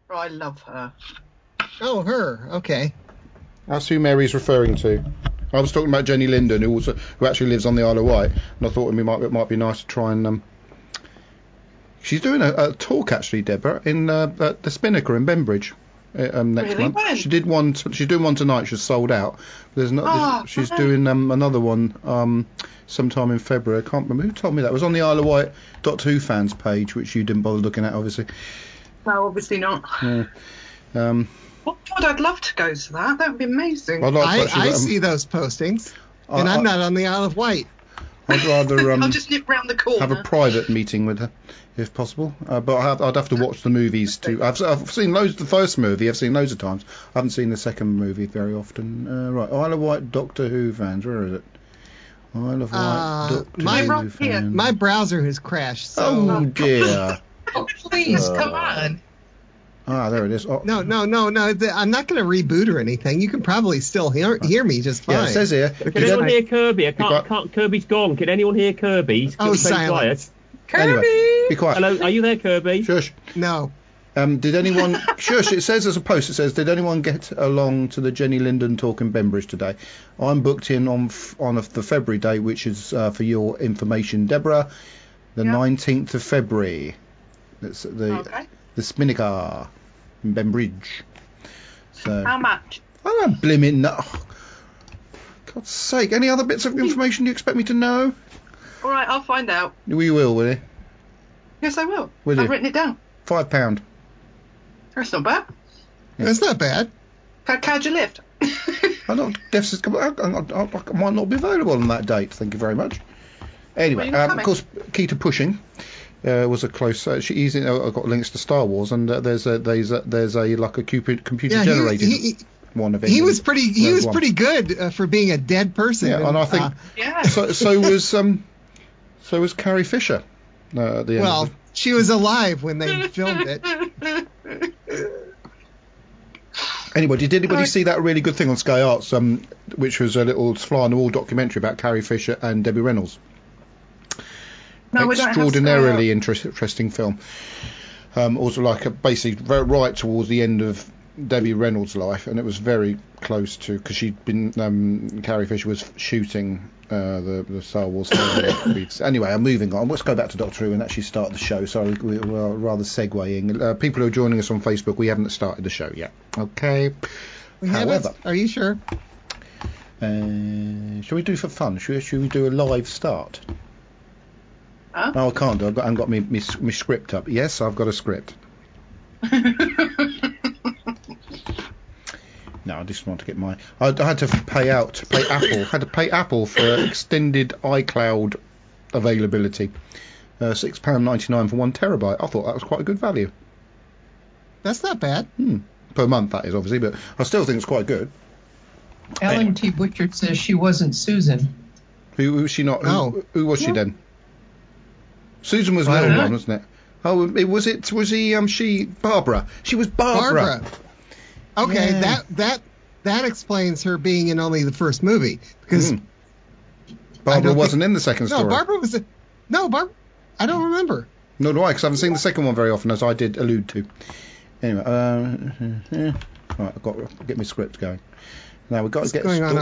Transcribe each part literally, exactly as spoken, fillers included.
Oh, I love her. Oh, her. Okay. That's who Mary's referring to. I was talking about Jenny Linden, who also who actually lives on the Isle of Wight, and I thought it might it might be nice to try and. Um, she's doing a, a talk actually, Deborah, in uh, at the Spinnaker in Bembridge uh, um, next Really? month. When? She did one. T- she's doing one tonight. She's sold out. There's not. Oh, she's right. doing um, another one um, sometime in February. I can't remember who told me that. It was on the Isle of Wight Doctor Who fans page, which you didn't bother looking at, obviously. No, obviously not. Yeah. Um, Oh, God, I'd love to go to that. That would be amazing. I'd like to I, actually, I um, see those postings, I- and I'm I- not on the Isle of Wight. I'd rather um, I'll just nip round the corner. have a private meeting with her, if possible. Uh, but I have, I'd have to watch the movies too. I've, I've seen loads. The first movie I've seen loads of times. I haven't seen the second movie very often. Uh, right, Isle of Wight Doctor Who fans. Where is it? Isle of Wight Uh, Doctor my- Who right here. fans. My browser has crashed. So Oh dear. Oh, please, Oh. come on. Ah, there it is. Oh. no, no, no, no. th- I'm not going to reboot or anything. You can probably still hear, hear me just fine. Yeah, it says here. Can anyone hear Kirby? I can't, quiet. I can't. Kirby's gone. Can anyone hear Kirby? He's Oh, staying silence. quiet. Anyway, Kirby! be quiet. Hello, are you there, Kirby? Shush. No. Um, did anyone... Shush, it says as a post, it says, did anyone get along to the Jenny Linden talk in Bembridge today? I'm booked in on f- on a, the February day, which is, uh, for your information, Deborah, the Yeah. nineteenth of February. That's at the, Okay. the Spinnaker in Bembridge. So, How much? I don't blimmin' know. Oh, God's sake, any other bits of information you expect me to know? All right, I'll find out. We will, will you? Yes, I will. Will I've you? written it down. Five pound. That's not bad. That's not bad. How, how'd you lift? I don't guess it's, I, I, I, I might not be available on that date. Thank you very much. Anyway, Well, you're um, of coming. course, Key to Pushing uh, was a close. Uh, she, he's in, uh, I've got links to Star Wars, and uh, there's a there's a, there's a like a computer computer Yeah, generated he, he, one of it. he was pretty. He Rogue was One. pretty good uh, for being a dead person. Yeah, and I think uh, Yeah. so. So was um, so was Carrie Fisher. Uh, at the end well, of she was alive when they filmed it. the... Anyway, did anybody see that really good thing on Sky Arts, um, which was a little fly on the wall documentary about Carrie Fisher and Debbie Reynolds? No, we don't have Extraordinarily Sky interest, interesting film. Um, also, like a, basically very right towards the end of Debbie Reynolds' life, and it was very close to because she'd been um, Carrie Fisher was shooting uh, the the Star Wars film. Anyway, I'm moving on. Let's go back to Doctor Who and actually start the show. Sorry, we, we're rather segueing. Uh, people who are joining us on Facebook, we haven't started the show yet. Okay. We However, haven't? Are you sure? uh, shall we do for fun? Should we, should we do a live start? Huh? No, I can't do. I've got, I haven't got me, me, me script up. Yes, I've got a script. No, I just want to get my. I, I had to pay out, pay Apple. Had to pay Apple for extended iCloud availability. Uh, Six pound ninety nine for one terabyte. I thought that was quite a good value. That's not bad. Hmm. Per month, that is obviously, but I still think it's quite good. Ellen T. Butcher says she wasn't Susan. Who, who was she not? Who, Oh. who was she then? Susan was the I don't little know. one, wasn't it? Oh, it was it. Was he? Um, she Barbara. She was Barbara. Barbara. Okay, Yeah. that that that explains her being in only the first movie because Mm. Barbara don't wasn't think- in the second no, story. Barbara was a, no Barbara. I don't remember. Nor do I, because I haven't seen the second one very often, as I did allude to. Anyway, uh, yeah. Right, I've got to get my script going. Now we've got What's to get. going on sto- on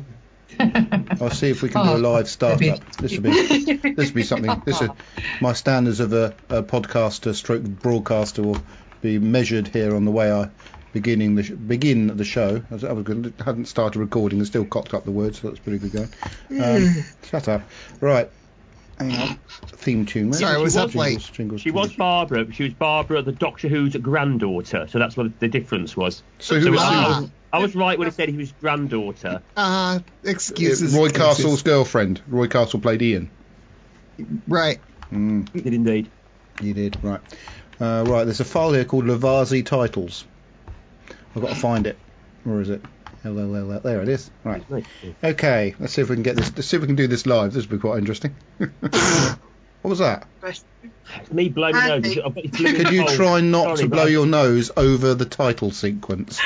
my phone? I'll see if we can do a Oh, live start maybe. up. This would be this would be something. This would, my standards of a, a podcaster, stroke broadcaster, will be measured here on the way I beginning the sh- begin the show. I was, I was going to, hadn't started recording and still cocked up the words, so that's pretty good going. Um, shut up. Right. Hang on. Theme tune. Where Sorry, is I was it? up Jingles, late. jingles, She was jingles. Barbara, but she was Barbara, the Doctor Who's granddaughter. So that's what the difference was. So who So was I, Ah. was, I was right when I said he was granddaughter. Uh, excuses. Roy excuses. Castle's girlfriend. Roy Castle played Ian. Right. Mm, He did indeed. he did, right. Uh, right, there's a file here called Lavazzi Titles. I've got to find it. Where is it? L L L L. There it is. Right. Okay, let's see if we can get this. Let's see if we can do this live. This will be quite interesting. What was that? It's me blowing my nose. Andy. I've got this blooming Could you cold. try not Sorry, to but blow I- your nose over the title sequence?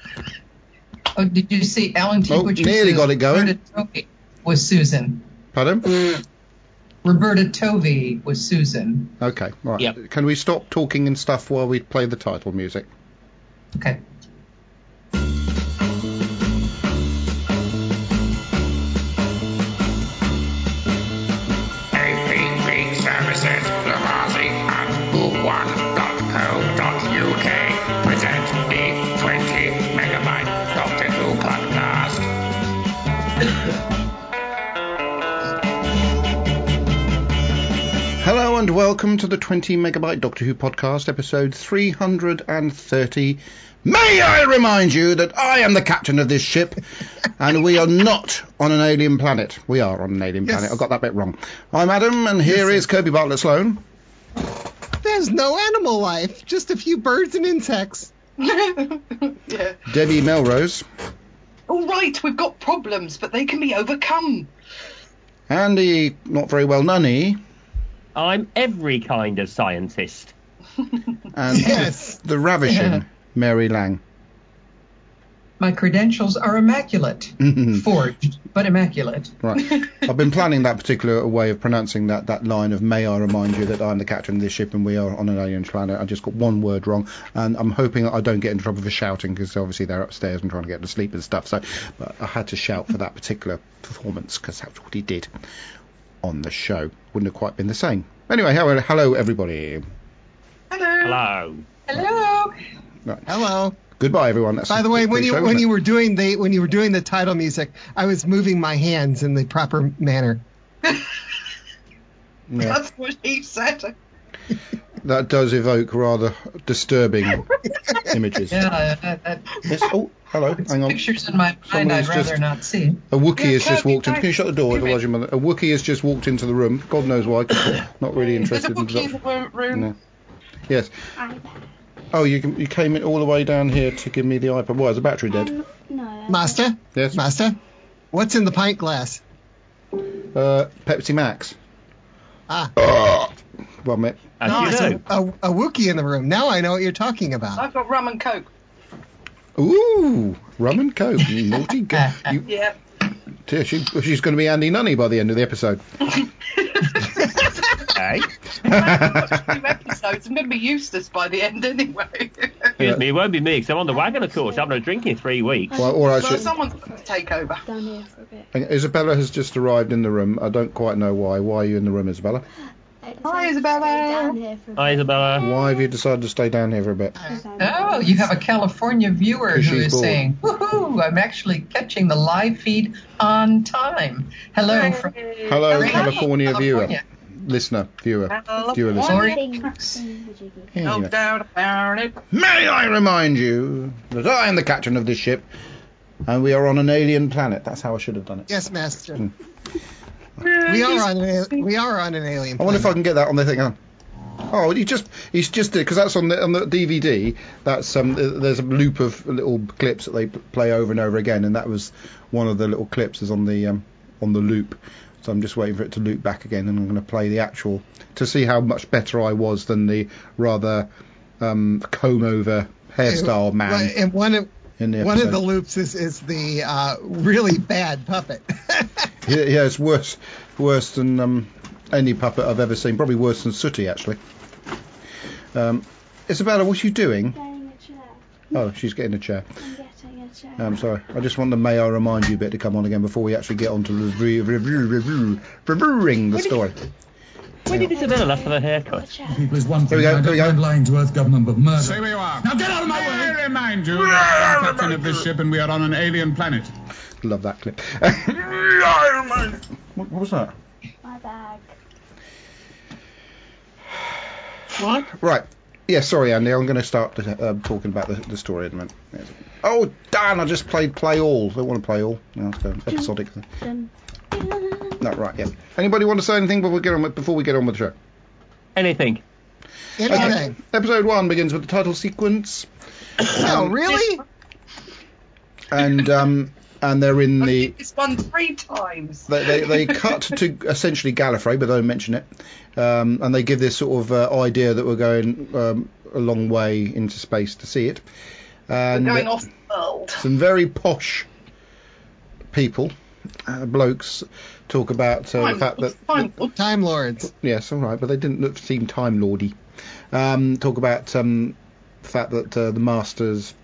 Oh, did you see Ellen T. Oh, Butcher nearly says got it going. Roberta Tovey was Susan. Pardon? Roberta Tovey was Susan. Okay, right. Yep. Can we stop talking and stuff while we play the title music? Okay. A P V Services, Lamasi and boo one dot co dot U K present the twenty megabyte Doctor Who podcast. Hello and welcome to the twenty megabyte Doctor Who podcast, episode three hundred thirty. May I remind you that I am the captain of this ship, and we are not on an alien planet. We are on an alien Yes. planet. I got that bit wrong. I'm Adam, and here Yes, is Kirby Bartlett Sloan. There's no animal life, just a few birds and insects. Yeah. Debbie Melrose. All right, we've got problems, but they can be overcome. Andy, not very well, Nunny. I'm every kind of scientist. And Yes. the ravishing Mary Lang. My credentials are immaculate. Forged, but immaculate. Right. I've been planning that particular way of pronouncing that, that line of may I remind you that I'm the captain of this ship and we are on an alien planet. I just got one word wrong, and I'm hoping that I don't get in trouble for shouting, because obviously they're upstairs and trying to get to sleep and stuff. So but I had to shout for that particular performance because that's what he did on the show. Wouldn't have quite been the same. Anyway, hello, hello everybody. Hello. Hello. Hello. Right. Hello. Goodbye, everyone. That's By a the way, quick when you show, when wasn't you it? were doing the when you were doing the title music, I was moving my hands in the proper manner. Yeah. That's what he said. That does evoke rather disturbing images. Yeah, that, that Yes. Oh, hello. Hang on. pictures in my mind Someone's I'd rather just- not see. A Wookiee Yeah, has just Kirby, walked in. back. Can you shut the door? Give Otherwise, it. your mother. A Wookiee has just walked into the room. God knows why. 'Cause I'm not really There's a interested in Wookiee in the wo- room. No. Yes. Oh, you can- you came in all the way down here to give me the iPad. Why is the battery dead? Um, no. I Master, Yes. Master, what's in the pint glass? Uh, Pepsi Max. Ah, Well, mate. As no, you it's know. a, a, a Wookiee in the room. Now I know what you're talking about. I've got rum and coke. Ooh, rum and coke. You naughty girl. You, Yeah. dear, she, she's going to be Andy Nunny by the end of the episode. Hey. Two episodes. I'm going to be Eustace by the end anyway. Excuse me, it won't be me, because I'm on the wagon, of course. I haven't had a drink in three weeks. Well, all right. Well, she- someone's got to take over. Down here for a bit. Isabella has just arrived in the room. I don't quite know why. Why are you in the room, Isabella? I decided Hi, to Isabella. stay down here for a Hi, bit. Isabella. Why have you decided to stay down here for a bit? Because I'm Oh, you have a California viewer Because who she's is bored. saying, woohoo, I'm actually catching the live feed on time. Hello from Hello, Great. California viewer, California. listener, viewer, Hello. viewer, listener. Sorry. Thing- thingamajiggy. Yeah, No you know. doubt about it. May I remind you that I am the captain of this ship, and we are on an alien planet. That's how I should have done it. Yes, Master. Hmm. We are on an al- we are on an alien. I wonder if I planet. can get that on the thing. Hang on. Oh, he just he's just because that's on the on the D V D. That's um there's a loop of little clips that they p- play over and over again, and that was one of the little clips is on the um on the loop. So I'm just waiting for it to loop back again, and I'm going to play the actual to see how much better I was than the rather um comb over hairstyle man Well, and one of in the one of episode. the loops is is the uh, really bad puppet. Yeah, yeah, it's worse worse than um any puppet I've ever seen. Probably worse than Sooty actually. Um, Isabella, what are you doing? Getting a chair. Oh, she's getting a chair. I'm getting a chair. I'm sorry. I just want the may I remind you bit to come on again before we actually get on to review, review, review, reviewing the story. When did Isabella last have a A haircut? chair. People is one Here we thing. go, I here we don't go. mind lying to Earth government, but murder. Here we are. Now get out of my way! I remind you that I am captain of this ship and we are on an alien planet. Love that clip. I remind what, what was that? My bag. What? Right. Yeah, sorry, Andy. I'm going to start uh, talking about the, the story in a minute. Yes. Oh, Dan, I just played Play All. I don't want to play all. No, let's go episodic. Dun, dun. No, right, yeah. Anybody want to say anything before we get on with, before we get on with the show? Anything. Anything? Episode one begins with the title sequence. Oh, really? And um, and they're in I the... did this one three times. They, they, they cut to essentially Gallifrey, but don't mention it. Um, and they give this sort of uh, idea that we're going um, a long way into space to see it. And We're going off world. some very posh people, uh, blokes, talk about uh, the fact that... Fine. Time Lords. Yes, all right, but they didn't look, seem Time Lordy. Um, talk about um, the fact that uh, the Masters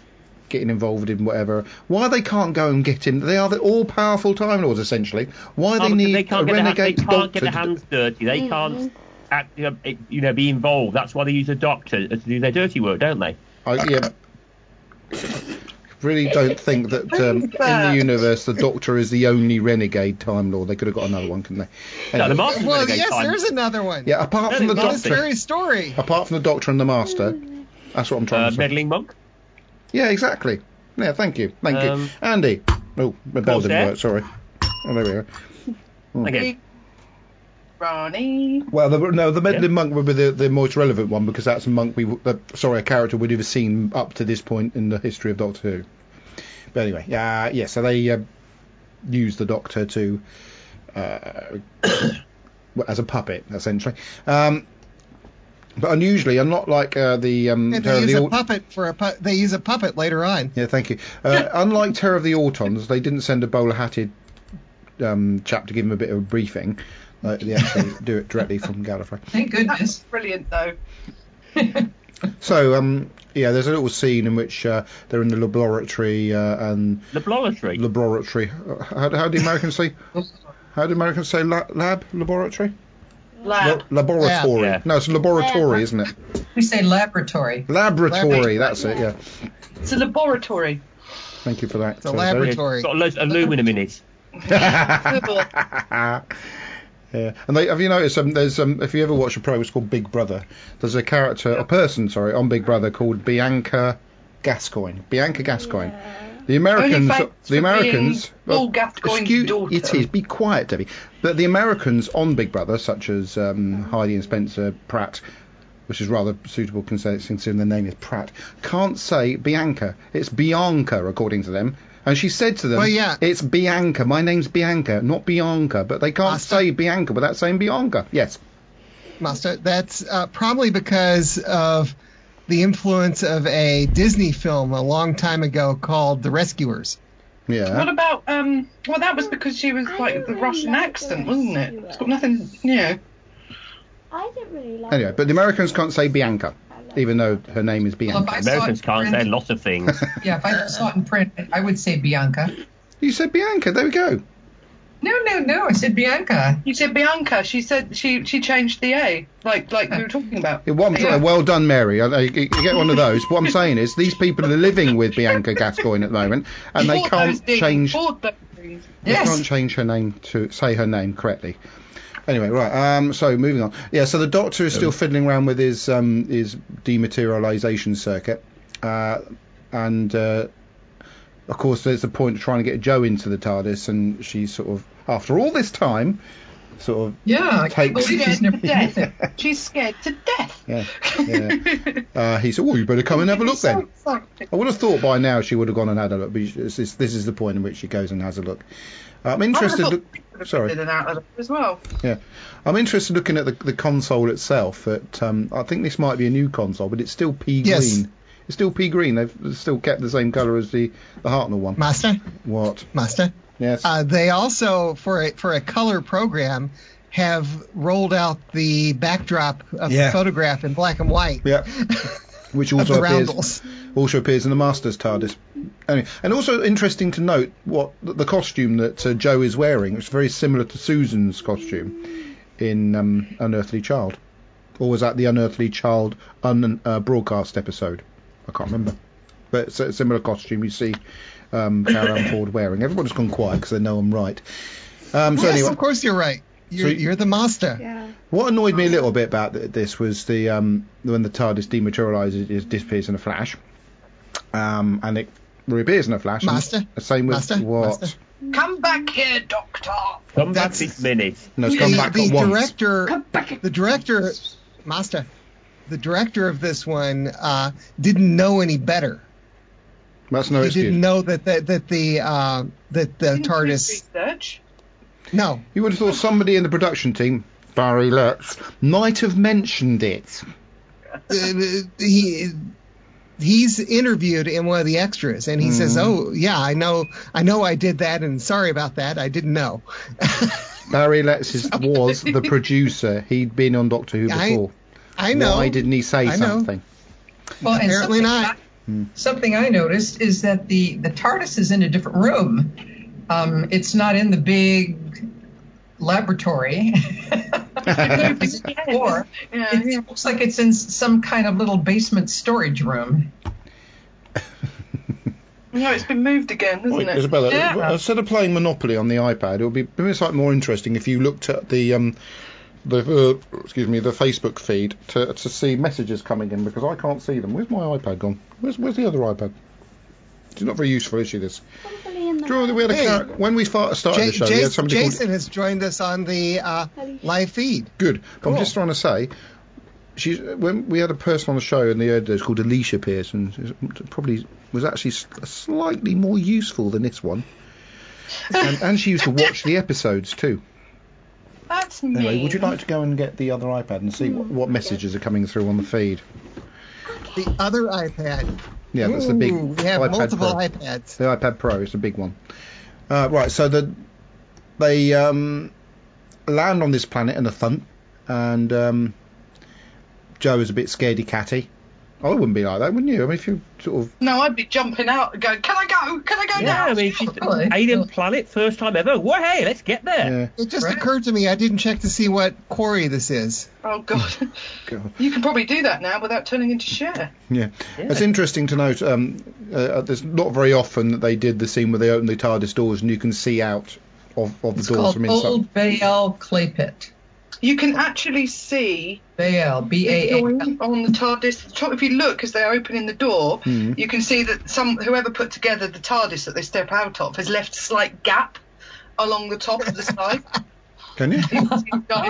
getting involved in whatever. Why they can't go and get him? They are the all-powerful Time Lords, essentially. Why Oh, they because need they a can't, get their, they renegade can't doctor? get their to hands dirty. They Mm. can't act, you know, it- you know, be involved. That's why they use a doctor to do their dirty work, don't they? do- I, yeah. Really don't think that um, in the universe the Doctor is the only renegade Time Lord. They could have got another one, couldn't they? No, Anyway. the Master's Well, renegade yes, time. there's another one. Yeah, apart No, from the there's In this Doctor, very story. apart from the Doctor and the Master, that's what I'm trying Uh, to say. meddling monk. Yeah, exactly. Yeah, thank you, thank Um, you, Andy. Oh, my bell didn't Corsair? work. Sorry. Oh, there we are. Again. Ronnie. Well, the, no, the meddling Yeah. monk would be the, the most relevant one because that's a monk we, w- uh, sorry, a character we'd have seen up to this point in the history of Doctor Who. But anyway, uh, yeah, so they uh, use the Doctor to uh, well, as a puppet essentially. Um, but unusually, and not like uh, the um, And Terror they of use the a Au- puppet for a pu- they use a puppet later on. Yeah, thank you. Uh, unlike Terror of the Autons, they didn't send a bowler-hatted um, chap to give him a bit of a briefing. Uh, they actually do it directly from Gallifrey. Thank That's goodness. brilliant, though. So, um, yeah, there's a little scene in which uh, they're in the laboratory uh, and Laboratory. laboratory. Uh, How, how do Americans say? How do Americans say la- lab? Laboratory? Lab. La- laboratory. Yeah. No, it's laboratory, Lab. isn't it? We say laboratory. Laboratory. Laboratory. That's it. Yeah. It's a laboratory. Thank you for that. It's a uh, Zoe. laboratory. Got loads of aluminum in it. Yeah, and they, have you noticed? Um, there's um, if you ever watch a program, it's called Big Brother. There's a character, a person, sorry, on Big Brother called Bianca Gascoigne. Bianca Gascoigne. The Americans, Only thanks the for Americans. being Paul Gascoigne's excuse- daughter. It is. Be quiet, Debbie. But the Americans on Big Brother, such as um, Heidi and Spencer Pratt, which is rather suitable considering their name is Pratt, can't say Bianca. It's Bianca, according to them. And she said to them, Well, yeah. it's Bianca. My name's Bianca, not Bianca. But they can't Master? say Bianca without saying Bianca. Yes. Master. That's uh, probably because of the influence of a Disney film a long time ago called The Rescuers. Yeah. What about, um, well, that was because she was I like don't the really Russian like accent, the wasn't it? Rescuer. It's got nothing, you know. I didn't really like Anyway, it. but the Americans can't say Bianca, even though her name is Well, if Bianca. I saw Americans it can't say printed- lots of things. Yeah, if I saw it in print, I would say Bianca. You said Bianca. There we go. No, no, no. I said Bianca. You said Bianca. She said she she changed the A, like like we were talking about. Yeah, what I'm trying, well done, Mary. I, I, you get one of those. What I'm saying is, these people are living with Bianca Gascoigne at the moment, and they Bought those can't things, change. bought those things. They Yes. can't change her name to say her name correctly. Anyway, right. Um. So moving on. Yeah. So the Doctor is still fiddling around with his um his dematerialization circuit, uh, and uh, of course there's the point of trying to get Jo into the TARDIS, and she's sort of after all this time, sort of Yeah, I can't Takes- believe she's never Death. seen it. She's scared to death. yeah. yeah. Uh, he said, "Oh, you better come and have a look then." I would have thought by now she would have gone and had a look, but this is, this is the point in which she goes and has a look. Uh, I'm interested. Look, sorry, In and out of it as well. yeah, I'm interested looking at the, the console itself. At um, I think this might be a new console, but it's still pea Yes. green. It's still pea green. They've still kept the same colour as the the Hartnell one. Master. What? Master. Yes. Uh, they also, for a, for a color program, have rolled out the backdrop of Yeah. the photograph in black and white. yeah. Which Of also the appears roundels. also appears in the Master's TARDIS. Anyway, and also interesting to note what the costume that uh, Jo is wearing. It's very similar to Susan's costume in um, Unearthly Child. Or was that the Unearthly Child un, uh, broadcast episode? I can't remember. But it's a similar costume you see um, Carol Ann Ford wearing. Everybody's gone quiet because they know I'm right. Um, so Yes, anyway, of course you're right. You're, So- you're the master. Yeah. what annoyed me a little bit about th- this was the um, when the TARDIS dematerializes, it disappears in a flash, um, and it reappears in a flash. and Master? the same with Master? what? Master? Come back here, Doctor. Come back That's- this minute. No, it's come The, back the at once. director, Come back. the director, Master, the director of this one uh, didn't know any better. That's no he excuse. didn't know that that, that the uh, that the Didn't do TARDIS. research. No, You would have thought somebody in the production team, Barry Letts, might have mentioned it. uh, he he's interviewed in one of the extras, and he says, "Oh yeah, I know, I know, I did that, and sorry about that. I didn't know." Barry Letts is, was the producer. He'd been on Doctor Who I- before. I know. Why didn't he say I know. something? Well, and Apparently something not. Back, something I noticed is that the, the TARDIS is in a different room. Um, it's not in the big laboratory. Before. Yeah, It yeah. looks like it's in some kind of little basement storage room. No, it's been moved again, hasn't Wait, it? Isabella, Yeah. instead of playing Monopoly on the iPad, it would be it's like more interesting if you looked at the um, the uh, excuse me the Facebook feed to to see messages coming in, because I can't see them. Where's my iPad gone? Where's where's the other iPad? She's not very useful, is she? This. Probably in the Do you remember we had a Hey. char- when we far- started J- the show, we had Jason, somebody called. Jason has joined us on the uh, live feed. Good. Cool. I'm just trying to say, she's when we had a person on the show in the early days called Alicia Pearson, who's probably was actually s- slightly more useful than this one, and, and she used to watch the episodes too. That's me. Anyway, would you like to go and get the other iPad and see what, what messages are coming through on the feed? The other iPad. Yeah, that's the big Ooh, we have iPad multiple Pro. iPads. The iPad Pro is the big one. Uh, right, so the they um, land on this planet in a thump, and um, Joe is a bit scaredy catty. I wouldn't be like that, wouldn't you? I mean, if you sort of No, I'd be jumping out and going, can I go? Can I go Yeah, now? I mean, she's Really? alien planet, first time ever. Well, hey, let's get there. yeah, It just Right. occurred to me I didn't check to see what quarry this is. Oh, God. God. You can probably do that now without turning into Cher. yeah. Yeah. It's interesting to note. Um, uh, there's not very often that they did the scene where they open the TARDIS doors and you can see out of, of the It's doors called from inside. Old Baal Clay Pit. You can actually see Baal, B A A L. on the TARDIS. top- If you look as they're opening the door, Mm. you can see that some whoever put together the TARDIS that they step out of has left a slight gap along the top of the side. Can you? Guys.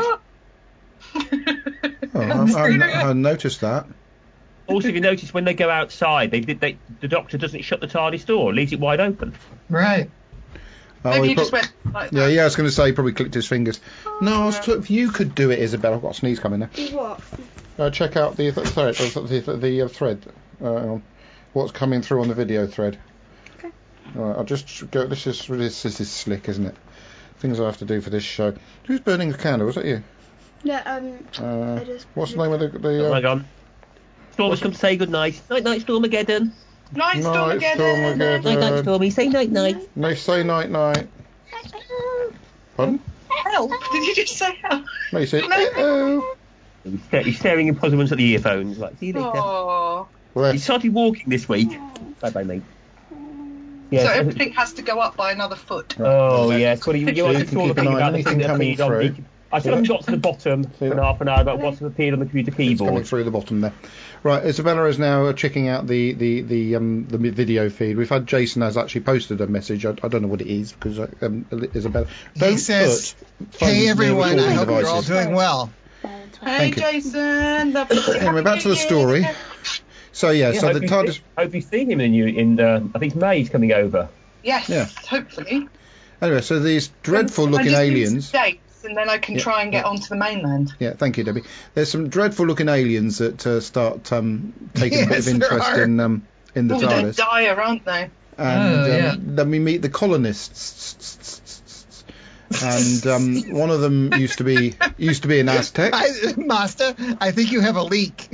Oh, I, I, I hadn't noticed that. Also, if you notice when they go outside, they did. They, the Doctor doesn't shut the TARDIS door, leaves it wide open. Right. Oh, Maybe he you pro- just went like that. Yeah, yeah, I was going to say he probably clicked his fingers. No, I was t- if you could do it, Isabel. I've got a sneeze coming now. What? Uh, check out the th- thread, uh, the, the, the uh, thread. Uh, hang on. What's coming through on the video thread? Okay. All right, I'll just go. This is this, this is slick, isn't it? Things I have to do for this show. Who's burning a candle? Was that you? Yeah, um, Uh, I just what's the name of the? the Oh uh, my God. Storm has come to say good night. Night, night, Stormageddon. Night storm Night again. Stormageddon. Night, night, Stormy. Say night, night. No, say night night. Pardon? Help! Did you just say help? No, you say oh. He's sta- He's staring in puzzlement at the earphones. Like, see you later. Oh. Well, He started walking this week. Bye, bye, mate. Yeah. So everything has to go up by another foot. Oh yes. Well, you, you So want you to can saw the keep an thing eye on about the anything thing that coming appeared on through. the. I still haven't got to the bottom See for that? half an hour about what's appeared on the computer it's coming keyboard. through the bottom there. Right, Isabella is now checking out the the the um the video feed. We've had Jason has actually posted a message. I, I don't know what it is because uh, um, Isabella. Don't He says, put phones "Hey near everyone, I recording hope you're all devices." doing well." Hey, Thank you. Jason. Lovely to see Anyway, back to the you. story. So yeah, Yeah, so hope, the you TARDIS. see, hope you see him in the new in uh, I think May's coming over. Yes, Yeah. hopefully. Anyway, so these dreadful I looking just need some aliens. dates, and then I can Yeah, try and get yeah. onto the mainland. Yeah, thank you, Debbie. There's some dreadful looking aliens that uh, start um, taking a bit Yes, of there interest are. in um, in the Oh, they're TARDIS. dire, aren't they? And Oh, um, yeah. then we meet the colonists, and um, one of them used to be used to be an Aztec. I, Master, I think you have a leak.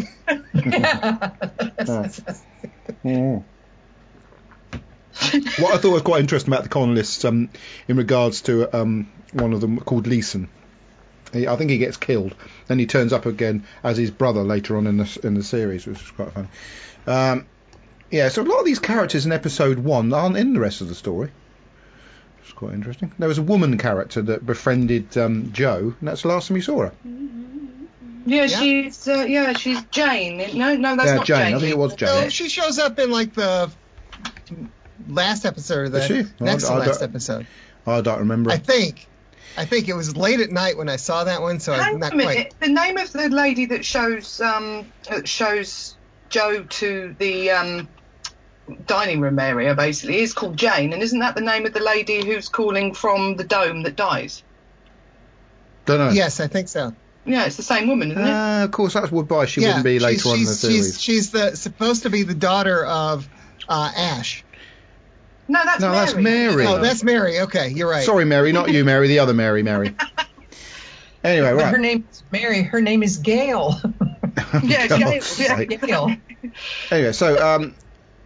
Oh. What I thought was quite interesting about the colonists, um, in regards to um, one of them called Leeson. He, I think he gets killed, then he turns up again as his brother later on in the in the series, which is quite fun. Um, yeah, so a lot of these characters in episode one aren't in the rest of the story. It's quite interesting. There was a woman character that befriended um, Joe, and that's the last time you saw her. Yeah, Yeah. she's uh, yeah, she's Jane. No, no, that's Yeah, not Jane. Jane. I think it was Jane. So she shows up in like the last episode, or the Is she? next I- to I last don't- episode. I don't remember. I think. I think it was late at night when I saw that one, so I'm Hang not on a minute. quite. The name of the lady that shows um that shows Joe to the um dining room area basically is called Jane, and isn't that the name of the lady who's calling from the dome that dies? Don't know. Yes, I think so. Yeah, it's the same woman, isn't it? Uh, of course, that's Woodbye. She yeah, wouldn't be later she's, on in the she's, series. She's, she's the supposed to be the daughter of uh, Ash. No, that's No, Mary. that's Mary. Oh, that's Mary. Okay, you're right. Sorry, Mary, not you, Mary. The other Mary, Mary. Anyway, But her right. name is Mary. Her name is Gail. Yeah, God's Gail, yeah. sake. Gail. Anyway, so um,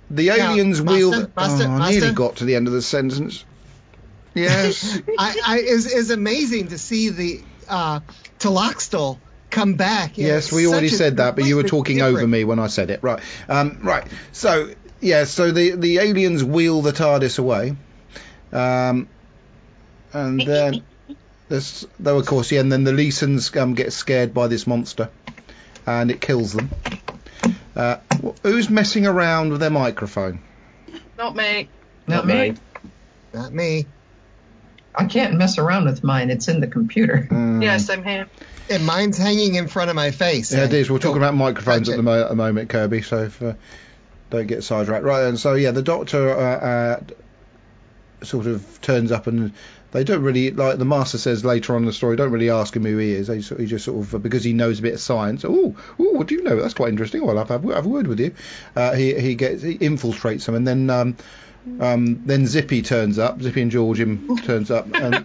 The Now, aliens Master, wheel. Master, oh, I Master? nearly got to the end of the sentence. Yes. I, I is is amazing to see the uh, Taloxdal come back. and Yes, it's we already such a said that, but you were completely talking over different- me when I said it. Right. Um, right. So, yeah, so the, the aliens wheel the TARDIS away. Um, and then, there's, though, of course, yeah, and then the Leesons um, get scared by this monster. And it kills them. Uh, who's messing around with their microphone? Not me. Not me. Not me. I can't mess around with mine. It's in the computer. Mm. Yeah, same here. And mine's hanging in front of my face. Yeah, it is. We're Don't talking about microphones touch at it. the, mo- at the moment, Kirby, so if, uh, don't get sidetracked. Right, and so, yeah, the Doctor uh, uh, sort of turns up and they don't really, like the Master says later on in the story, don't really ask him who he is. They, sort- he just sort of, because he knows a bit of science, oh, oh, what do you know? That's quite interesting. Well, I'll have, have a word with you. Uh, he, he gets, he infiltrates them, and then... Um, Um, then Zippy turns up. Zippy and George him turns up. And,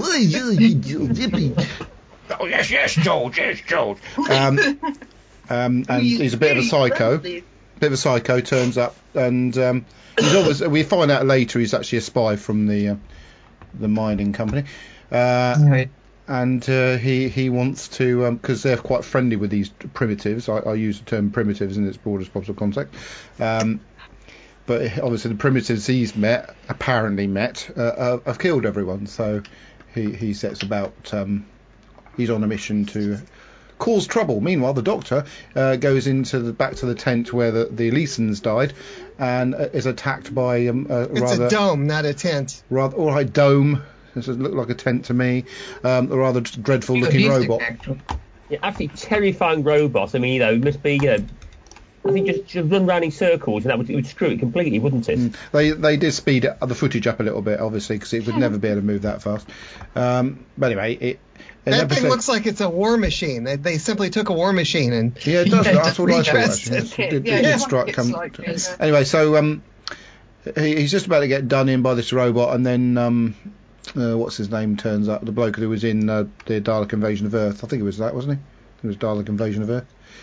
Zippy. Oh, yes, yes, George, yes, George. Um, um, and he's a bit of a psycho. Bit of a psycho turns up, and um, he's always. We find out later he's actually a spy from the uh, the mining company. Uh, Right. and uh, he he wants to, because um, they're quite friendly with these primitives. I, I use the term primitives in its broadest possible context. Um, But obviously the primitives he's met, apparently met, uh, uh, have killed everyone. So he, he sets about, um, he's on a mission to cause trouble. Meanwhile, the Doctor uh, goes into the back to the tent where the, the Leesons died and uh, is attacked by um, a It's rather... a dome, not a tent. Rather, all right, dome. This doesn't look like a tent to me. Um, a rather dreadful looking Music, robot. actually. Yeah, absolutely terrifying robots. I mean, you know, it must be, you know, I think just, just run round in circles and that would, it would screw it completely, wouldn't it? Mm. They they did speed it, the footage up a little bit, obviously, because it would never be able to move that fast. Um, but anyway, it. in That episode- thing looks like it's a war machine. They, they simply took a war machine and Yeah, it does. Yeah, That's what I thought. redressed Actually, it. Yes, it did, Yeah, it did yeah, strike. it's Come, like it, yeah. Anyway, so um, he, he's just about to get done in by this robot, and then um, uh, what's his name turns up? The bloke who was in uh, the Dalek Invasion of Earth. I think it was that, wasn't he? It was Dalek Invasion of Earth.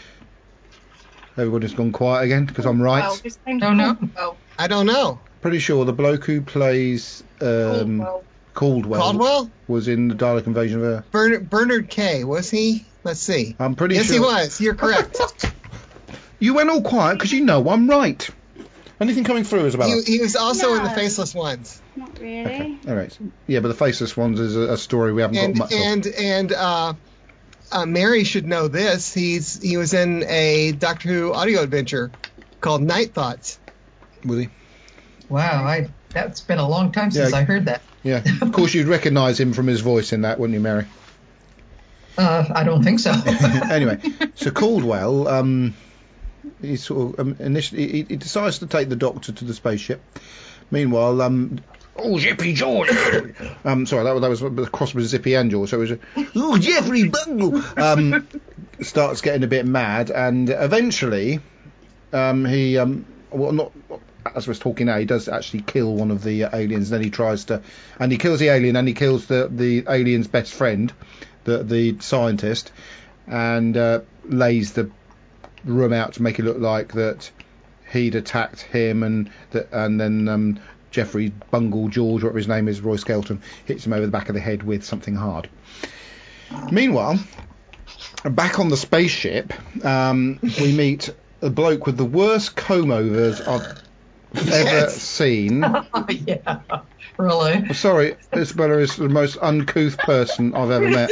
Everybody's gone quiet again because I'm right. Well, his name's Don't know. Caldwell. I don't know. Pretty sure the bloke who plays um, Caldwell. Caldwell, Caldwell? was in the Dalek Invasion of Earth. Bernard, Bernard K. Was he? Let's see. I'm pretty yes, sure. he was. You're correct. You went all quiet because you know I'm right. Anything coming through, Isabella? he, he was also in the No. Faceless Ones. Not really. Okay, all right. Yeah, but the Faceless Ones is a, a story we haven't And got much of. and and uh, uh, Mary should know this. He's he was in a Doctor Who audio adventure called Night Thoughts. Was he? Wow, I that's been a long time since Yeah. I heard that. Yeah. Of course, you'd recognise him from his voice in that, wouldn't you, Mary? Uh, I don't think so. Anyway, so Caldwell, um, he sort of um, initially he, he decides to take the Doctor to the spaceship. Meanwhile, um, Oh, Zippy George. um, sorry, that, was- that was a cross with Zippy and George, so it was a, oh, Jeffrey Bungle, um, starts getting a bit mad, and eventually, um, he, um, well, not, as we're talking now, he does actually kill one of the uh, aliens, and then he tries to, and he kills the alien, and he kills the, the alien's best friend, the, the scientist, and uh, lays the room out to make it look like that he'd attacked him, and that, and then um, Jeffrey Bungle George, whatever his name is, Roy Skelton, hits him over the back of the head with something hard. Meanwhile, back on the spaceship, um, we meet a bloke with the worst comb overs I've ever seen. Yeah, really. Sorry, Isabella is the most uncouth person I've ever met.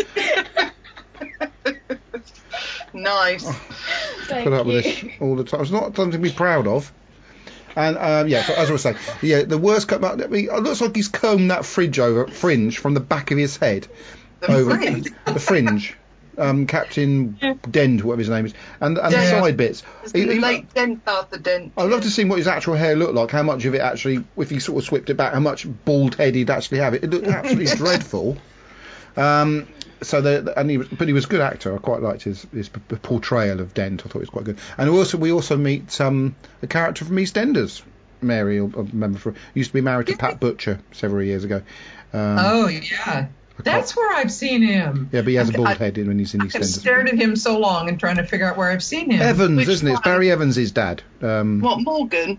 Nice. Thank Put up you. with this all the time. It's not something to be proud of. And um, yeah, so as I was saying, yeah, the worst. Co- I mean, it looks like he's combed that fringe over fringe from the back of his head The over fringe? the fringe. Um, Captain Dent, whatever his name is, and and the Yeah. side bits. It's He- the he- late Dent, Arthur Dent. I'd love to see what his actual hair looked like. How much of it actually, if he sort of swept it back, how much bald head he'd actually have. It, it looked absolutely dreadful. Um, so the and he was, but he was a good actor. I quite liked his his p- portrayal of Dent. I thought he was quite good. And we also we also meet um, a character from EastEnders. Mary, I remember, from, used to be married to Pat Butcher several years ago. Um, Oh yeah, that's where I've seen him. yeah, but he has a bald I- head when he's in I've EastEnders. stared at him so long and trying to figure out where I've seen him. Evans, Which isn't it? It's one? Barry Evans' dad. Um, What, Morgan?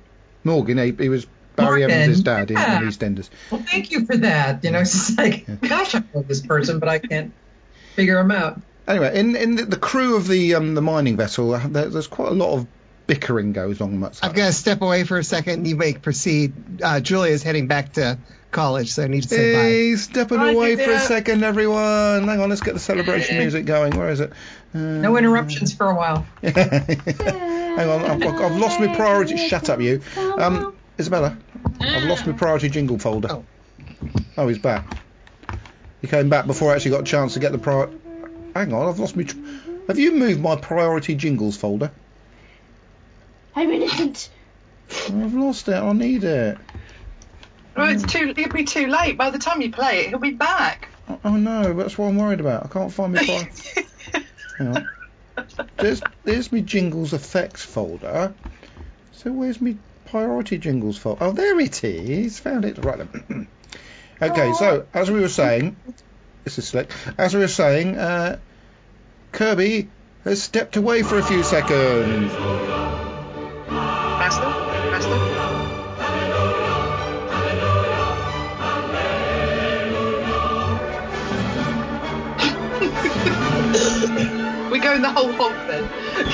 Morgan, he, he was Barry Morgan, Evans' dad in, yeah. in EastEnders. Well, thank you for that. You know, it's just like, gosh, I know this person, but I can't figure him out. Anyway, in in the, the crew of the um the mining vessel, uh, there, there's quite a lot of bickering goes on. Much I've got to step away for a second. You may proceed. Uh, Julia's heading back to college, so I need to say bye. Hey, stepping Bye, away for a Julia. second, everyone. Hang on, let's get the celebration music going. Where is it? Uh, No interruptions for a while. Hang on, I've, I've I've lost my priority. Shut up, you. Um, Isabella, I've lost my priority jingle folder. Oh. Oh, he's back. He came back before I actually got a chance to get the prior. Hang on, I've lost my. Tr- Have you moved my priority jingles folder? I'm innocent. I've lost it. I need it. Well, it's too. It'll be too late. By the time you play it, he'll be back. Oh, oh no, that's what I'm worried about. I can't find my priority. Hang on. There's there's my jingles effects folder. So where's my priority jingles folder? Oh, there it is. Found it. Right then. Okay, so as we were saying, this is slick. As we were saying, uh, Kirby has stepped away for a few seconds. Faster, faster. We're going the whole hog then.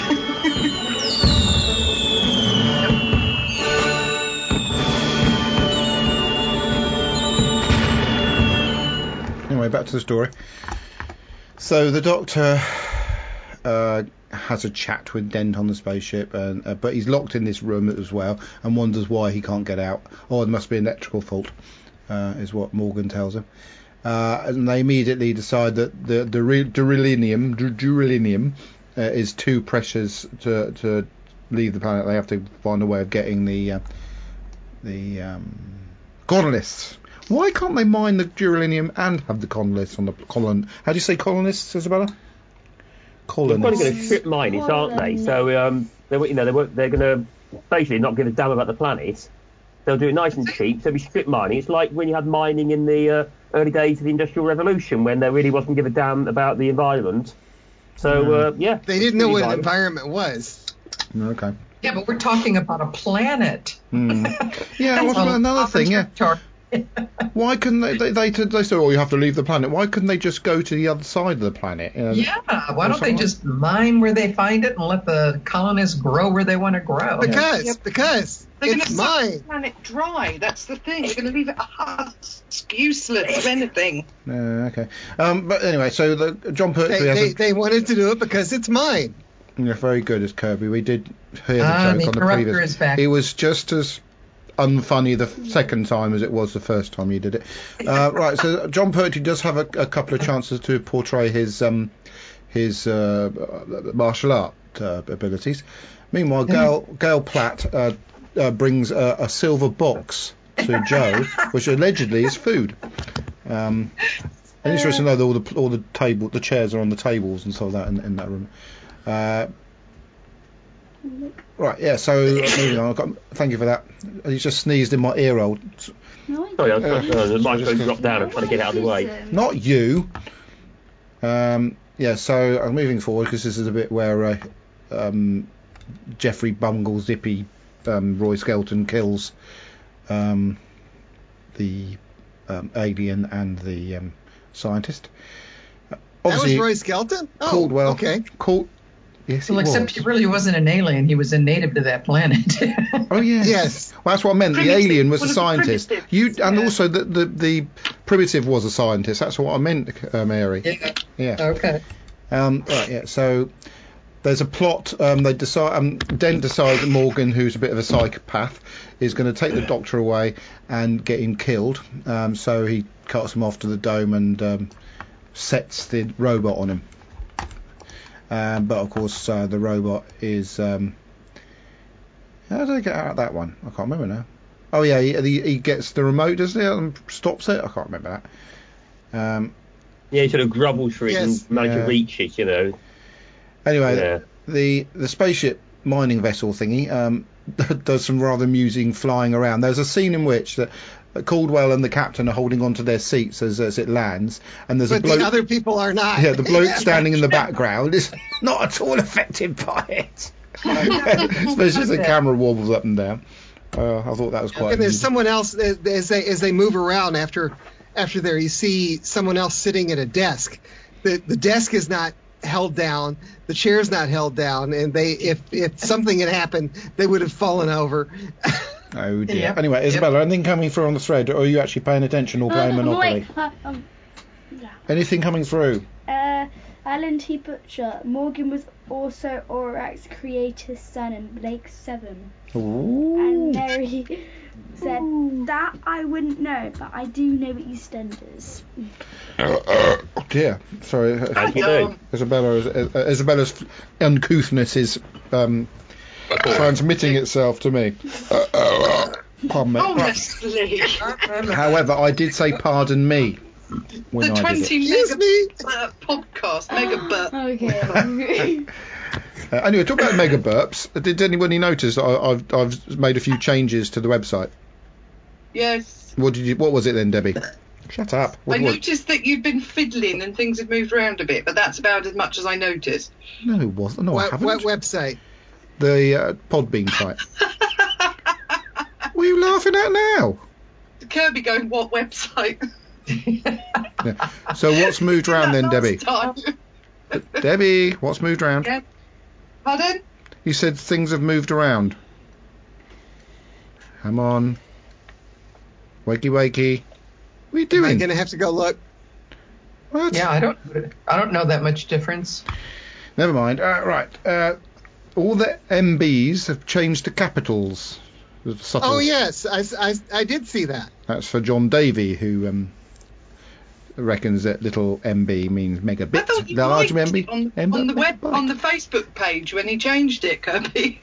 Anyway, back to the story. So the Doctor uh, has a chat with Dent on the spaceship, and, uh, but he's locked in this room as well, and wonders why he can't get out. Oh, it must be an electrical fault, uh, is what Morgan tells him. Uh, and they immediately decide that the the re- Duralinium, du- Duralinium uh, is too precious to to leave the planet. They have to find a way of getting the uh, the um, colonists. Why can't they mine the Duralinium and have the colonists on the colon? How do you say colonists, Isabella? They're Colonists. probably going to strip mine it, aren't they? So um, they you know they won't, they're going to basically not give a damn about the planet. They'll do it nice and cheap. So we strip mining. It's like when you had mining in the uh, early days of the Industrial Revolution, when there really wasn't give a damn about the environment. So uh, yeah, They didn't know what an environment. environment was. Okay. Yeah, but we're talking about a planet. Hmm. Yeah, what's about another thing? Yeah. Why couldn't they? They they, they say, "Oh, you have to leave the planet." Why couldn't they just go to the other side of the planet? You know, Yeah, why don't they just mine where they find it and let the colonists grow where they want to grow? Because, Yeah. because They're going it's to suck the mine. planet dry. That's the thing. They're going to leave it a husk, useless of anything. Uh, okay. Um, but anyway, so the John Pertwee They, has they, a, they wanted to do it because it's mine. yeah, very good as Kirby. We did hear the Ah, joke the on the interrupter previous. is back. It was just as unfunny the f- second time as it was the first time you did it. Uh, right, so John Pertwee does have a, a couple of chances to portray his um, his uh, martial art uh, abilities. Meanwhile, Gail, Gail Platt uh, uh, brings a, a silver box to Joe, which allegedly is food. Um, and interesting to know that all the all the table, the chairs are on the tables and stuff like that in, in that room. Uh, right, yeah. So moving on. I've got, thank you for that. You just sneezed in my ear hole. No, I Sorry, I didn't. was, uh, the microphone dropped down. I'm trying to get it out of the way. Autism. Not you. Um, yeah. So I'm moving forward because this is a bit where uh, um, Jeffrey Bungle Zippy um, Roy Skelton kills um, the um, alien and the um, scientist. Uh, That was obviously, Roy Skelton? Oh, Caldwell. okay. Cald- yes, Well, it except was. he really wasn't an alien. He was a native to that planet. Oh yeah. Yes. Well, that's what I meant. The Primitive. alien was One a of the scientist. primitives, You and yeah. also the, the the primitive was a scientist. That's what I meant, uh, Mary. Yeah. Yeah. Okay. Um, right. Yeah. So there's a plot. Um, they decide. Um, Dent decides that Morgan, who's a bit of a psychopath, is going to take the Doctor away and get him killed. Um, so he cuts him off to the dome and um, sets the robot on him. Um, but of course, uh, the robot is. Um, how did I get out of that one? I can't remember now. Oh yeah, he, he, he gets the remote, doesn't he, and stops it. I can't remember that. Um, Yeah, he sort of grovels for it Yes. and managed Yeah. to reach it, you know. anyway, Yeah. the the spaceship mining vessel thingy um, does some rather amusing flying around. There's a scene in which that Caldwell and the captain are holding onto their seats as as it lands, and there's a But bloke. the other people are not. Yeah, the bloke standing in the background is not at all affected by it. Especially as the camera wobbles up and down. Uh, I thought that was quite. And there's amusing. someone else as as they as they move around after after there. You see someone else sitting at a desk. The the desk is not held down. The chair's not held down. And they if if something had happened, they would have fallen over. Oh dear. Yep. Anyway, Isabella, anything coming through on the thread, or are you actually paying attention or playing Uh, Monopoly? wait, uh, um, yeah. Anything coming through? Uh, Alan T. Butcher. Morgan was also Aurak's creator's son in Blake Seven. Ooh. And Mary said that I wouldn't know, but I do know EastEnders. Oh dear. Sorry, As you do. Isabella. Is, uh, Isabella's uncouthness is um, transmitting itself to me. Pardon me. Honestly, However, I did say pardon me when the I did twenty it. Excuse me. mega podcast, mega burp. Okay. Uh, anyway, talk about mega burps. Did anybody notice that I, I've I've made a few changes to the website? Yes. What did you? What was it then, Debbie? Shut up. What I was- noticed that you'd been fiddling and things had moved around a bit, but that's about as much as I noticed. No, it wasn't. No, I What, haven't. what website? The uh, Podbean site. What are you laughing at now? Kirby going, what website? Yeah. So what's moved around then, Debbie? Last time. Debbie, what's moved around? Yeah. Pardon? You said things have moved around. Come on. Wakey wakey. What are you Am I doing? going to have to go look? What? Yeah, I don't I don't know that much difference. Never mind. Uh, right. Uh, all the M Bs have changed to capitals. Subtle. Oh, yes. I, I, I did see that. That's for John Davey, who um, reckons that little M B means I megabit. thought you Large liked M B. it on, M B on the web, byte. on the Facebook page when he changed it, Kirby.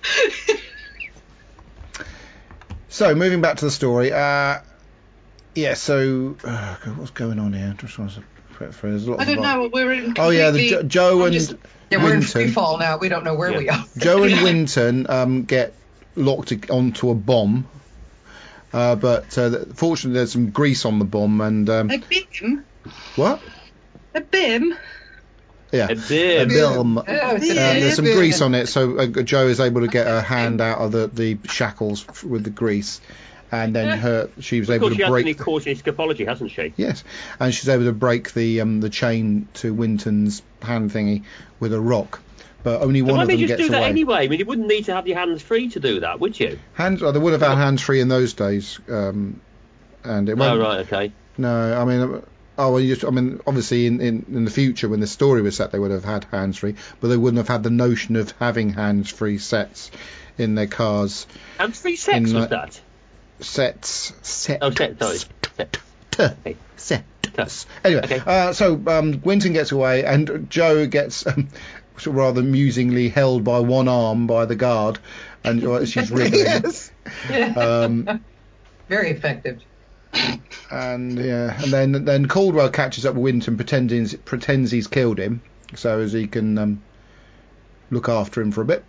So, moving back to the story. Uh, yeah, so... Uh, God, what's going on here? Just want to... There's a lot I of don't know. We're in. Oh, yeah, the completely- jo- Joe I'm and just- Yeah, we're in Winton. free fall now. We don't know where Yeah. we are. Joe and Winton um, get locked onto a bomb. Uh, but uh, fortunately, there's some grease on the bomb, and... Um, A bim? what? A bim? Yeah. A bib. A bomb. Oh, it's Uh, a there's some bib. grease on it, so uh, Joe is able to get her hand out of the, the shackles f- with the grease, and then her she was Of able course, she to has break. been caught in scapology, hasn't she? Yes, and she's able to break the um, the chain to Winton's hand thingy with a rock, but only So one why of don't them you just gets do that away. anyway? I mean, you wouldn't need to have your hands free to do that, would you? Hands, oh, they would have had hands free in those days, um, and it Oh, won't. right, okay. No, I mean. Oh, well, you just, I mean, obviously in, in, in the future when the story was set, they would have had hands-free, but they wouldn't have had the notion of having hands-free sets in their cars. Hands-free sex In, was like- that? Sets. Set. Oh, set, sorry. Set. T. Okay. Sets. Anyway, Okay. uh, so um, Winton gets away, and Joe gets um, sort of rather amusingly held by one arm by the guard, and uh, she's wriggling. Yes. Um, Very effective. and yeah, and then then Caldwell catches up with Winton, pretending pretends he's killed him, so as he can um, look after him for a bit.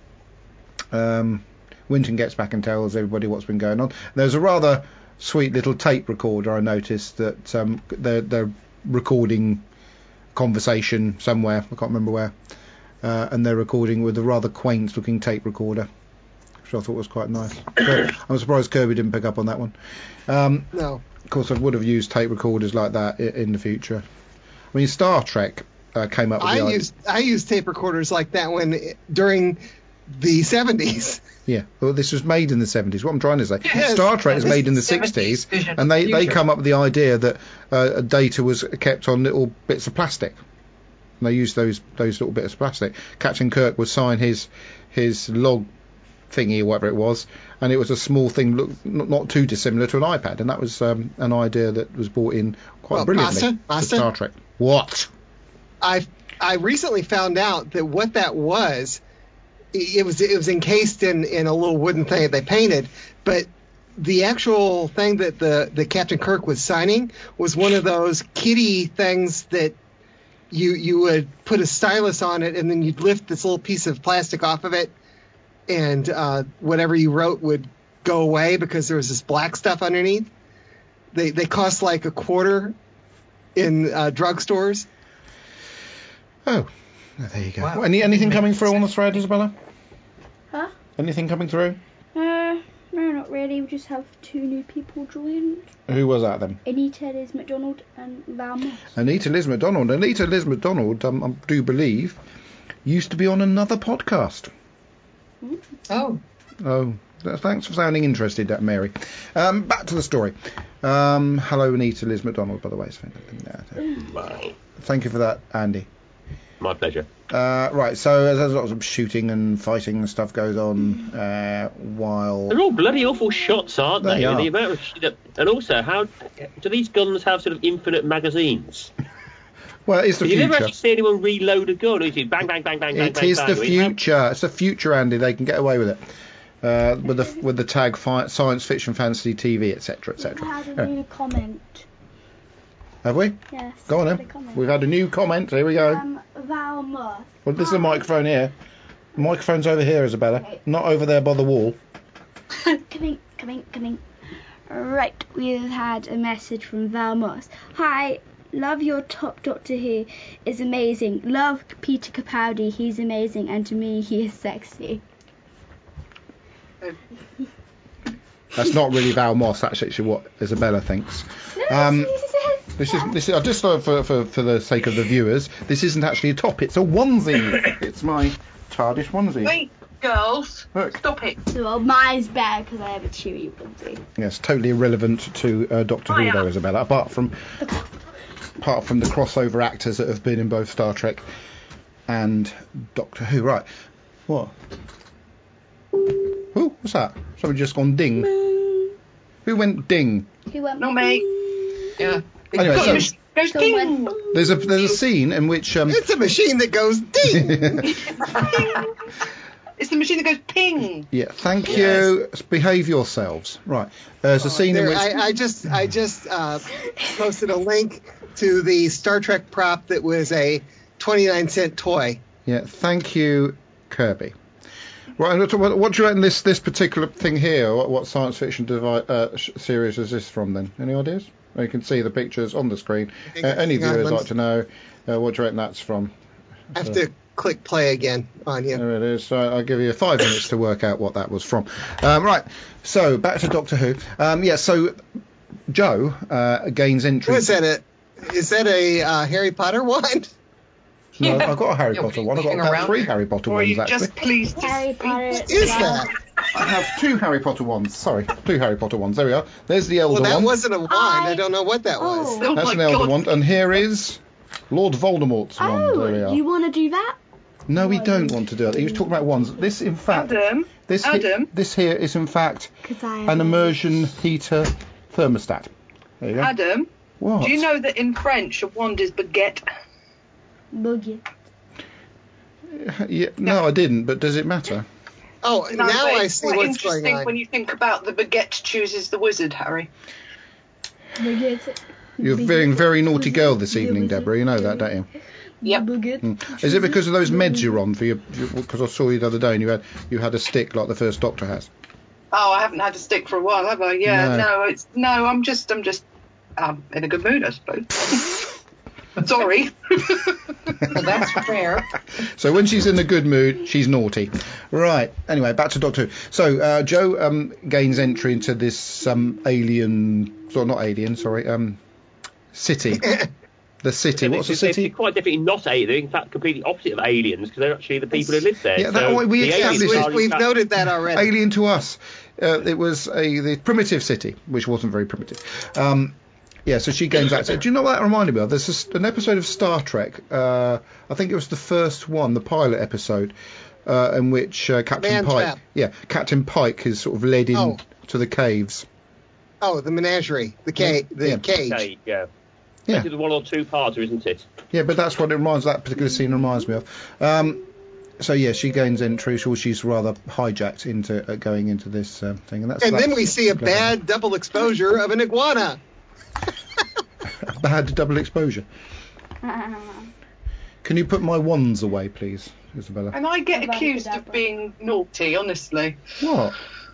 Um, Winton gets back and tells everybody what's been going on. There's a rather sweet little tape recorder I noticed that um, they're, they're recording conversation somewhere, I can't remember where, uh, and they're recording with a rather quaint looking tape recorder, which I thought was quite nice. But I'm surprised Kirby didn't pick up on that one. Um, No. of course, I would have used tape recorders like that i- in the future. I mean, Star Trek uh, came up with I the idea. used I used tape recorders like that when during the seventies. Yeah, well, this was made in the seventies. What I'm trying to say, Yes. Star Trek was This made in the is seventies sixties, vision and they, of the they future. come up with the idea that uh, data was kept on little bits of plastic. And they used those those little bits of plastic. Captain Kirk would sign his his log thingy or whatever it was, and it was a small thing, look, not, not too dissimilar to an iPad, and that was um, an idea that was brought in quite Well, brilliantly Master, for Master? Star Trek. What? I I recently found out that what that was, it was it was encased in, in a little wooden thing that they painted, but the actual thing that the, the Captain Kirk was signing was one of those kitty things that you you would put a stylus on it, and then you'd lift this little piece of plastic off of it, and uh, whatever you wrote would go away because there was this black stuff underneath. They they cost like a quarter in uh, drugstores. Oh, oh, there you go. Wow. Any anything coming through on the thread, Isabella? Huh? Anything coming through? Uh, No, not really. We just have two new people joined. Who was that then? Anita Liz McDonald and Val Moss. Anita Liz McDonald. Anita Liz McDonald, um, I do believe, used to be on another podcast. Oh. Oh, th- thanks for sounding interested, uh, Mary. Um, back to the story. Um, hello, Anita Liz McDonald, by the way. Thank you for that, Andy. My pleasure. Uh, right, so there's lots of shooting and fighting and stuff goes on uh, while... They're all bloody awful shots, aren't they? They are. The amount of sh- and also, how do these guns have sort of infinite magazines? Well, it's the You never future. actually see anyone reload a gun, is it? Bang, bang, bang, bang, bang, It bang, is bang. the I mean, how- future. It's the future, Andy. They can get away with it. Uh, with the with the tag fi- science fiction, fantasy, T V, et cetera, et We cetera. had a new comment. Have we? Yes. Go on we had then. a comment. We've had a new comment. Here we go. Um, Val Moss. Well, this is a microphone here. The microphone's over here, Isabella. Okay. Not over there by the wall. Coming, coming, coming. Right, we've had a message from Val Moss. Hi, love your top Doctor Who is amazing. Love Peter Capaldi, he's amazing, and to me he is sexy. That's not really Val Moss. That's actually what Isabella thinks. Um, this is this is. I just thought for, for for the sake of the viewers, this isn't actually a top. It's a onesie. It's my TARDIS onesie. Wait, girls, Look. stop it. Well, mine's bad because I have a chewy onesie. Yes, totally irrelevant to uh, Doctor Who, though, Isabella. Apart from apart from the crossover actors that have been in both Star Trek and Doctor Who. Right. What? Oh, what's that? Somebody just gone ding. Who went ding? Who went? Not me. Yeah. Anyway, Got so- a machine that goes Someone- ding. There's a there's a scene in which um. It's a machine that goes ding. It's the machine that goes ping. Yeah, thank you. Behave yourselves. Right. There's a scene in There, which I, I just I just uh, posted a link to the Star Trek prop that was a twenty-nine cent toy. yeah, thank you, Kirby. Right, and what, what do you reckon this this particular thing here? What, what science fiction devi- uh, sh- series is this from? Then, any ideas? Well, you can see the pictures on the screen. Uh, any Hang on, viewers let me- like to know uh, what do you reckon that's from? I have to click play again on you. There it is. So I'll give you five minutes to work out what that was from. Um, right. So back to Doctor Who. Um, yeah. So Joe uh, gains entry. What is that? A, is that a uh, Harry Potter one? No, I've got a Harry You're Potter one. I've got looking about around. three Harry Potter Or are ones you actually. just pleased to Harry speak? Potter. What is that? I have two Harry Potter ones. Sorry, two Harry Potter ones. There we are. There's the elder Well, that one. wasn't a wand. I don't know what that was. Oh, Oh That's my an elder God. one. And here is Lord Voldemort's wand. There we oh are. you want to do that? No, we Why? don't want to do it. He was talking about wands. This, in fact, Adam, this he- Adam. this here is in fact 'Cause I an immersion heater thermostat. There you go. Adam, What? do you know that in French a wand is baguette? Boogie. Yeah, no, I didn't. But does it matter? Oh, No, now but I it's see quite what's going interesting on. when you think about the baguette chooses the wizard, Harry. Baguette. You're being a very naughty girl this evening, Deborah. You know that, don't you? Yep. Baguette. Is it because of those meds you're on for your? Because I saw you the other day and you had you had a stick like the first Doctor has. Oh, I haven't had a stick for a while, have I? Yeah, No. no, it's no. I'm just, I'm just, um, in a good mood, I suppose. Sorry. Well, that's fair. So when she's in a good mood, she's naughty. Right. Anyway, back to Doctor Who. So uh, Joe um, gains entry into this um, alien, sorry, not alien, sorry, um, city. The city. What's the They're- city? They're quite definitely not aliens. They're in fact completely opposite of aliens because they're actually the people who live there. Yeah, that- so we the aliens established- are We've, in we've fact- noted that already. Alien to us. Uh, it was a the primitive city, which wasn't very primitive. Um, yeah, so she gains access. Do you know what that reminded me of? There's this, an episode of Star Trek. Uh, I think it was the first one, the pilot episode, uh, in which uh, Captain Man Pike. Trap. Yeah, Captain Pike is sort of led in Oh. to the caves. Oh, the menagerie, the cage, the Yeah. cage. Okay, yeah. Yeah. This is one or two parter, isn't it? Yeah, but that's what it reminds. That particular scene reminds me of. Um, so yeah, she gains entry. So she's rather hijacked into uh, going into this uh, thing, and that's. And then that's we see a going on. bad double exposure of an iguana. bad double exposure. Can you put my wands away, please, Isabella? And I get Abracadabra. accused of being naughty, honestly. What?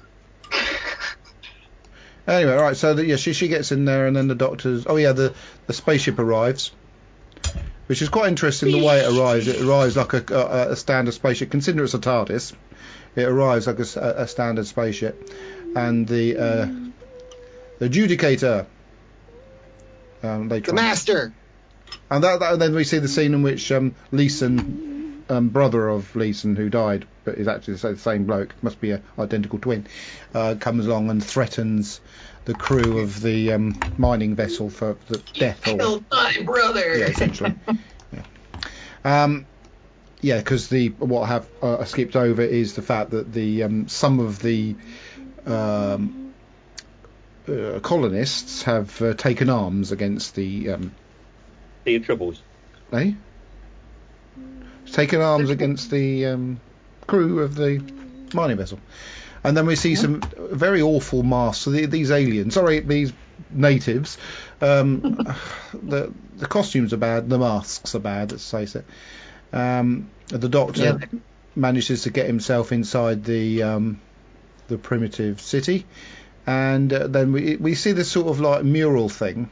Anyway, right. So the, yeah, she she gets in there, and then the doctor's. Oh yeah, the the spaceship arrives, which is quite interesting. The way it arrives, it arrives like a, a, a standard spaceship. Consider it's a TARDIS. It arrives like a, s- a standard spaceship. and the uh, adjudicator. Um, later The on. master. And that, that, then we see the scene in which um, Leeson, um, brother of Leeson, who died, but is actually the same bloke, must be an identical twin, uh, comes along and threatens the crew of the um, mining vessel for the death or Killed my brother. yeah, essentially. yeah, um, yeah, because the what I have uh, skipped over is the fact that the um, some of the um, uh, colonists have uh, taken arms against the. Um, Sea of Troubles. Eh? Taken arms against the um, crew of the mining vessel. And then we see some very awful masks. So the, these aliens, sorry, these natives, um, the the costumes are bad, the masks are bad, let's face it. Um, the doctor Yeah. manages to get himself inside the um, the primitive city, and uh, then we we see this sort of like mural thing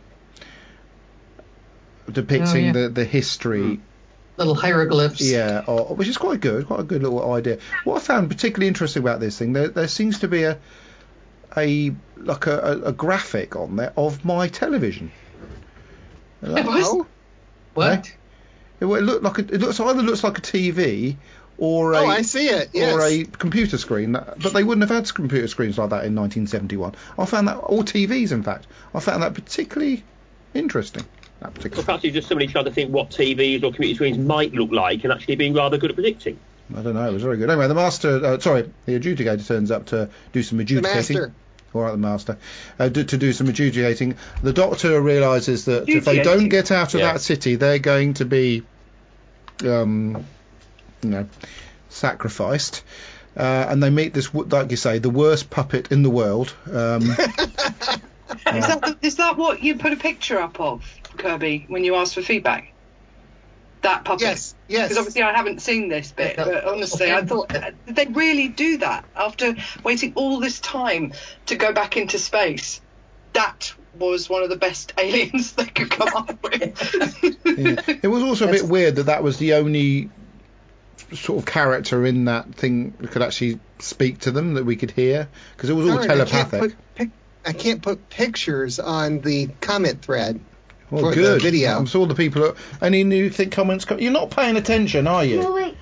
depicting Oh, yeah. the, the history, Little hieroglyphs. yeah, or, which is quite good, quite a good little idea. What I found particularly interesting about this thing, there, there seems to be a a like a, a, a graphic on there of my television. It was? Oh, What? it, well, it looked like a, it looks either looks like a T V or a Oh, I see it. Yes. or a computer screen, but they wouldn't have had computer screens like that in nineteen seventy-one. I found that, or T Vs in fact, I found that particularly interesting. That Or particular. perhaps it's just somebody trying to think what T Vs or computer screens might look like and actually being rather good at predicting. I don't know. It was very good. Anyway, the master, uh, sorry, the adjudicator turns up to do some The adjudicating. master. All right, the master, uh, do, to do some adjudicating. The doctor realises that if they don't Adjudicating? get out of Yeah. that city, they're going to be, um, you know, sacrificed. Uh, and they meet this, w- like you say, the worst puppet in the world. Um, Is that the, is that what you put a picture up of, Kirby, when you asked for feedback? That puppet. Yes. Yes. Because obviously I haven't seen this bit, Yeah. but honestly, I thought, uh, did they really do that after waiting all this time to go back into space? That was one of the best aliens they could come up with. yeah. It was also a bit weird that that was the only sort of character in that thing that could actually speak to them that we could hear, because it was all Darn, I can't telepathic. put pic- I can't put pictures on the comment thread. Well, for the good. video. I'm sure the people. Are, any new thing comments? Co- You're not paying attention, are you? No, wait.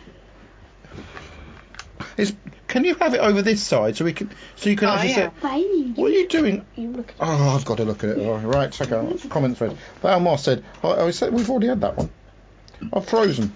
Is, can you have it over this side so we can so you can Oh, actually yeah. see? Fine. What are you doing? You look at Oh, I've got to look at it. Oh, right, okay. That's comment thread. Val Moss said. I, I said we've already had that one. I've frozen.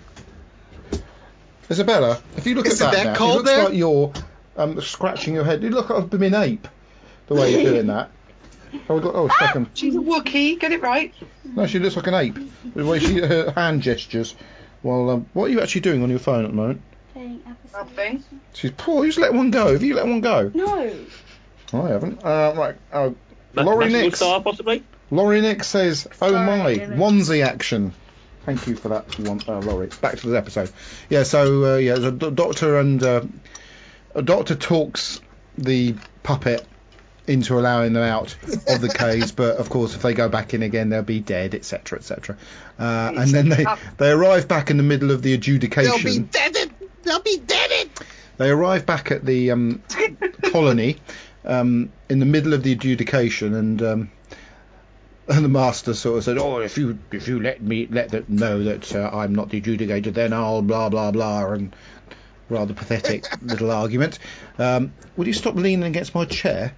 Isabella, if you look Is at it that, that now, cold it looks there? like you're um, scratching your head. You look like a blooming ape. The way you're doing that. Oh, we got. Oh, second. She's a Wookiee, get it right. No, she looks like an ape. The way she her hand gestures. Well, um, what are you actually doing on your phone at the moment? playing episode. Nothing. She's poor. You just let one go. Have you let one go? No. I haven't. Uh, right. Uh, Ma- Laurie Magical Nix. Star, possibly? Laurie Nix says, "Oh Sorry, my, Dylan. onesie action." Thank you for that, one, uh, Laurie. Back to the episode. Yeah. So uh, yeah, the d- doctor and uh, a doctor talks the puppet into allowing them out of the cage, but of course, if they go back in again, they'll be dead, et cetera, et cetera. Uh, and then they they arrive back in the middle of the adjudication. They'll be dead. They'll be dead. They arrive back at the um, colony um, in the middle of the adjudication, and um, and the master sort of said, "Oh, if you if you let me let them know that uh, I'm not the adjudicator, then I'll blah blah blah," and rather pathetic little argument. Um, would you stop leaning against my chair?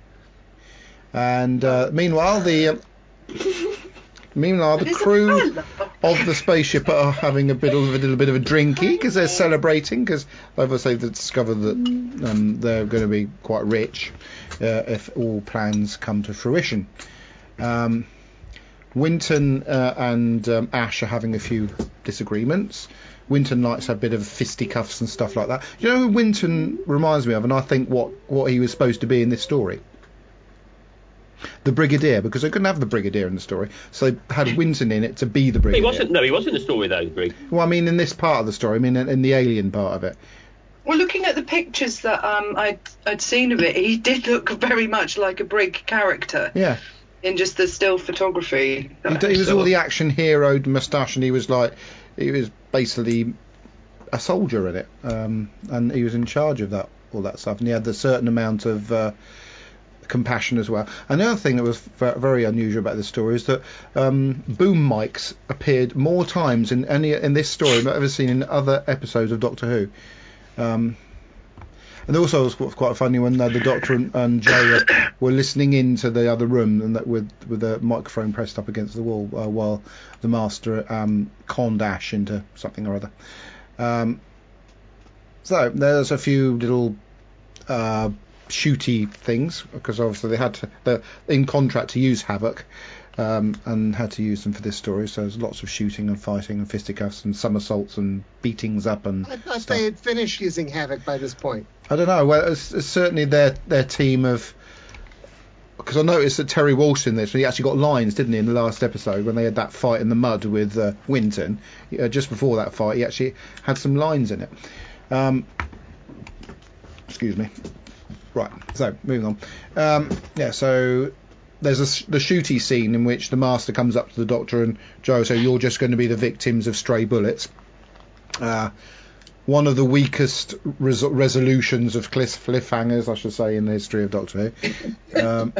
And uh, meanwhile, the um, meanwhile the crew of the spaceship are having a bit of a little bit of a drinky because they're celebrating, because obviously they've discovered that um, they're going to be quite rich uh, if all plans come to fruition. Um, Winton uh, and um, Ash are having a few disagreements. Winton likes a bit of fisticuffs and stuff like that. You know who Winton reminds me of, and I think what, what he was supposed to be in this story? The Brigadier, because they couldn't have the Brigadier in the story, so they had Winton in it to be the He Brigadier. wasn't. No, he wasn't in the story though, Brig. Well, I mean, in this part of the story, I mean, in, in the alien part of it. Well, looking at the pictures that um, I'd, I'd seen of it, he did look very much like a Brig character Yeah, in just the still photography. he, d- he was all the action hero moustache, and he was like, he was basically a soldier in it, um, and he was in charge of that, all that stuff, and he had a certain amount of uh, compassion as well. And the other thing that was v- very unusual about this story is that um, boom mics appeared more times in any in this story than I've ever seen in other episodes of Doctor Who. Um, and also it was quite funny when uh, the Doctor and, and Joe were, were listening into the other room and that with with the microphone pressed up against the wall uh, while the Master um, conned Ash into something or other. Um, so there's a few little uh, shooty things because obviously they had to, they're in contract to use Havoc um, and had to use them for this story. So there's lots of shooting and fighting and fisticuffs and somersaults and beatings up and I thought stuff. they had finished using Havoc by this point. I don't know. Well, it's, it's certainly their their team of. Because I noticed that Terry Walsh in this, he actually got lines, didn't he, in the last episode when they had that fight in the mud with uh, Winton. Uh, just before that fight, he actually had some lines in it. Um, excuse me. Right. So moving on. Um, yeah. So there's a, the shooty scene in which the Master comes up to the Doctor and Joe, so you're just going to be the victims of stray bullets. Uh, one of the weakest res- resolutions of cliff- cliffhangers, I should say, in the history of Doctor Who. Um,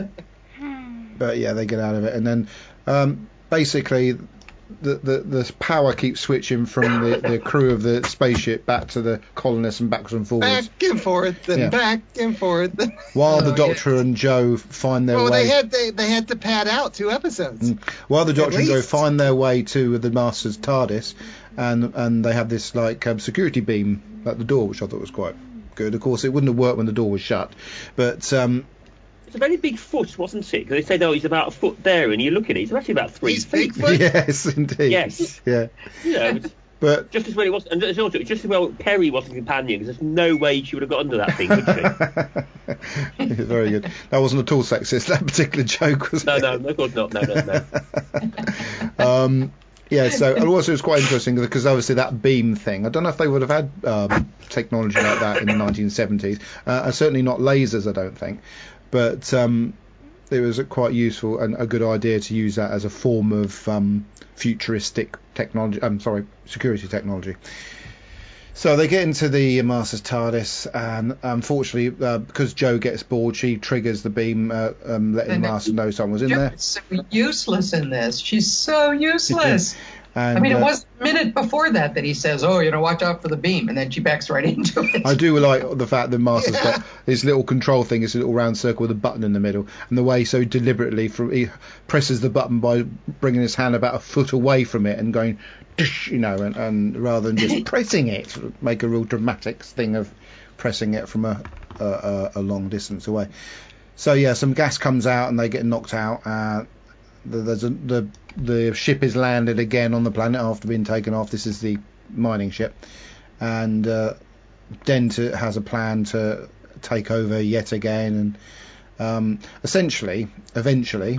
but yeah, they get out of it, and then um, basically the, the the power keeps switching from the, the crew of the spaceship back to the colonists and backwards and forwards. Back and forth and Yeah. back and forth. While Oh, the Doctor yes. and Joe find their Well, way. they had they, they had to pad out two episodes. Mm. While the Doctor and Joe least. find their way to the Master's TARDIS, and and they have this like um, security beam at the door, which I thought was quite good. Of course, it wouldn't have worked when the door was shut, but um, It's a very big foot, wasn't it? Because they said, oh, he's about a foot there, and you look at it, he's actually about three He's feet. Bigfoot? yes, indeed, Yes. yeah. You know, it's But just as well it was, and it's also just as well Perry wasn't a companion, because there's no way she would have got under that thing, would she? very good. That wasn't at all sexist. That particular joke was. No, no, of course not. No, no, no. um, yeah, so and also it was quite interesting because obviously that beam thing, I don't know if they would have had um, technology like that in the nineteen seventies, uh, and certainly not lasers, I don't think, but um, it was quite useful and a good idea to use that as a form of um, futuristic technology, I'm sorry, security technology. So they get into the Master's TARDIS, and unfortunately, uh, because Joe gets bored, she triggers the beam, uh, um, letting And the Master know someone was in Jo there. is so useless in this. She's so useless. And, I mean, uh, it was a minute before that that he says, oh, you know, watch out for the beam, and then she backs right into it. I do like the fact that Master's Yeah. got his little control thing, his little round circle with a button in the middle, and the way so deliberately from he presses the button by bringing his hand about a foot away from it and going, "Dish," you know, and, and rather than just pressing it, make a real dramatic thing of pressing it from a, a, a long distance away. So yeah, some gas comes out and they get knocked out. Uh, the, there's a, the the ship is landed again on the planet after being taken off. This is the mining ship, and uh, Dent has a plan to take over yet again, and um, essentially, eventually,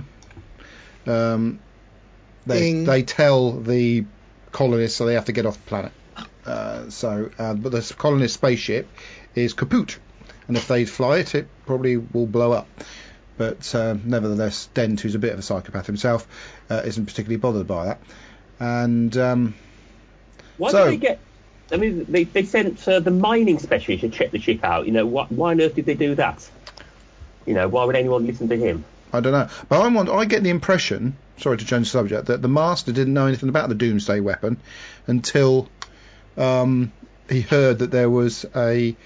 um, they Ding. they tell the colonists so they have to get off the planet. Uh, so, uh, but the colonist spaceship is kaput, and if they fly it, it probably will blow up. But uh, nevertheless, Dent, who's a bit of a psychopath himself, uh, isn't particularly bothered by that. And um, Why So- did they get... I mean, they, they sent uh, the mining specialist to check the ship out. You know, why, why on earth did they do that? You know, why would anyone listen to him? I don't know, but I want. I get the impression, sorry to change the subject, that the Master didn't know anything about the Doomsday weapon until um, he heard that there was a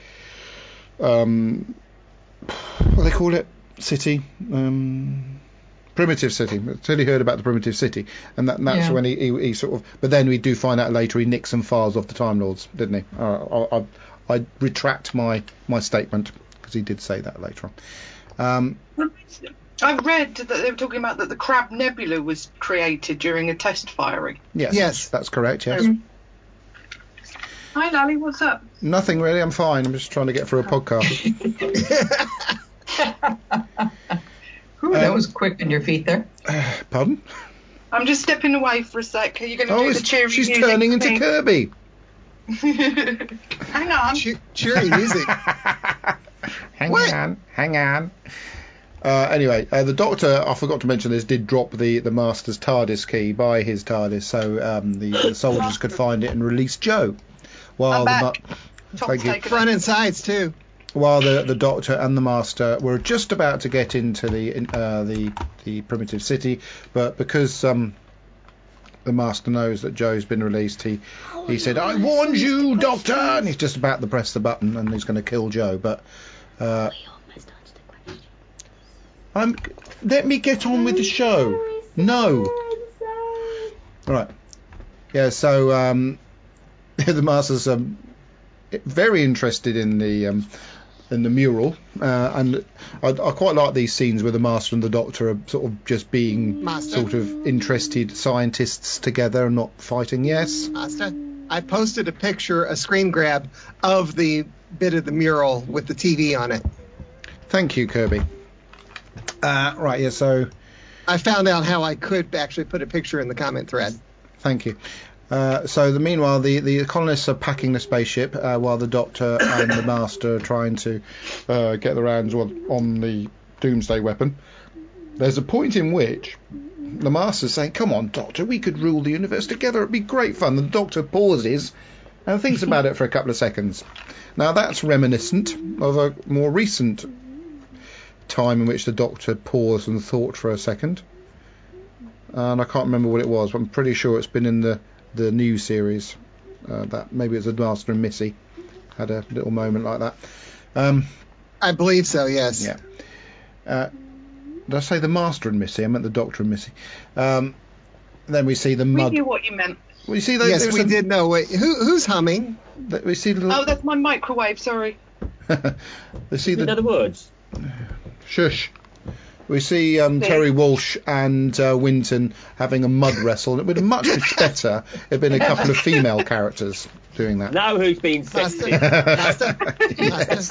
um, what do they call it? City, um, primitive city. Until he heard about the primitive city, and, that, and that's Yeah. when he, he, he sort of. But then we do find out later he nicked some files off the Time Lords, didn't he? Uh, I, I, I retract my my statement because he did say that later on. Um, I've read that they were talking about that the Crab Nebula was created during a test firing. yes, Yes. that's correct. Yes. Um, Hi, Lally, what's up? Nothing really. I'm fine. I'm just trying to get through a podcast. Ooh, that Um, was quick on your feet there. Pardon? I'm just stepping away for a sec. Are you going to Oh, do the it's- cheery she's music turning into thing? Kirby. Hang on. Che- cheery music. Hang What? on, hang on. Uh, anyway, uh, the Doctor, I forgot to mention this, did drop the, the Master's TARDIS key by his TARDIS, so um, the, the soldiers could find it and release Joe. While I'm the back. Ma- Tom's Thank you. taken Front it. and sides too. while the the Doctor and the Master were just about to get into the uh, the the primitive city, but because um, the Master knows that Joe's been released, he he said, "I warned you, Doctor," and he's just about to press the button and he's going to kill Joe, but. Uh, I'm, let me get on with the show. No. Right. Yeah, so um, the Master's um, very interested in the um, in the mural, uh, and I, I quite like these scenes where the Master and the Doctor are sort of just being Master. sort of interested scientists together and not fighting. Yes. Master, I posted a picture, a screen grab of the bit of the mural with the T V on it. Thank you, Kirby. Uh, right, yeah, so... I found out how I could actually put a picture in the comment thread. Thank you. Uh, so, the, meanwhile, the, the colonists are packing the spaceship uh, while the Doctor and the Master are trying to uh, get their hands on, on the Doomsday weapon. There's a point in which the Master's saying, "Come on, Doctor, we could rule the universe together. It'd be great fun." The Doctor pauses and thinks about it for a couple of seconds. Now, that's reminiscent of a more recent time in which the Doctor paused and thought for a second, and I can't remember what it was, but I'm pretty sure it's been in the the new series. Uh, that maybe it was the Master and Missy had a little moment like that. Um, I believe so. Yes. yeah. Uh, did I say the Master and Missy? I meant the Doctor and Missy. Um, then we see the We mud. knew what you meant. We see those. Yes, we did know. Wait, who, who's humming? We see the. Oh, that's my microwave. Sorry. They see In the. other words, Shush. We see um, Terry Walsh and uh, Winton having a mud wrestle, and it would have much better if been a couple of female characters doing that. now who's being sexy? Master, Yes.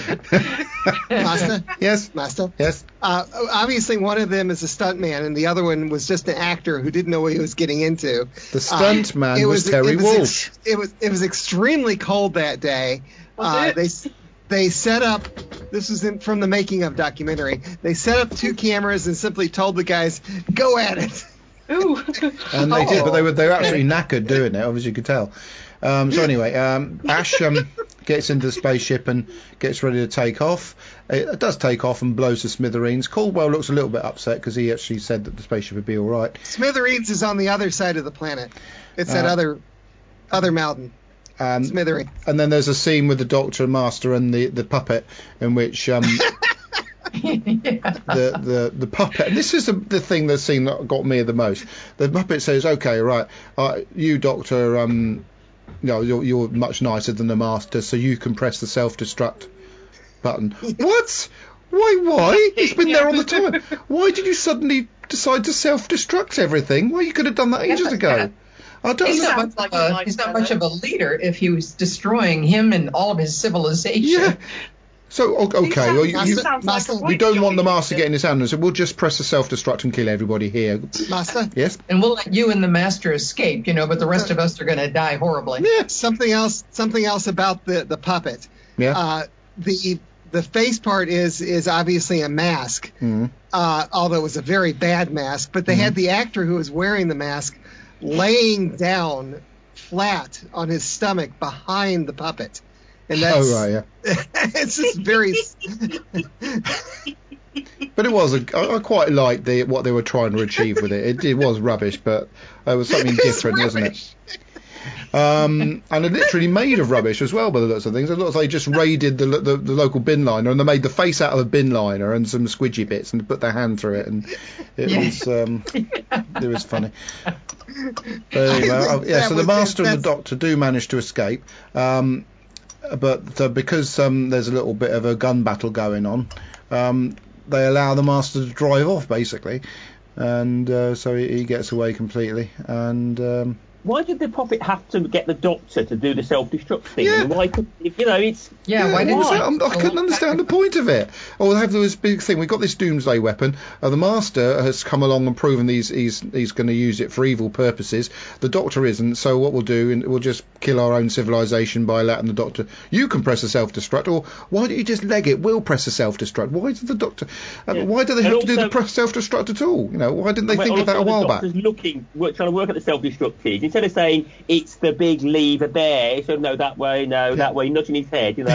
Master, Yes. Master. Yes. Uh, obviously, one of them is a stuntman, and the other one was just an actor who didn't know what he was getting into. The stunt man it was, Terry it was Walsh. Ex- it was it was extremely cold that day. Was uh, it? They they set up. This was in, from the making of documentary. They set up two cameras and simply told the guys, "Go at it." Ooh. And they Oh. did, but they were they were absolutely knackered doing it, as you could tell. Um, so anyway, um, Ash um, gets into the spaceship and gets ready to take off. It, it does take off and blows to smithereens. Caldwell looks a little bit upset because he actually said that the spaceship would be all right. Smithereens is on the other side of the planet. It's that Uh, other other mountain. Um, Smithereens. and then there's a scene with the Doctor and Master and the, the puppet in which um, the, the the puppet, and this is the, the thing, the scene that got me the most. The puppet says, "Okay, right, uh, you Doctor, um, you know, you're, you're much nicer than the Master, so you can press the self-destruct button." What? Why? Why? It's been there all the time. Why did you suddenly decide to self-destruct everything? Well, you could have done that ages ago. I don't. He's not, sounds much like of a a, nice he's not fellow. much of a leader if he was destroying him and all of his civilization. Yeah. So o- okay, well, you, He you, sounds like a Master, you white don't want the guy. Master getting his hand on it, so we'll just press the self-destruct and kill everybody here. Master, Yes? And we'll let you and the master escape, you know, but the rest of us are going to die horribly. Yeah. something else. Something else about the the puppet. Yeah. Uh, the the face part is is obviously a mask. Mhm. Uh, although it was a very bad mask. But they had the actor who was wearing the mask laying down flat on his stomach behind the puppet. And that's, Oh, right, yeah. it's just very. But it was, a, I, I quite liked the, what they were trying to achieve with it. It, it was rubbish, but it was something It's different, wasn't it? rubbish. Um, and it literally made of rubbish as well by the looks of things. It looks like they just raided the, the the local bin liner and they made the face out of a bin liner and some squidgy bits and put their hand through it, and it Yeah. was um, it was funny. But anyway, uh, yeah. That So the was- Master and the that's- Doctor do manage to escape, um, but uh, because um, there's a little bit of a gun battle going on, um, they allow the Master to drive off basically, and uh, so he, he gets away completely. And um, Why did the puppet have to get the Doctor to do the self-destruct thing? Yeah. I mean, why could, if, you know, it's... Yeah, why what didn't was he? that? I'm- I couldn't understand the point of it. Oh, they have this big thing. We've got this Doomsday weapon. Uh, the Master has come along and proven he's he's he's going to use it for evil purposes. The Doctor isn't. So what we'll do, and we'll just kill our own civilization by letting the Doctor. You can press a self-destruct, or why don't you just leg it? We'll press a self-destruct. Why did the Doctor? Uh, Yeah. Why do they And have to do the also- press self-destruct at all? You know, why didn't they Well, think of that a also while the back? Doctor's looking, work, trying to work at the self-destruct keys. Instead of saying, it's the big lever there, so no, that way, no, that way, nudging his head, you know.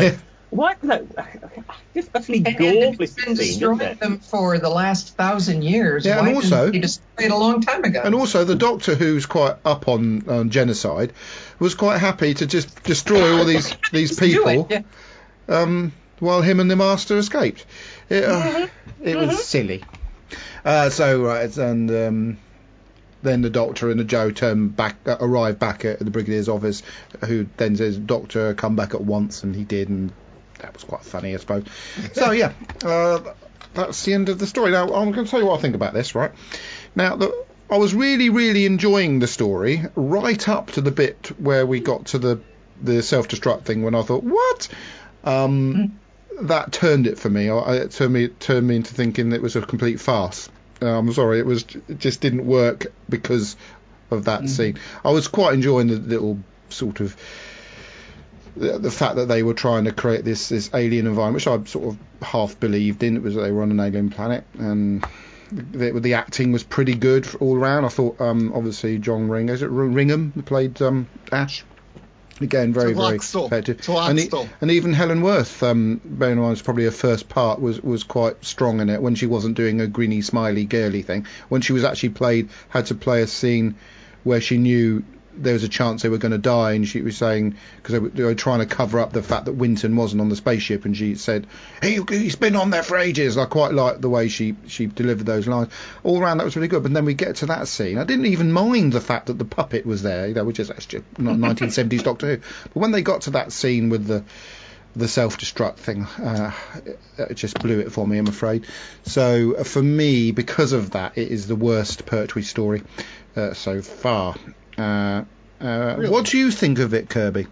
What? No, just utterly And, and gorgeous it's been scene, isn't destroying it? them for the last thousand years. Yeah, Why and also- didn't they destroy it a long time ago? And also, the Doctor, who's quite up on, on genocide, was quite happy to just destroy all these these Just do people, it, yeah. um, while him and the Master escaped. It, uh, it was silly. Uh, so right, and um, then the Doctor and the Joe turn back, uh, arrive back at the Brigadier's office, who then says, "Doctor, come back at once," and he did, and that was quite funny, I suppose. So yeah, uh, that's the end of the story. Now I'm going to tell you what I think about this. Right now, the, I was really, really enjoying the story right up to the bit where we got to the the self-destruct thing, when I thought, what? Um, Mm. That turned it for me. I, it turned me turned me into thinking it was a complete farce. Uh, I'm sorry, it was it just didn't work because of that Mm. scene. I was quite enjoying the little sort of the, the fact that they were trying to create this this alien environment, which I sort of half believed in. It was that they were on an alien planet, and the, the acting was pretty good all around. I thought, um, obviously, John Ring, is it Ringham, who played um, Ash. Again, very, very Tlaxtel. effective. Tlaxtel. And, e- and even Helen Worth, um, bearing in mind it's probably her first part, was, was quite strong in it when she wasn't doing a grinny, smiley, girly thing. When she was actually played, had to play a scene where she knew there was a chance they were going to die, and she was saying, because they, they were trying to cover up the fact that Winton wasn't on the spaceship, and she said, he, he's been on there for ages. I quite like the way she, she delivered those lines. All around, that was really good. But then we get to that scene. I didn't even mind the fact that the puppet was there, you know, which is actually not nineteen seventies Doctor Who. But when they got to that scene with the the self-destruct thing, uh, it, it just blew it for me, I'm afraid. So uh, for me, because of that, it is the worst Pertwee story uh, so far. Uh, uh, Really? What do you think of it, Kirby?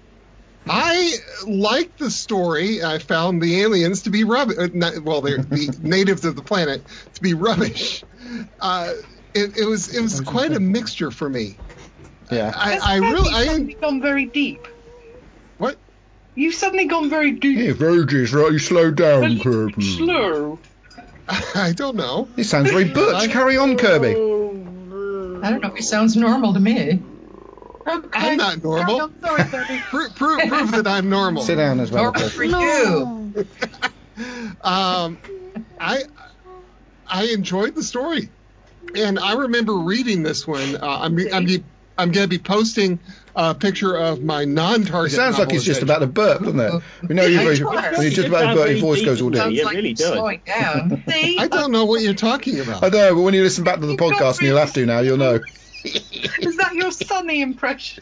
I like the story. I found the aliens to be rubbish. Well, they're the natives of the planet to be rubbish. Uh, it, it was it was quite a mixture for me. Yeah. I, Has I Kirby really I suddenly gone very deep. what? You've suddenly gone very deep. Yeah, Virgis, right? You slow down, Kirby. Slow. I don't know. It sounds very butch. Carry on, Kirby. I don't know. It sounds normal to me. Okay. I'm not normal. Oh, sorry, Kirby. Pro- prove, prove that I'm normal. Sit down as well, Normal please. for you. Um, I I enjoyed the story, and I remember reading this one. Uh, I'm I'm I'm going to be posting a picture of my It non-target. sounds like he's just novelization. about to burp, doesn't it? We know you I very, tried. when you're just about to burp, your voice goes all Sounds deep. It like really he's does. slowing down. See? I don't know what you're talking about. I know, but when you listen back to the podcast, and you'll have to now, you'll know. Is that your sunny impression?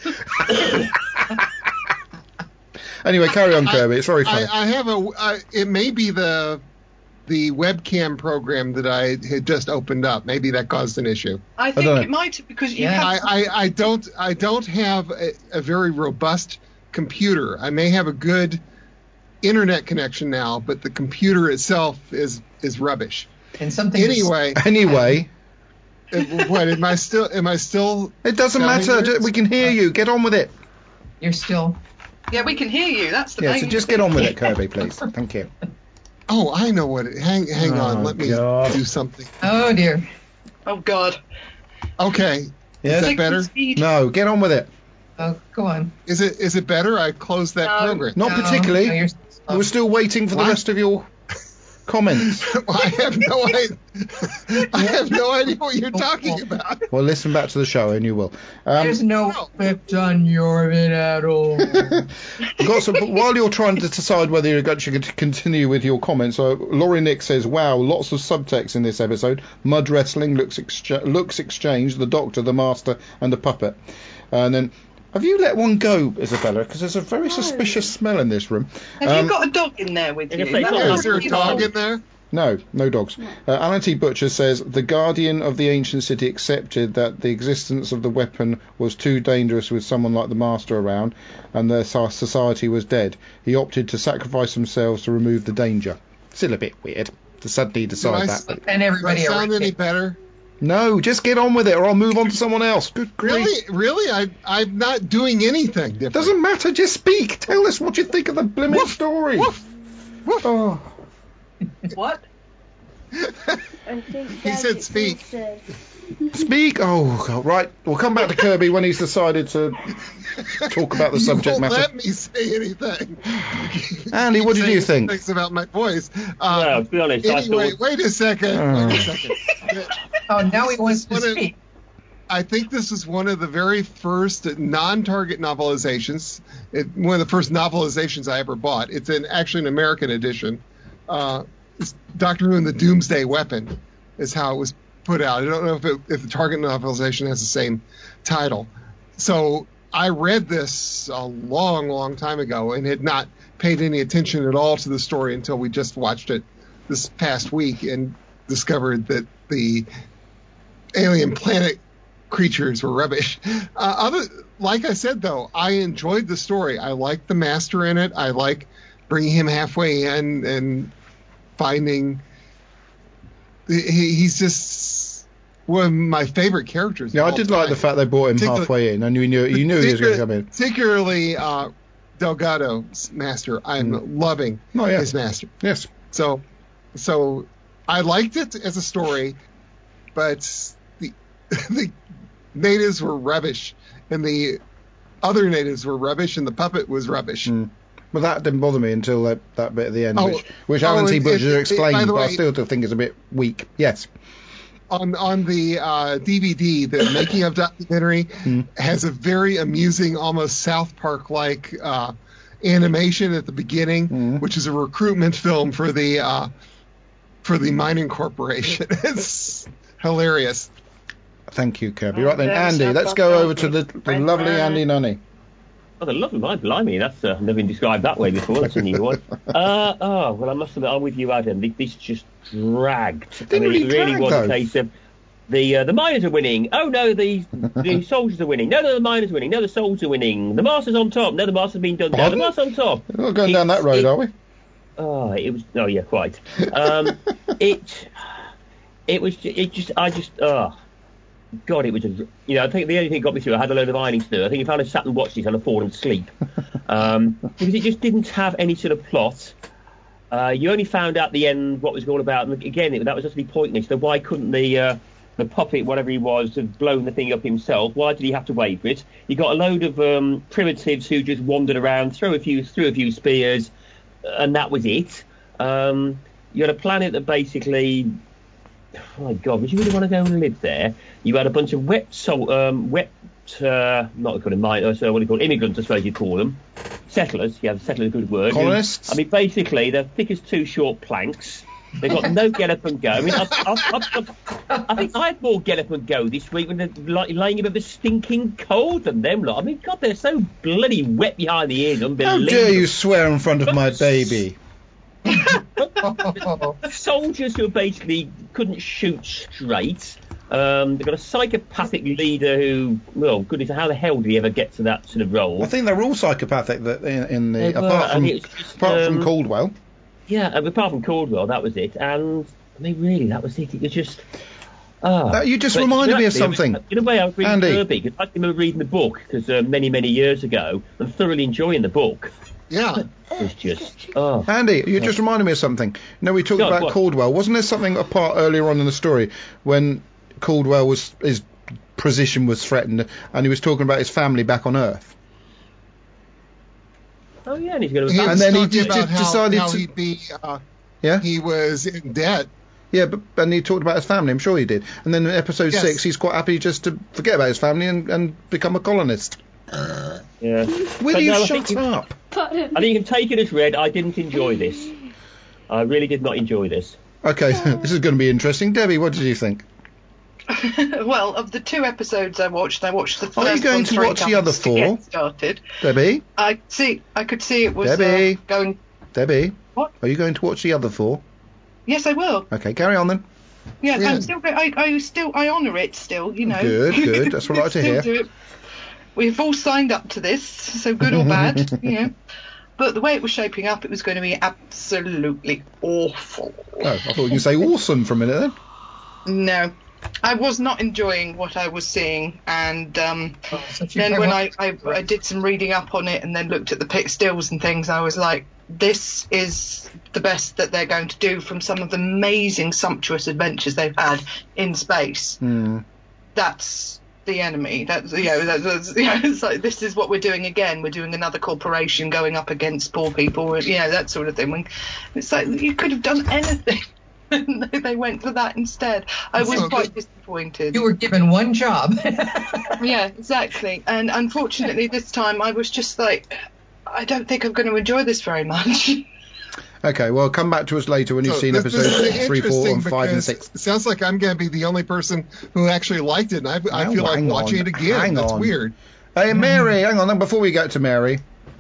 Anyway, carry on, Kirby. It's very funny. I, I have a. I, it may be the the webcam program that I had just opened up. Maybe that caused an issue. I think know. it might have, because you Yeah. have. I, I, I don't I don't have a, a very robust computer. I may have a good internet connection now, but the computer itself is is rubbish. And something. Anyway, Anyway, uh, what am I still? Am I still? it doesn't Sounding matter. weird? Ju- We can hear you. Get on with it. You're still. Yeah, we can hear you. That's the Yeah, main so just thing. get on with it, Kirby, please. Thank you. Oh, I know what. It, hang hang Oh, on. Let me God. do something. Oh dear. Oh, God. Okay. Yes? Is that Take better? some speed. No, get on with it. Oh, go on. Is it is it better? I closed that No. program. Not No, particularly. no, you're still slow. We're still waiting for the What? rest of your comments. Well, I have no idea. I have no idea what you're talking about. Well, listen back to the show and you will. Um, There's no effect on your it at all. I've got some, while you're trying to decide whether you're going to continue with your comments, uh, Laurie Nick says, wow, lots of subtext in this episode. Mud wrestling, looks, excha- looks exchanged, the Doctor, the Master, and the puppet. And then, have you let one go, Isabella? Because there's a very suspicious smell in this room. Have Um, you got a dog in there with I you? guess they That got Yeah, was is there a really dog odd. in there? No, no dogs. Uh, Alan T. Butcher says, the Guardian of the Ancient City accepted that the existence of the weapon was too dangerous with someone like the Master around, and their so- society was dead. He opted to sacrifice themselves to remove the danger. Still a bit weird to suddenly decide I that. s- but- And Does everybody that sound already- any better? No, just get on with it, or I'll move on to someone else. Good grief. Really? Really? I, I'm not doing anything different. Doesn't matter, just speak. Tell us what you think of the blimmin' story. Woof. Woof. Oh. What? I think He Daddy said speak. said- Speak. Oh, God, right. We'll come back to Kirby when he's decided to talk about the You subject won't matter. let me say anything. Andy, what did Saying you think? Things about my voice. Uh, Well, to be honest, I anyway, thought- wait a second. Oh. Wait a second. Oh, now he This wants is to one of- speak. I think this is one of the very first non-Target novelizations. It, one of the first novelizations I ever bought. It's an actually an American edition. Uh, it's Doctor Who and the Doomsday Weapon is how it was put out. I don't know if, it, if the Target novelization has the same title. So I read this a long, long time ago and had not paid any attention at all to the story until we just watched it this past week and discovered that the alien planet creatures were rubbish. Uh, other, like I said, though, I enjoyed the story. I like the Master in it. I like bringing him halfway in and finding. He, he's just one of my favorite characters. Yeah, of I all did like time. the fact they brought him Particular- halfway in. I knew you knew, you knew he was going to come in. Particularly uh, Delgado's Master. I'm Mm. loving Oh, yeah. his Master. Yes. So, so I liked it as a story, but the the natives were rubbish, and the other natives were rubbish, and the puppet was rubbish. Mm. Well, that didn't bother me until that, that bit at the end, Oh, which, which oh, Alan T. it- Butcher it- it- explained, by the but I way- still think it's a bit weak. Yes. On on the uh, D V D, the making of documentary has a very amusing, almost South Park like uh, animation at the beginning, Mm. which is a recruitment film for the uh, for the mining corporation. It's hilarious. Thank you, Kirby. Oh, right then, there we Andy, go. let's go over to the, the Friend lovely man. Andy Nunny. Oh, the lovely, my blimey, that's uh, never been described that way before. That's a new one. Uh, oh, well, I must admit, I'm with you, Adam. This, this just dragged. didn't I mean, really it really drag, was though. a case of the uh, the miners are winning. Oh no, the the soldiers are winning. No, no, the miners are winning. No, the soldiers are winning. The master's on top. No, the master's been done down. Pardon? The master's on top. We're not going down It's- that road, it- are we? Oh, it was. Oh yeah, quite. Um, it. It was. It just. I just. Oh, God, it was. A, you know, I think the only thing that got me through. I had a load of ironing to do. I think if I'd have sat and watched this, I'd have fallen asleep um, because it just didn't have any sort of plot. Uh, you only found out the end what was all about, and again, it, that was utterly pointless. So why couldn't the uh, the puppet, whatever he was, have blown the thing up himself? Why did he have to wait for it? You got a load of um, primitives who just wandered around, threw a few, threw a few spears, and that was it. Um, you had a planet that basically, oh my God, would you really want to go and live there? You had a bunch of wet, salt, um, wet, uh, not called miners, so what do you call it? Immigrants, I suppose you call them. Settlers, yeah, settlers is a good word. Colonists? I mean, basically, they're thick as two short planks. They've got no get up and go. I mean, I've, I've, I've, I've, I think I had more get up and go this week when they're like, laying a bit of a stinking cold than them lot. I mean, God, they're so bloody wet behind the ears. How Unbelievable. dare you swear in front of my baby? Soldiers who basically couldn't shoot straight. Um, they've got a psychopathic leader who, well, goodness, how the hell did he ever get to that sort of role? I think they're all psychopathic that in, in the They were, apart from and it's just, apart from um, Caldwell. Yeah, and apart from Caldwell, that was it. And I mean, really, that was it. It was just. Ah. Uh, you just But reminded me of actually, something. In a way, I was reading Andy. Kirby because I remember reading the book because uh, many, many years ago and thoroughly enjoying the book. Yeah. It was just. Oh. Andy, you just reminded me of something. You know, we talked Go on, about what? Caldwell. Wasn't there something apart earlier on in the story when Caldwell was his position was threatened and he was talking about his family back on Earth? Oh yeah, and he's going He to. And was then he talking just- about just how, decided how to- he'd be, uh, Yeah, he was in debt. yeah, but and he talked about his family. I'm sure he did. And then in episode Yes. six, he's quite happy just to forget about his family and, and become a colonist. Yeah. Will But you no, I shut think you- up? Pardon. I think you can take it as read. I didn't enjoy this. I really did not enjoy this. Okay, this is going to be interesting. Debbie, what did you think? Well, of the two episodes I watched, I watched the first Are you going one to three watch the times other to four? get started. Debbie, I see. I could see it was uh, Debbie. going. Debbie, What? are you going to watch the other four? Yes, I will. Okay, carry on then. Yeah, Yeah. I'm still. go- I, I still. I honour it. Still, you know. Good, good. That's what I like to Still hear. do it. We've all signed up to this, so good or bad, you know. But the way it was shaping up, it was going to be absolutely awful. Oh, I thought you were going to say awesome for a minute then. No, I was not enjoying what I was seeing, and um, So she then quite when wants- I, I I did some reading up on it and then looked at the pick stills and things, I was like, this is the best that they're going to do from some of the amazing, sumptuous adventures they've had in space. Mm. That's the enemy. That's, you know, that, that's, you know, it's like, this is what we're doing again. We're doing another corporation going up against poor people, you know, that sort of thing. When it's like, you could have done anything. They went for that instead. I was So quite disappointed. You were given one job. Yeah, exactly. And unfortunately, this time I was just like, I don't think I'm going to enjoy this very much. Okay, well, come back to us later when you've So seen this- this is episodes three, four, interesting and five, and because six. It sounds like I'm going to be the only person who actually liked it, and I, I Oh, feel like hang watching on, it again. hang That's on. weird. Hey, Mary, hang on. Before we get to Mary.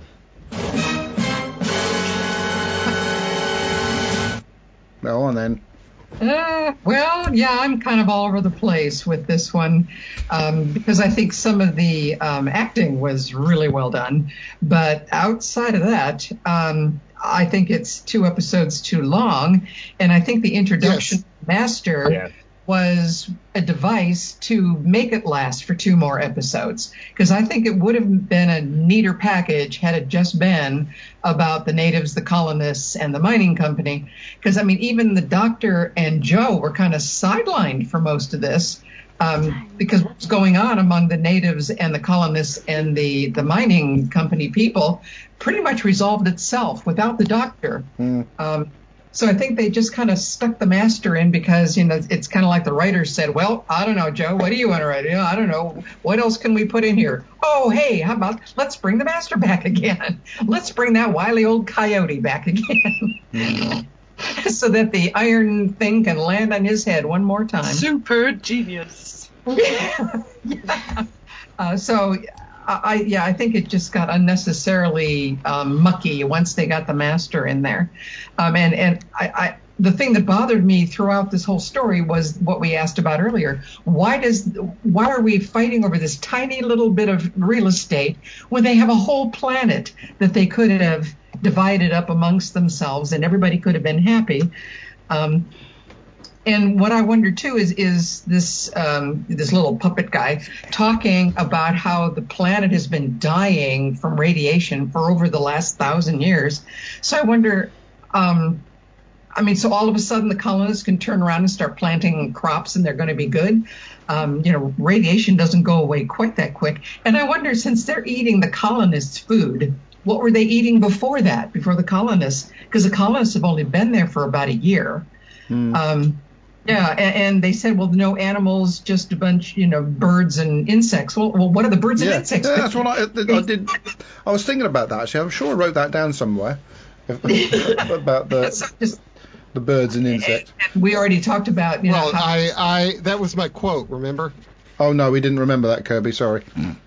Go on then. Uh, well, yeah, I'm kind of all over the place with this one um, because I think some of the um, acting was really well done. But outside of that, um, I think it's two episodes too long. And I think the introduction Yes. of Master Yeah. was a device to make it last for two more episodes. Because I think it would have been a neater package had it just been about the natives, the colonists, and the mining company. Because, I mean, even the doctor and Joe were kind of sidelined for most of this. Um, because what's going on among the natives and the colonists and the, the mining company people pretty much resolved itself without the doctor. Mm. Um, so I think they just kind of stuck the Master in because, you know, it's kind of like the writers said, well, I don't know, Joe, what do you want to write? You know, I don't know. What else can we put in here? Oh, hey, how about let's bring the Master back again. Let's bring that wily old coyote back again. Mm. So that the iron thing can land on his head one more time. Super genius. Yeah. Uh, so, I yeah, I think it just got unnecessarily um, mucky once they got the Master in there. Um, and and I, I, the thing that bothered me throughout this whole story was what we asked about earlier. Why does why are we fighting over this tiny little bit of real estate when they have a whole planet that they could have divided up amongst themselves and everybody could have been happy? Um, And what I wonder too is is this um, this little puppet guy talking about how the planet has been dying from radiation for over the last thousand years. So I wonder, um, I mean, so all of a sudden the colonists can turn around and start planting crops and they're going to be good. Um, you know, radiation doesn't go away quite that quick. And I wonder, since they're eating the colonists' food, what were they eating before that, before the colonists? Because the colonists have only been there for about a year. Mm. Um, Yeah, and, and they said, well, no animals, just a bunch, you know, birds and insects. Well, well what are the birds Yeah, and insects? yeah, that's what I, I did. I was thinking about that actually. I'm sure I wrote that down somewhere about the So just, the birds and insects. we already talked about, you know, Well, how, I, I that was my quote. Remember? Oh no, we didn't remember that, Kirby. Sorry.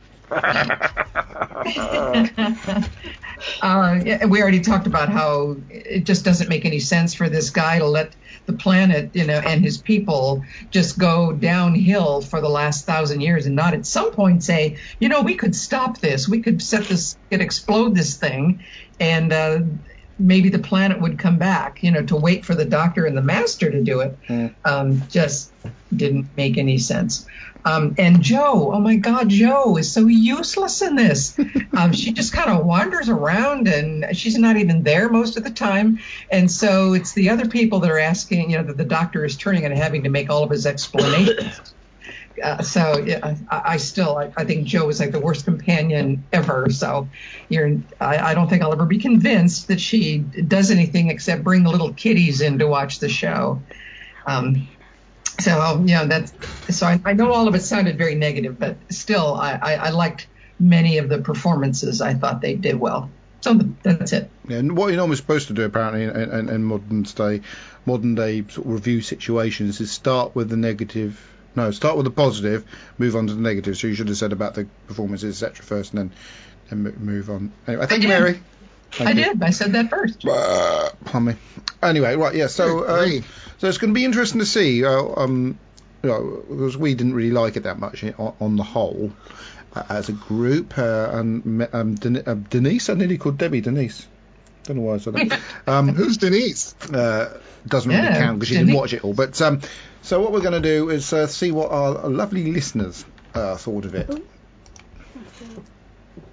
uh, yeah, we already talked about how it just doesn't make any sense for this guy to let the planet, you know, and his people just go downhill for the last thousand years and not at some point say, you know, we could stop this. We could set this, could explode this thing, and uh, maybe the planet would come back. You know, to wait for the Doctor and the Master to do it Mm. um, just didn't make any sense. Um, and Joe, oh my God, Joe is so useless in this. Um, she just kind of wanders around and she's not even there most of the time. And so it's the other people that are asking, you know, that the Doctor is turning and having to make all of his explanations. Uh, so yeah, I, I still, I, I think Joe is like the worst companion ever. So you're, I, I don't think I'll ever be convinced that she does anything except bring the little kiddies in to watch the show. Um, So, you know, that's, so I, I know all of it sounded very negative, but still, I, I, I liked many of the performances. I thought they did well. So that's it. Yeah, and what you're normally supposed to do, apparently, in, in, in modern day, modern day sort of review situations, is start with the negative. No, start with the positive, move on to the negative. So you should have said about the performances, et cetera, first, and then, then move on. Anyway, thank you, Mary. Thank I you. did. I said that first. Uh, pardon me. Anyway, right, yeah. So, Good uh, grief. so it's going to be interesting to see. Uh, um, you know, because we didn't really like it that much on, on the whole uh, as a group. Uh, and um, Den- uh, Denise, I nearly called Debbie Denise. Don't know why I said that. Um, Who's Denise? uh, doesn't really Yeah, count because she didn't Denise. watch it all. But um, so what we're going to do is uh, see what our lovely listeners uh, thought of it.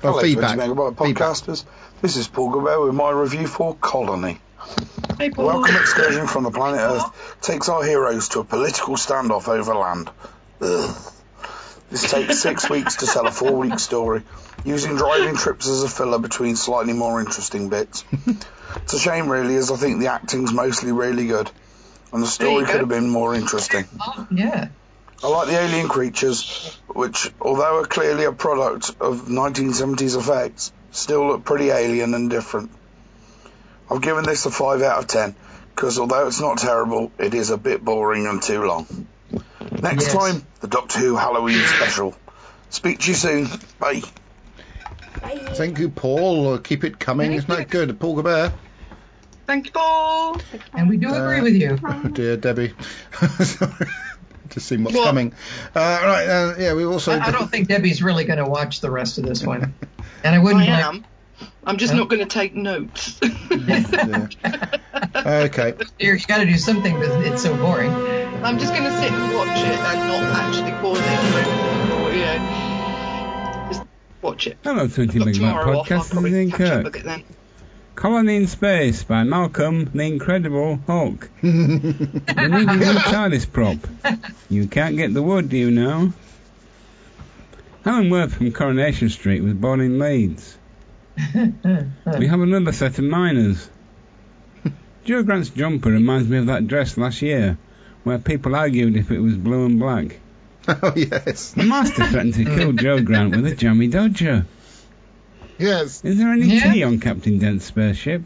Oh, Hello, feedback. twenty Megabyte podcasters. This is Paul Gabell with my review for Colony. Hey, A Paul. welcome excursion from the planet Earth takes our heroes to a political standoff over land. Ugh. This takes six weeks to tell a four-week story, using driving trips as a filler between slightly more interesting bits. It's a shame, really, as I think the acting's mostly really good, and the story could have been more interesting. Oh, yeah. I like the alien creatures, which, although are clearly a product of nineteen seventies effects, still look pretty alien and different. I've given this a five out of ten, because although it's not terrible, it is a bit boring and too long. Next Yes. time, the Doctor Who Halloween special. Speak to you soon. Bye. Thank you, Paul. Uh, keep it coming. Thank Isn't that you. good? Paul Gabert. Thank you, Paul. And we do agree with you. Oh, dear Debbie. Sorry. Just seeing what's What? coming. Uh, right, uh, yeah, we also... I, I don't think Debbie's really going to watch the rest of this one. And I wouldn't I blame- am. I'm just Huh? not going to take notes. Yeah. Okay. Here, you got to do something because it's so boring. I'm just going to sit and watch it and not actually pause it. Or, you know, just watch it. Hello, twenty Got Megabyte tomorrow off. I'll Podcast. This is probably Ian catch up Kirk. with it then. Colony in Space by Malcolm the Incredible Hulk. We need a new TARDIS prop. You can't get the wood, you know. Helen Worth from Coronation Street was born in Leeds. We have another set of miners. Joe Grant's jumper reminds me of that dress last year, where people argued if it was blue and black. Oh, yes. The Master threatened to kill Joe Grant with a jammy dodger. Yes. Is there any Yeah. tea on Captain Dent's spaceship?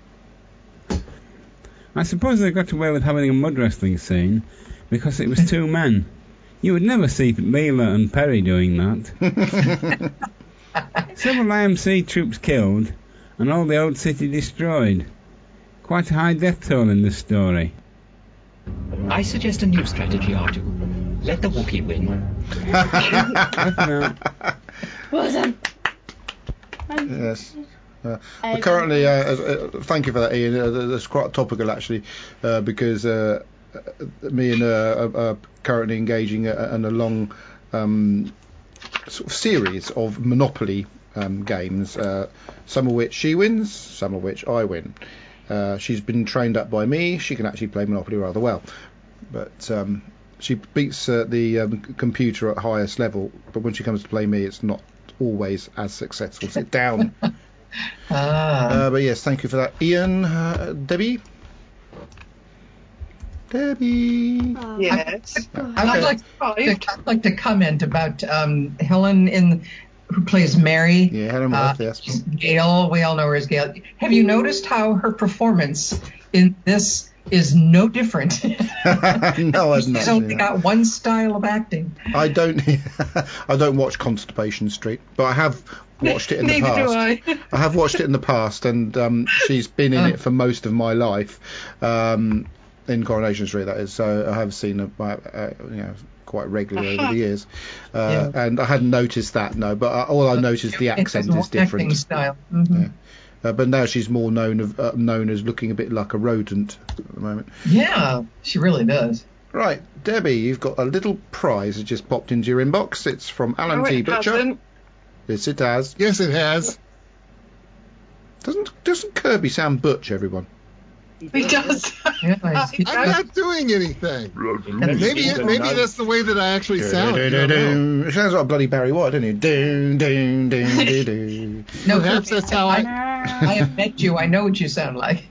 I suppose they got away with having a mud wrestling scene because it was two men. You would never see Leela and Perry doing that. Several I M C troops killed and all the old city destroyed. Quite a high death toll in this story. I suggest a new strategy, Artu. Let the Wookiee win. Bye for now. Well done. Yes. Uh, we're currently, uh, uh, thank you for that, Ian. Uh, that's quite topical, actually, uh, because uh, uh, me and uh, are, are currently engaging in a long um, sort of series of Monopoly um, games, uh, some of which she wins, some of which I win. Uh, she's been trained up by me. She can actually play Monopoly rather well, but um, she beats uh, the um, computer at highest level. But when she comes to play me, it's not always as successful. Sit down. Ah. Uh, but yes, thank you for that, Ian. Uh, Debbie. Debbie. Oh, Yes. God. I'd Okay. like Arrived. to, I'd like to comment about um, Helen in who plays Mary. Yeah, Helen Uh, Worth, yes. Gail, we all know her as Gail. Have you noticed how her performance in this is no different? No, I've not. She's only seen that. got one style of acting. I don't. I don't watch Constipation Street, but I have watched it in the Neither past. do I. I have watched it in the past, and um, she's been in Um. it for most of my life. Um, in Coronation Street, that is. So I have seen it, uh, uh, you know, quite regularly over the years, uh, and I hadn't noticed that. No, but I, all I noticed the It has accent one is different. Acting style. Mhm. Yeah. Uh, but now she's more known of uh, known as looking a bit like a rodent at the moment. Yeah, she really does. Right, Debbie, you've got a little prize that just popped into your inbox. It's from Alan No, T. it Butcher. hasn't. Yes, it has. Yes, it has. Doesn't doesn't Kirby sound butch, everyone? He does. Yeah, he I'm does. not doing anything. That's- Maybe it, maybe that's the way that I actually sound. I don't know. It sounds like bloody Barry White, doesn't it? Doon, doon, doon, doon, doon. No, Perhaps Kirby, that's how I. I have met you. I know what you sound like.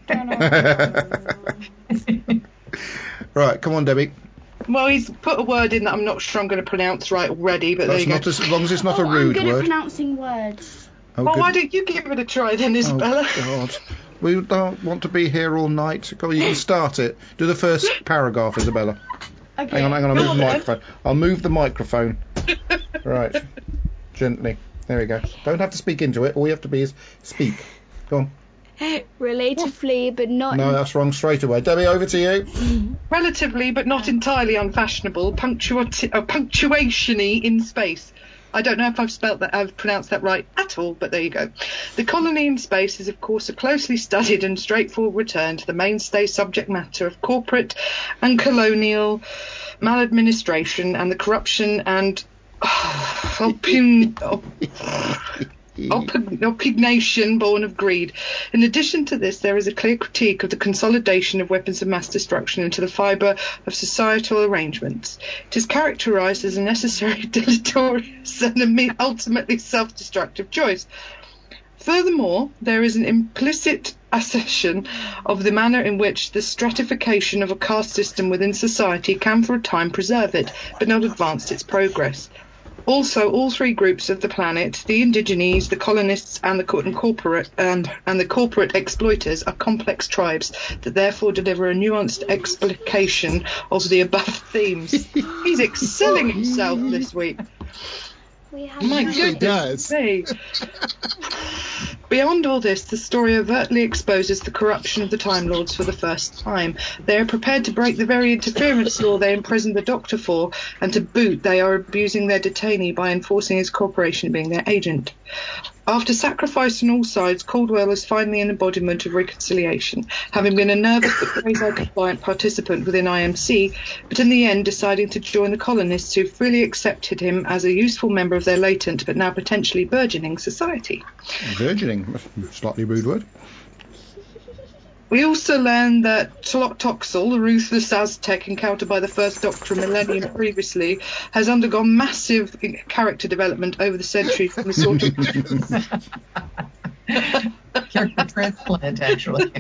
Right, come on, Debbie. Well, he's put a word in that I'm not sure I'm going to pronounce right already, but That's there you not go. as, as long as it's not oh, a rude I'm good word. at pronouncing words. Oh, well, good. why don't you give it a try then, Oh, Isabella? God. We don't want to be here all night. Go on, you can start it. Do the first paragraph, Isabella. Okay. Hang on, hang on, I'll Go move on the then. microphone. I'll move the microphone. Right. Gently. There we go. Don't have to speak into it. All you have to be is speak. Go on. Relatively, but not. No, that's wrong straight away. Debbie, over to you. Relatively, but not entirely unfashionable, punctua- uh, punctuation-y in space. I don't know if I've spelt that, I've pronounced that right at all, but there you go. The colony in space is, of course, a closely studied and straightforward return to the mainstay subject matter of corporate and colonial maladministration and the corruption and oh, opun- oh, Oppug- oppugnation born of greed. In addition to this, there is a clear critique of the consolidation of weapons of mass destruction into the fibre of societal arrangements. It is characterised as a necessary, deleterious, and ultimately self-destructive choice. Furthermore, there is an implicit assertion of the manner in which the stratification of a caste system within society can for a time preserve it, but not advance its progress. Also, all three groups of the planet, the indigenes, the colonists, and the co- and corporate and, and the corporate exploiters, are complex tribes that therefore deliver a nuanced explication of the above themes. He's excelling himself this week. We have My magic. goodness me. Beyond all this, the story overtly exposes the corruption of the Time Lords for the first time. They are prepared to break the very interference law they imprisoned the Doctor for, and to boot, they are abusing their detainee by enforcing his cooperation being their agent. After sacrifice on all sides, Caldwell is finally an embodiment of reconciliation, having been a nervous but quasi-compliant participant within I M C, but in the end deciding to join the colonists who freely accepted him as a useful member of their latent but now potentially burgeoning society. Burgeoning, slightly rude word. We also learn that Toxel, the ruthless Aztec encountered by the first Doctor a millennium previously, has undergone massive character development over the centuries from a sort of character transplant, actually.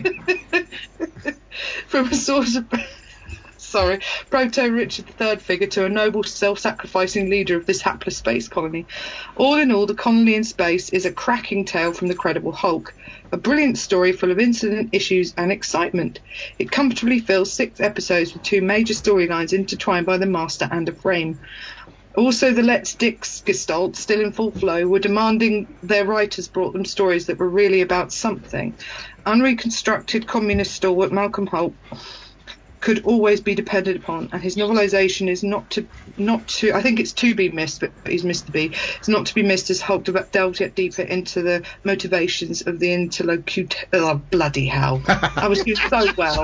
from a sort of sorry, proto-Richard the Third figure to a noble, self-sacrificing leader of this hapless space colony. All in all, The Colony in Space is a cracking tale from the Credible Hulk, a brilliant story full of incident, issues and excitement. It comfortably fills six episodes with two major storylines intertwined by the Master and a frame. Also, the Let's Dicks gestalt, still in full flow, were demanding their writers brought them stories that were really about something. Unreconstructed communist stalwart Malcolm Holt could always be depended upon, and his novelisation is not to, not to, I think it's to be missed, but he's missed to be, it's not to be missed as Hulk delved yet deeper into the motivations of the interlocutor, oh, bloody hell, I was doing so well,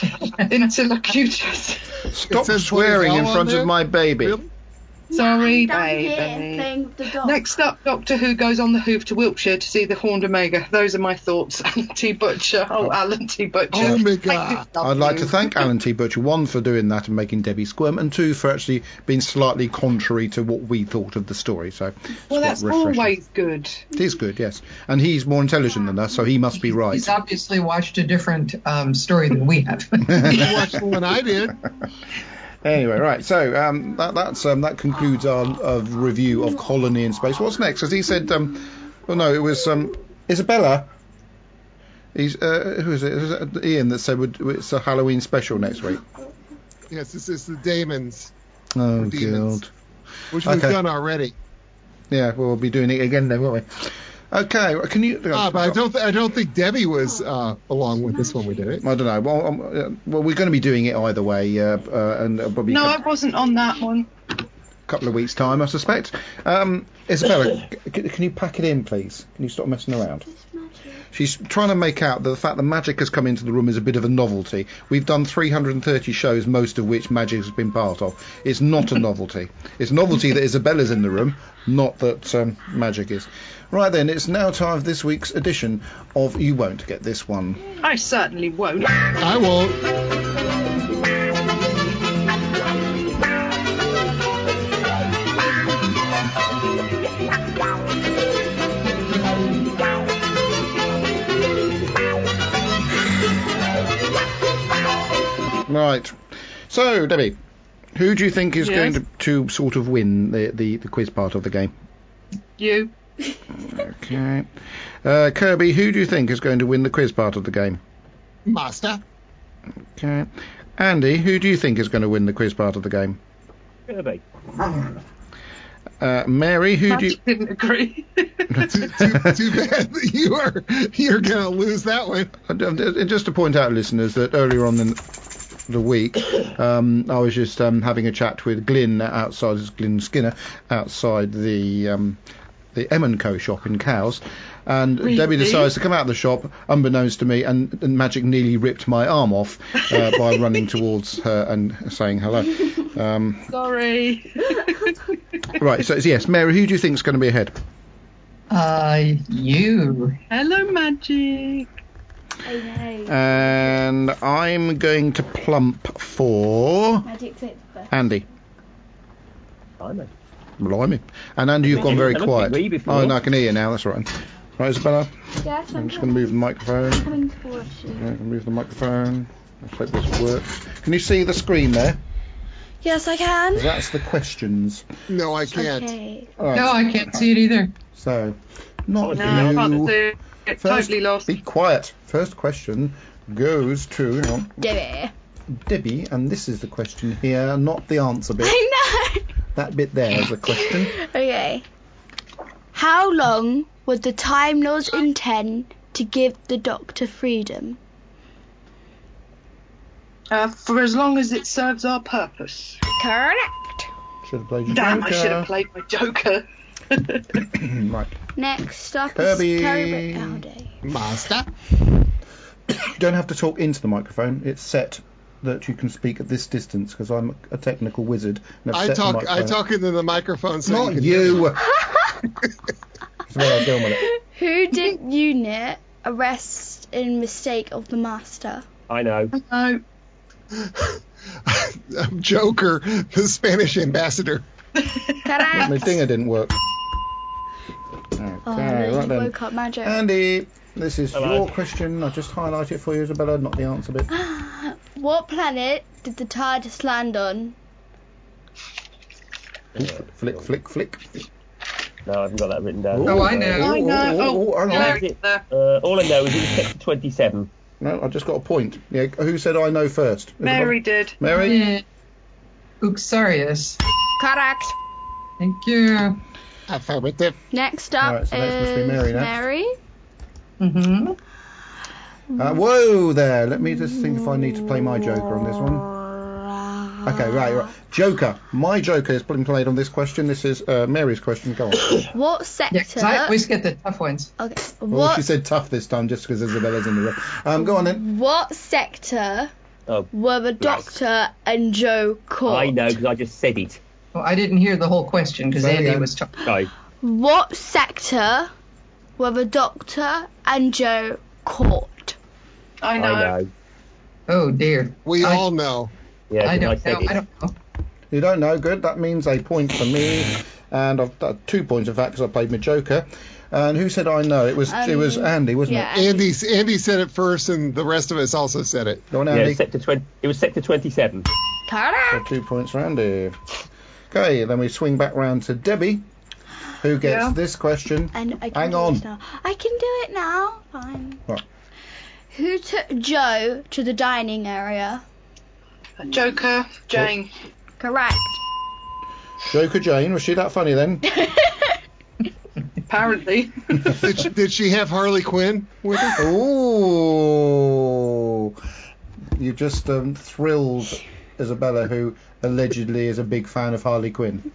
interlocutors. Stop swearing in front of my baby. Really? Sorry, Down baby. here playing with the dog. Next up, Doctor Who goes on the hoof to Wiltshire to see the Horned Omega. Those are my thoughts. Alan T. Butcher. Oh, Alan T. Butcher. Omega. I'd like to thank Alan T. Butcher, one, for doing that and making Debbie squirm, and two, for actually being slightly contrary to what we thought of the story. So, it's Well, quite that's refreshing. always good. It is good, yes. And he's more intelligent than us, so he must be right. He's obviously watched a different um, story than we have. You watched the one I did. Anyway, right, so um, that that's um, that concludes our uh, review of Colony in Space. What's next? As he said, um, well, no, it was um, Isabella. He's uh, who is it? Is it Ian that said it's a Halloween special next week? Yes, this is the Damons. Oh, Demons. God. Which we've Okay. done already. Yeah, well, we'll be doing it again then, won't we? Okay, well, can you? Ah, but I don't. Th- I don't think Debbie was uh, along with this when we did it. I don't know. Well, um, uh, well, we're going to be doing it either way, uh, uh, and uh, probably No, a I wasn't on that one. couple of weeks' time, I suspect. Um, Isabella, c- can you pack it in, please? Can you stop messing around? She's trying to make out that the fact that magic has come into the room is a bit of a novelty. We've done three hundred thirty shows, most of which magic has been part of. It's not a novelty. It's a novelty that Isabella's in the room, not that um, magic is. Right then, it's now time for this week's edition of You Won't Get This One. I certainly won't. I won't. Right. So, Debbie, who do you think is Yes? going to, to sort of win the, the, the quiz part of the game? You. Okay. Uh, Kirby, who do you think is going to win the quiz part of the game? Master. Okay. Andy, who do you think is going to win the quiz part of the game? Kirby. Uh, Mary, who do you... Matt didn't agree. too, too, too bad that you are. You're gonna lose that one. Uh, Just to point out, listeners, that earlier on in the week, um, I was just um, having a chat with Glyn outside, this is Glyn Skinner, outside the um, the M and Co shop in Cowes, and Really? Debbie decides to come out of the shop, unbeknownst to me, and, and Magic nearly ripped my arm off uh, by running towards her and saying hello. Um, Sorry. right, so yes, Mary, who do you think is going to be ahead? Uh, you. Hello, Magic. Okay. And I'm going to plump for Magic takes the first. Andy. I know. Blimey. And Andy, you've gone very Haven't quiet. we before? Oh, no, I can hear you now. That's all right. Right, Isabella? Yes, I'm just going to move the microphone. coming towards you. Yeah, I'm gonna move the microphone. Let's hope this works. Can you see the screen there? Yes, I can. That's the questions. No, I can't. Okay. All right. No, I can't see it either. So, not No, I can't you. see it. It's First, totally lost. be quiet. First question goes to hang on, Debbie. Debbie, and this is the question here, not the answer bit. I know. That bit there is the question. Okay. How long would the Time Lords intend to give the Doctor freedom? Uh, for as long as it serves our purpose. Correct. Should have played your Damn, Joker. I should have played my Joker. Right. Next up Kirby. is Kirby Howdy. Master. You don't have to talk into the microphone. It's set that you can speak at this distance because I'm a technical wizard. And I've I set the talk. I microphone. talk into the microphone. So Not you. Can hear me. you. Well, go on with it. Who did Unit arrest in mistake of the Master? I know. No. Joker, the Spanish ambassador. Correct. My dinger didn't work. Okay, Oh, no, right you then. woke up magic. Andy, this is Hello. your question. I just highlight it for you, Isabella, not the answer bit. What planet did the TARDIS land on? Ooh, flick, flick, flick. No, I haven't got that written down. Ooh, Oh, I know. ooh, I know. ooh, ooh, ooh, hang on. Yeah. Is it- There. Uh, all I know is it was sector twenty-seven. No, I just got a point. Yeah, who said I know first? Mary did. Mary? Yeah. Uxarius. Correct. Thank you. Affirmative. Next up Right, so next must is be Mary next. Mary. Mm-hmm. Uh, whoa there. Let me just think if I need to play my Joker on this one. Okay, right, right. Joker. My Joker is being played on this question. This is uh, Mary's question. Go on. What Yeah, 'cause sector? I always get the tough ones. Okay. Well, What she said tough this time just because Isabella's in the room. Um, go on then. What sector Oh, were the Doctor and Joe caught? I know because I just said it. Well, I didn't hear the whole question because Say Andy again. was talking. Sorry. What sector were the Doctor and Joe caught? I know. I know. Oh dear. We I, all know. Yeah, I 'cause I, don't said know. it. I don't know. You don't know, good. That means a point for me, and I've got two points in fact because I played my Joker. And who said I know? It was it was Um, Andy, wasn't yeah. it? Andy. Andy said it first, and the rest of us also said it. Go on, Yeah, Andy. sector twenty. It was sector twenty-seven. So Correct. two points for Andy. Okay, then we swing back round to Debbie, who gets Yeah. this question. And I can Hang do on. it now. I can do it now. Fine. What? Who took Joe to the dining area? Joker, Jane. Correct. Joker Jane, was she that funny then? Apparently. Did she, did she have Harley Quinn with her? Ooh. You just um, thrilled Isabella, who allegedly is a big fan of Harley Quinn.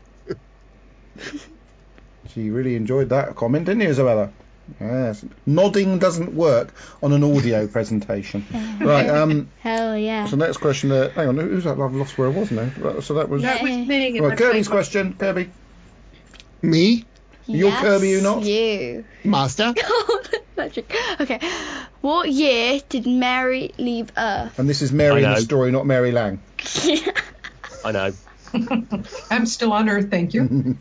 She really enjoyed that comment, didn't you, Isabella? Yes. Nodding doesn't work on an audio presentation. Right, um, Hell yeah. so next question, uh, hang on, who's that? I've lost where I was now. Right, so that was... That was me. Right, Kirby's question, Kirby. Me? You're Yes, Kirby, you not? You. Master? Magic. Okay. What year did Mary leave Earth? And this is Mary in I the know. story, not Mary Lang. I know. I'm still on Earth, thank you.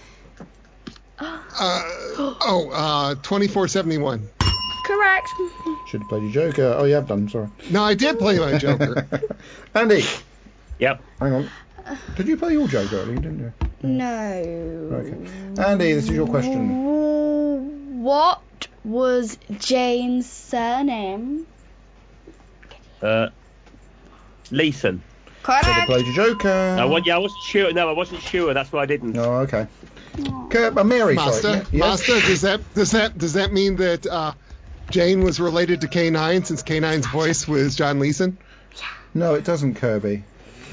Uh, oh, uh, twenty-four seventy-one. Correct. Should have played your Joker. Oh, you have done, sorry. No, I did play my Joker. Andy, Yep. hang on. Did you play your Joker earlier, didn't you? No. Okay. Andy, this is your question. What was Jane's surname? Uh, Leeson. Should have Correct. played your Joker. I, wa- yeah, I wasn't sure. No, I wasn't sure. That's why I didn't. Oh, okay. Kirk, uh, Mary, Master? sorry. Yes? Master, does that does that does that mean that uh, Jane was related to K nine since K nine's voice was John Leeson? No, it doesn't, Kirby.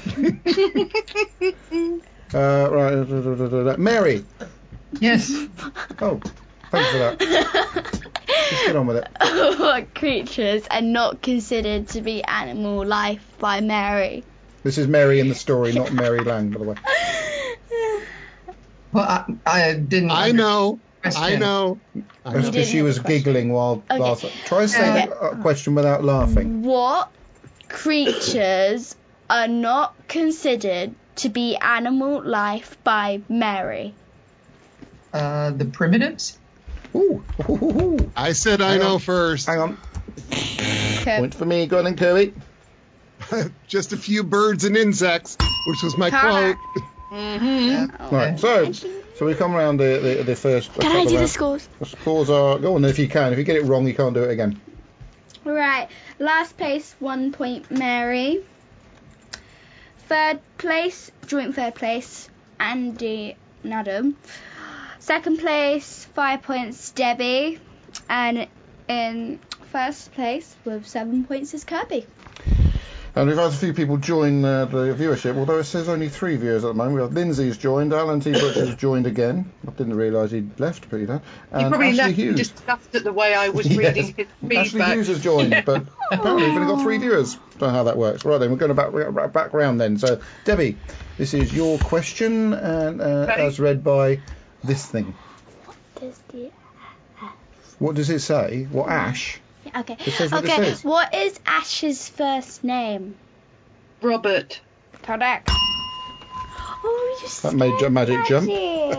uh, right. da, da, da, da, da. Mary. Yes. Oh, thanks for that. Just get on with it. What creatures are not considered to be animal life by Mary? This is Mary in the story, not Mary Lang, by the way. Well, I, I didn't. I know. question. I know. I That's know. because she hear was the question. giggling while Okay. last. Try and say Okay. a question without laughing. What creatures are not considered to be animal life by Mary? Uh, the primitives? Ooh. Ooh, ooh, ooh. I said I Hang know on. first. Hang on. Okay. Point for me. Go on then, Kirby. Just a few birds and insects, which was my Correct. quote. Oh. Right. So, so we come around the the, the first. Can I do the scores? The scores are. Go on then if you can. If you get it wrong, you can't do it again. Right. Last place, one point Mary. Third place, joint third place, Andy and Adam. Second place, five points, Debbie. And in first place with seven points is Kirby. And we've had a few people join uh, the viewership, although it says only three viewers at the moment. We have Lindsay's joined, Alan T. Butcher's joined again. I didn't realise he'd left, but he did. He And probably Ashley left Hughes. just scuffed at the way I was Yes. reading his Ashley feedback. Hughes has joined, but apparently we've only got three viewers. Don't know how that works. Right then, we're going to back, back round then. So, Debbie, this is your question, and uh, Okay. as read by this thing. Does the What does it say? What, Ash? Okay. It says what it Okay. says. What is Ash's first name? Robert. Correct. Oh, you That made a magic jump.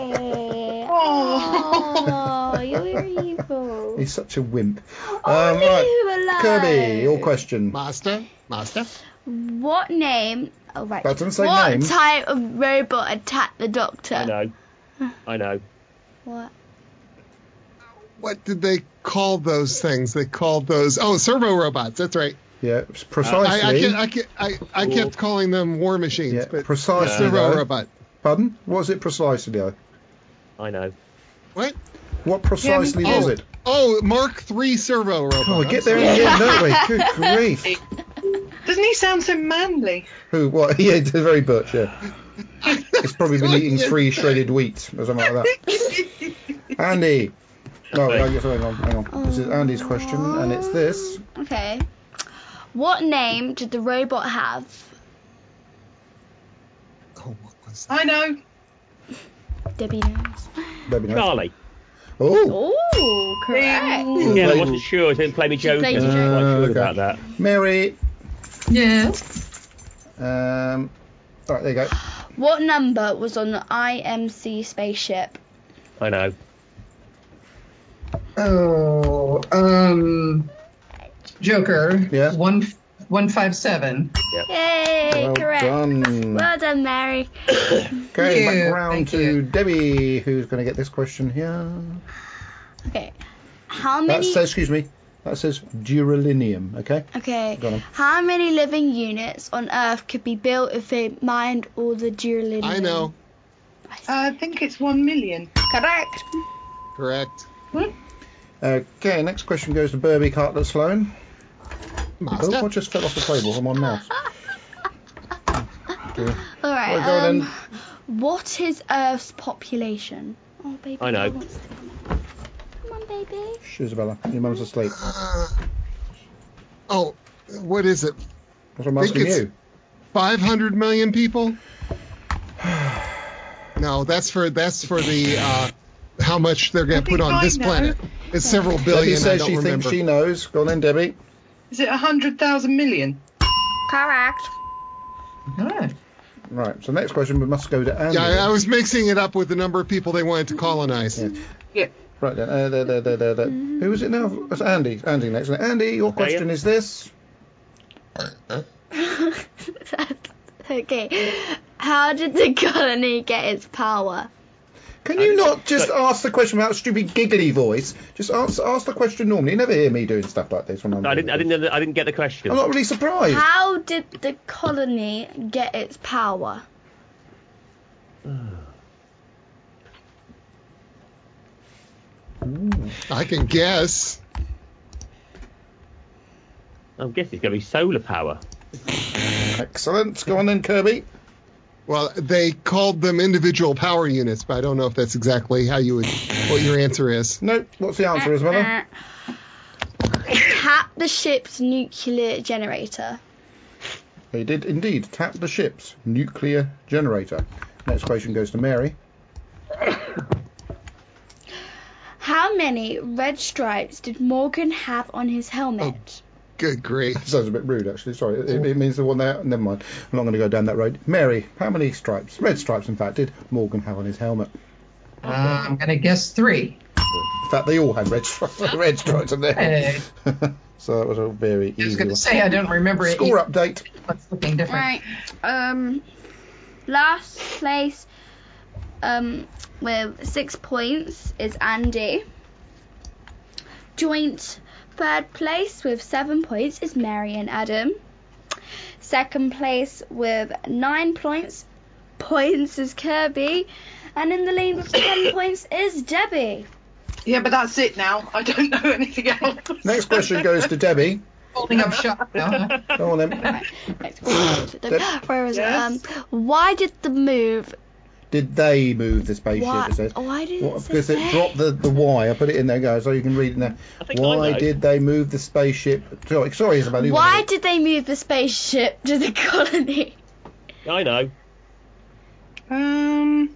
Oh, you're evil. He's such a wimp. Oh, Um, leave right, him alone. Kirby, your question. Master? Master? What name? Oh, right. That doesn't say what name. type of robot attacked the Doctor? I know. I know. What? What did they call those things? They called those... Oh, servo robots. That's right. Yeah, I, precisely. I, kept, I, kept, I, I kept calling them war machines. Yeah, but precisely. servo though. robot. Pardon? What was it precisely, though? I know. What? What precisely Yeah, was oh, it? Oh, Mark three servo robot. Oh, we I'm get there sorry. in the end, don't we? Good grief. Doesn't he sound so manly? Who? What? Yeah, it's very butch, yeah. He's probably been eating three shredded wheat or something like that. Andy. No, Okay. hang on, hang on, hang on. This is Andy's question, and it's this. Okay. What name did the robot have? Oh, what was that? I know. Debbie knows. Baby knows. Charlie. Oh, Oh, correct. Ding. Yeah, I wasn't sure. I didn't play me joking. played I you wasn't quite sure joking. about that. Mary. Yes. Um, all right, there you go. What number was on the I M C spaceship? I know. Oh, um, Joker. Yeah. One, one five seven. Yay, Well correct. done. Well done, Mary. Okay, Thank you, back round thank to you. Debbie, who's going to get this question here. Okay. How That many? says, excuse me, that says duralinium, okay? Okay. Go on. How many living units on Earth could be built if they mined all the duralinium? I know. I think it's one million. Correct. Correct. Okay, next question goes to Burby Cartlett Sloan. Master? Oh, what just fell off the table from my mouse? Okay. All right. Well, go on um, then. what is Earth's population? Oh, baby. I know. girl wants to come on. Come on, baby. Shh, Isabella, your mum's asleep. Uh, oh, what is it? That's what I'm Think asking it's- you. five hundred million people? No, that's for that's for the uh, how much they're going to I put think on I this know. planet. It's several Debbie billion. I says don't she remember. thinks she knows. Go on then, Debbie. Is it a hundred thousand million? Correct. Ah. Right, so next question we must go to Andy. Yeah, I, I was mixing it up with the number of people they wanted to colonize. Yeah. Yeah. Right then, uh, there, there, there, there, there. Who is it now? That's Andy. Andy next. Andy, your question yeah. is this. Okay. How did the colony get its power? Can you not just ask the question without a stupid giggly voice? Just ask, ask the question normally. You never hear me doing stuff like this when I'm. I didn't. I didn't. know that- I didn't get the question. I'm not really surprised. How did the colony get its power? I can guess. I'm guessing it's going to be solar power. Excellent. Go on then, Kirby. Well, they called them individual power units, but I don't know if that's exactly how you would. What your answer is? No. What's the answer, Isabella? Tap the ship's nuclear generator. They did indeed tap the ship's nuclear generator. Next question goes to Mary. How many red stripes did Morgan have on his helmet? Good grief. That sounds a bit rude, actually. Sorry. It, it means the one there. Never mind. I'm not going to go down that road. Mary, how many stripes, red stripes, in fact, did Morgan have on his helmet? Uh, I'm going to guess three. In fact, they all had red stripes, red stripes on their head. So that was a very easy I was going one. to say I don't remember it. Score update. What's looking different? Right. Um, last place um, with six points is Andy. Joint third place with seven points is Mary and Adam. Second place with nine points points is Kirby. And in the lead with ten points is Debbie. Yeah, but that's it now. I don't know anything else. Next question goes to Debbie. Holding up shop now. Go on then. Right, next question goes to Debbie. Deb- Where is Yes? it? Um, why did the move? Did they move the spaceship? Why, It says. why did What, it say because it they? dropped the, the Y. I put it in there, guys, so you can read it now. I think I Why know. did they move the spaceship? Sorry, sorry Isabel. you Why wanted did they move the spaceship to the colony? I know. Um,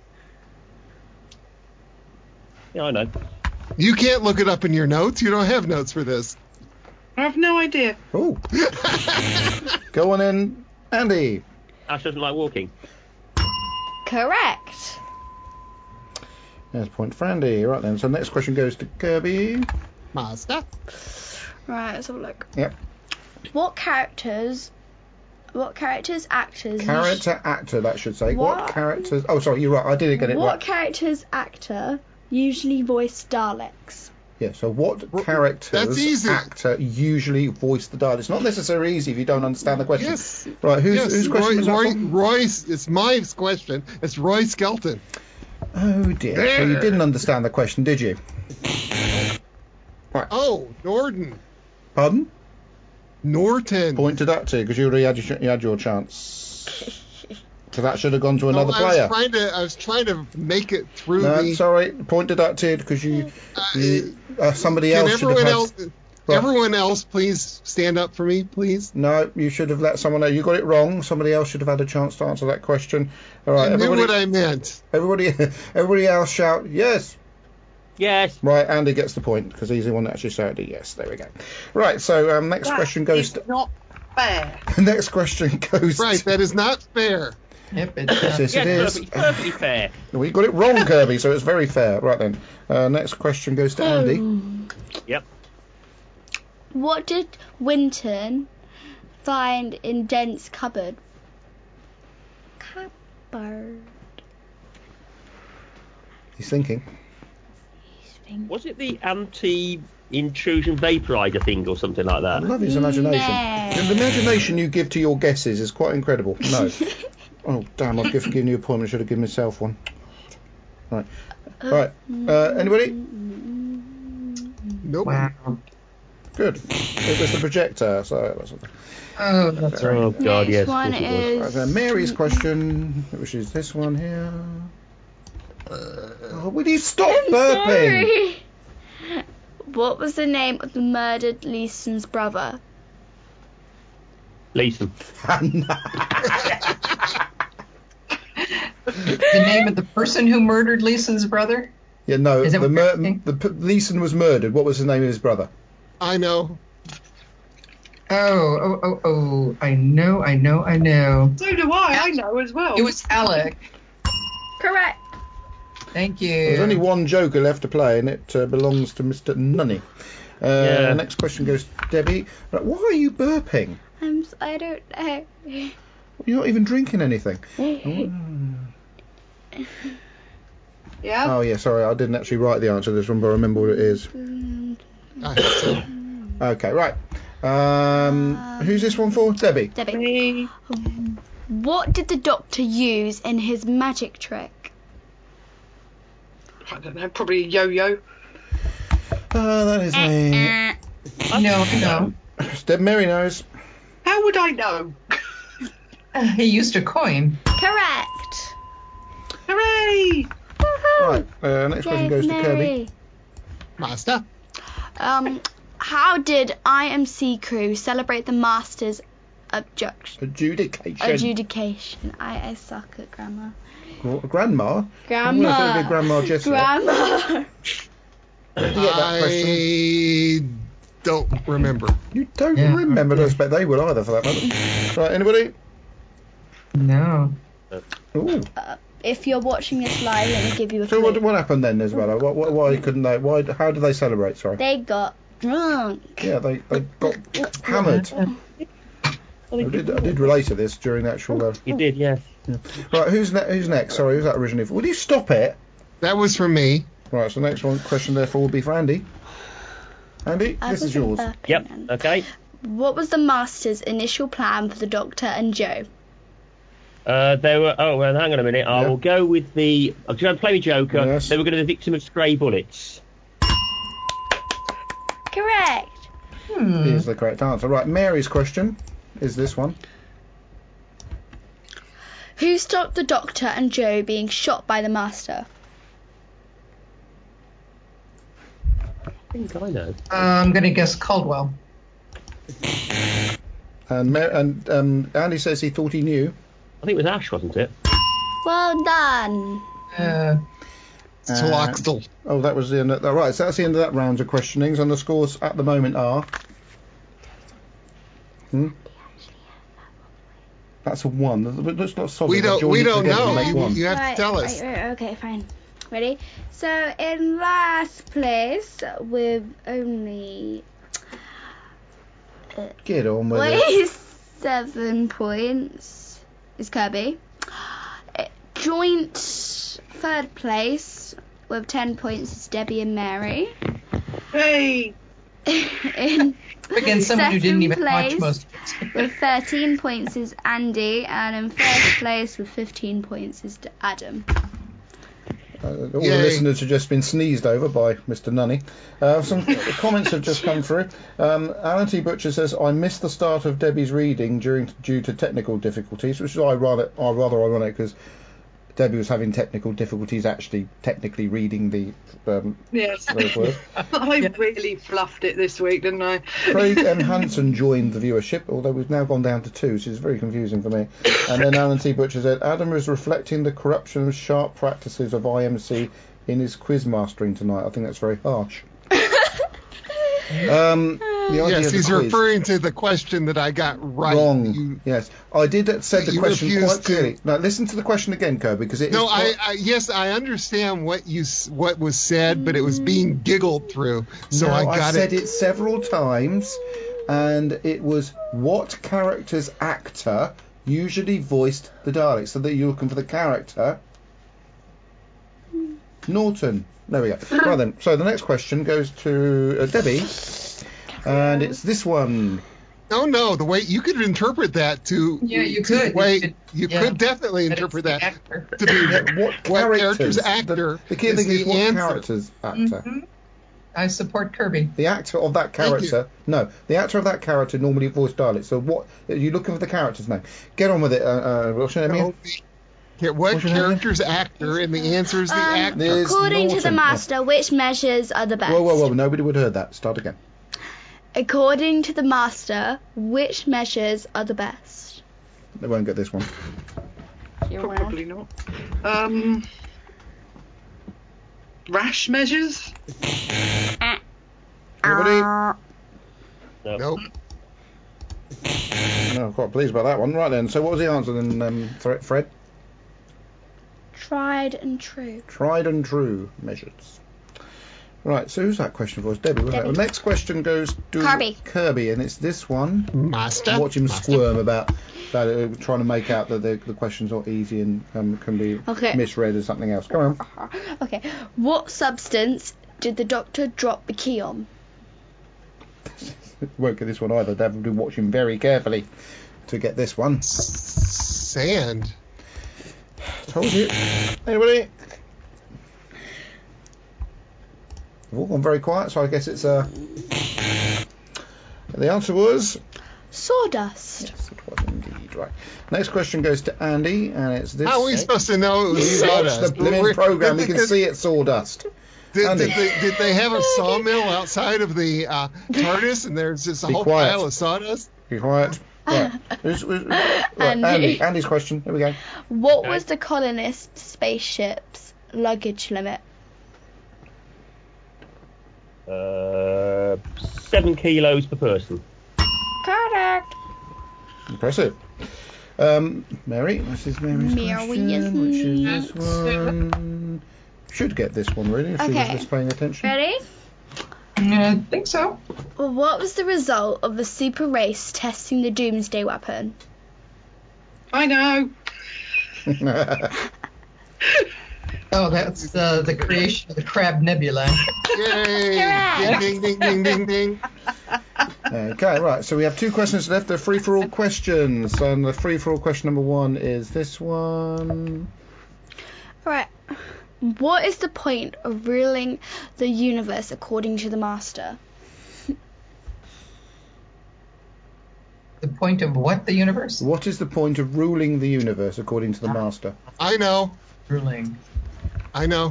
Yeah, I know. You can't look it up in your notes. You don't have notes for this. I have no idea. it? Oh. Go on in, Andy. Ash doesn't like walking. Correct. There's a point for Andy. Right then, so next question goes to Kirby. Master. Right, let's have a look. Yep. What characters? What characters, actors? Character actor, that should say. What, What? characters? Oh, sorry, you're right. I did get it What right. characters, actor usually voice Daleks? Yeah. So what characters That's easy. actor usually voice the dial? It's not necessarily easy if you don't understand the question. Yes. Right. Who's yes. whose question Roy, was that Roy, from? Roy's, it's my question. It's Roy Skelton. Oh dear. So you didn't understand the question, did you? Oh, Norton. Pardon? Norton. Point deducted because you already had your, you had your chance. So that should have gone to No, another I player. was trying to. I was trying to make it through No, the. sorry. Point deducted because you, you uh, somebody Can else should have everyone had. else? Right. Everyone else, please stand up for me, please. No, you should have let someone know. You got it wrong. Somebody else should have had a chance to answer that question. All right, I knew everybody. what I meant. Everybody, everybody else shout yes. Yes. Right, Andy gets the point because he's the one that actually shouted yes. There we go. Right, so um, next That question goes is to not fair. next question goes Right, to that is not fair. Yep, it's, uh, yes, Yes, it is. perfectly, perfectly fair. We got it wrong, Kirby, so it's very fair. Right then, uh, next question goes to Andy. Yep. What did Winton find in Dent's cupboard? Cupboard. He's thinking. Was it the anti-intrusion vaporizer thing or something like I that? love his imagination. No. The imagination you give to your guesses is quite incredible. No. Oh, damn, I've given given you a point. I should have given myself one. Right. Right. Uh, anybody? Nope. wow. Good. It was the projector, so it wasn't. Oh, that's right. Oh God, Next yes. one Of course it was. is Right, then Mary's question, which is this one here. Oh, will you stop I'm burping? sorry. What was the name of the murdered Leeson's brother? Leeson. The name of the person who murdered Leeson's brother? Yeah, no. Is that The, what you're mur- asking? the p- Leeson was murdered. What was the name of his brother? I know. Oh, oh, oh, oh. I know, I know, I know. So do I. I know as well. It was Alec. Correct. Thank you. There's only one Joker left to play, and it uh, belongs to Mister Nunny. Uh, Yeah. Next question goes to Debbie. Right, why are you burping? I'm. s- I don't know. You're not even drinking anything. Yeah. Oh, yeah, sorry, I didn't actually write the answer to this one, but I remember what it is. I hope so. Okay, right. Um, who's this one for? Debbie. Debbie. Me. What did the Doctor use in his magic trick? I don't know. Probably a yo-yo. Oh, that is me. No, no. Deb Mary knows. How would I know? Uh, he used a coin. Correct. Hooray! Right, uh, next question Yay, goes to Kirby. Mary. Master. Um, how did I M C crew celebrate the Master's objection? Adjudication. Adjudication. I, I suck at grammar. Gr- Grandma? Grandma. I thought it'd be Grandma Jessie. Grandma. Did you get that question? I don't remember. You don't Yeah, remember? I okay. don't expect they would either, for that matter. Right, anybody? No. Ooh. Uh, if you're watching this live, let me give you a So clue. what, what happened then, Isabella? What, what, why couldn't they? Why? How did they celebrate? Sorry. They got drunk. Yeah, they, they got hammered. I did, I did relate to this during the actual. Uh, You did, yes. right, who's ne- who's next? Sorry, who's that originally? For? Would you stop it? That was from me. Right, so the next one question therefore will be for Andy. Andy, I this is wasn't yours. burping Yep. then. Okay. What was the Master's initial plan for the Doctor and Joe? Uh, they were. Oh well, hang on a minute. I Yeah. will go with the. I'm going to play with Joker. Yes. They were going to be the victim of stray bullets. Correct. Here's the correct answer. Right, Mary's question is this one. Who stopped the Doctor and Joe being shot by the Master? I think I know. Uh, I'm going to guess Caldwell. And Mar- and um, Andy says he thought he knew. I think it was Ash, wasn't it? Well done. Uh, Sloxtel. Oh, that was the end. Of, oh, right, so that's the end of that round of questionings, and the scores at the moment are. Hmm? That's a one. That's not solid. We don't. Join We it don't together to know. make You, one. you have right, to tell us. Right, right, okay, fine. Ready? So in last place with only uh, Get on with it. twenty-seven points is Kirby. Uh, Joint third place with ten points is Debbie and Mary. Hey! in again, someone who didn't second even watch place most of it. with thirteen points is Andy, and in first place with fifteen points is Adam. Uh, all Yay. the listeners have just been sneezed over by Mister Nunny. Uh, some comments have just come through. Um, Alan T. Butcher says, I missed the start of Debbie's reading during due to technical difficulties, which is ironic, or rather ironic because Debbie was having technical difficulties actually technically reading the um, Yes. those words. I really fluffed it this week, didn't I? Craig M. Hansen joined the viewership, although we've now gone down to two, which is very confusing for me. And then Alan T. Butcher said, Adam is reflecting the corruption of sharp practices of I M C in his quiz mastering tonight. I think that's very harsh. um, the idea Yes, of the he's quiz, referring to the question that I got right. wrong. You, yes, I did said the you question refused quite to- clearly. Now listen to the question again, Kirby, because it no, is I, quite- I yes, I understand what you s- what was said, but it was being giggled through, so no, I got said it several times, and it was what character's actor usually voiced the Daleks. So that you're looking for the character. Norton. There we go. Right then. So the next question goes to uh, Debbie, and it's this one. Oh no, the way you could interpret that to Yeah, you to could. the way You could- you yeah. could definitely But it's interpret the that actor. to be Yeah, what what character's character's actor The, the key is thing is the what answer. character's actor. Mhm. I support Kirby. The actor of that Thank you. character. No, the actor of that character normally voiced Daleks. So what? You're looking for the character's name. Get on with it. Uh, uh, what's your name? No, again? the- yeah, what What's your name? character's actor, and the answer is the Um, actor. There's according to the Norton, Master, which measures are the best? Whoa, whoa, whoa! Nobody would have heard that. Start again. According to the Master, which measures are the best? They won't get this one. You're Probably not. Um, rash measures? Anybody? No. Nope. No, I'm quite pleased about that one. Right then. So what was the answer then, um, Fre- Fred? Tried and true. Tried and true measures. Right, so who's that question for us? Debbie, was that? Debbie. The next question goes to Kirby. Kirby, and it's this one. Master. Watch him Master. squirm about, about uh, trying to make out that the, the question's not easy and um, can be Okay. misread as something else. Come on. Okay. What substance did the Doctor drop the key on? Won't get this one either. Dad will be watching very carefully to get this one. Sand. Told you. Anybody? They've all gone very quiet, so I guess it's uh the answer was Sawdust. yes, it was indeed. Right. Next question goes to Andy, and it's this. How are we supposed to know it was You watch sawdust? the blooming Were- program, you did- can did- see it's sawdust. Did, Andy. did, they, did they have a sawmill outside of the uh, TARDIS, and there's just a Be whole quiet. pile of sawdust? Be quiet. Right. Who's, who's, right. Andy. Andy. Andy's question. Here we go. What Okay. was the colonist spaceship's luggage limit? Uh, seven kilos per person. Correct. Impressive. Um, Mary, this is Mary's Mary, question, yes, which is yes. this one. Should get this one really if she was Okay. just paying attention. Ready? I think so. What was the result of the super race testing the Doomsday weapon? I know. Oh, that's uh, the creation of the Crab Nebula. Yay! Correct. Ding, ding, ding, ding, ding. Okay, right. So we have two questions left. They're free for all questions, and the free for all question number one is this one. Right. What is the point of ruling the universe according to the Master? The point of what, the universe? What is the point of ruling the universe according to the Master? I know. Ruling. I know.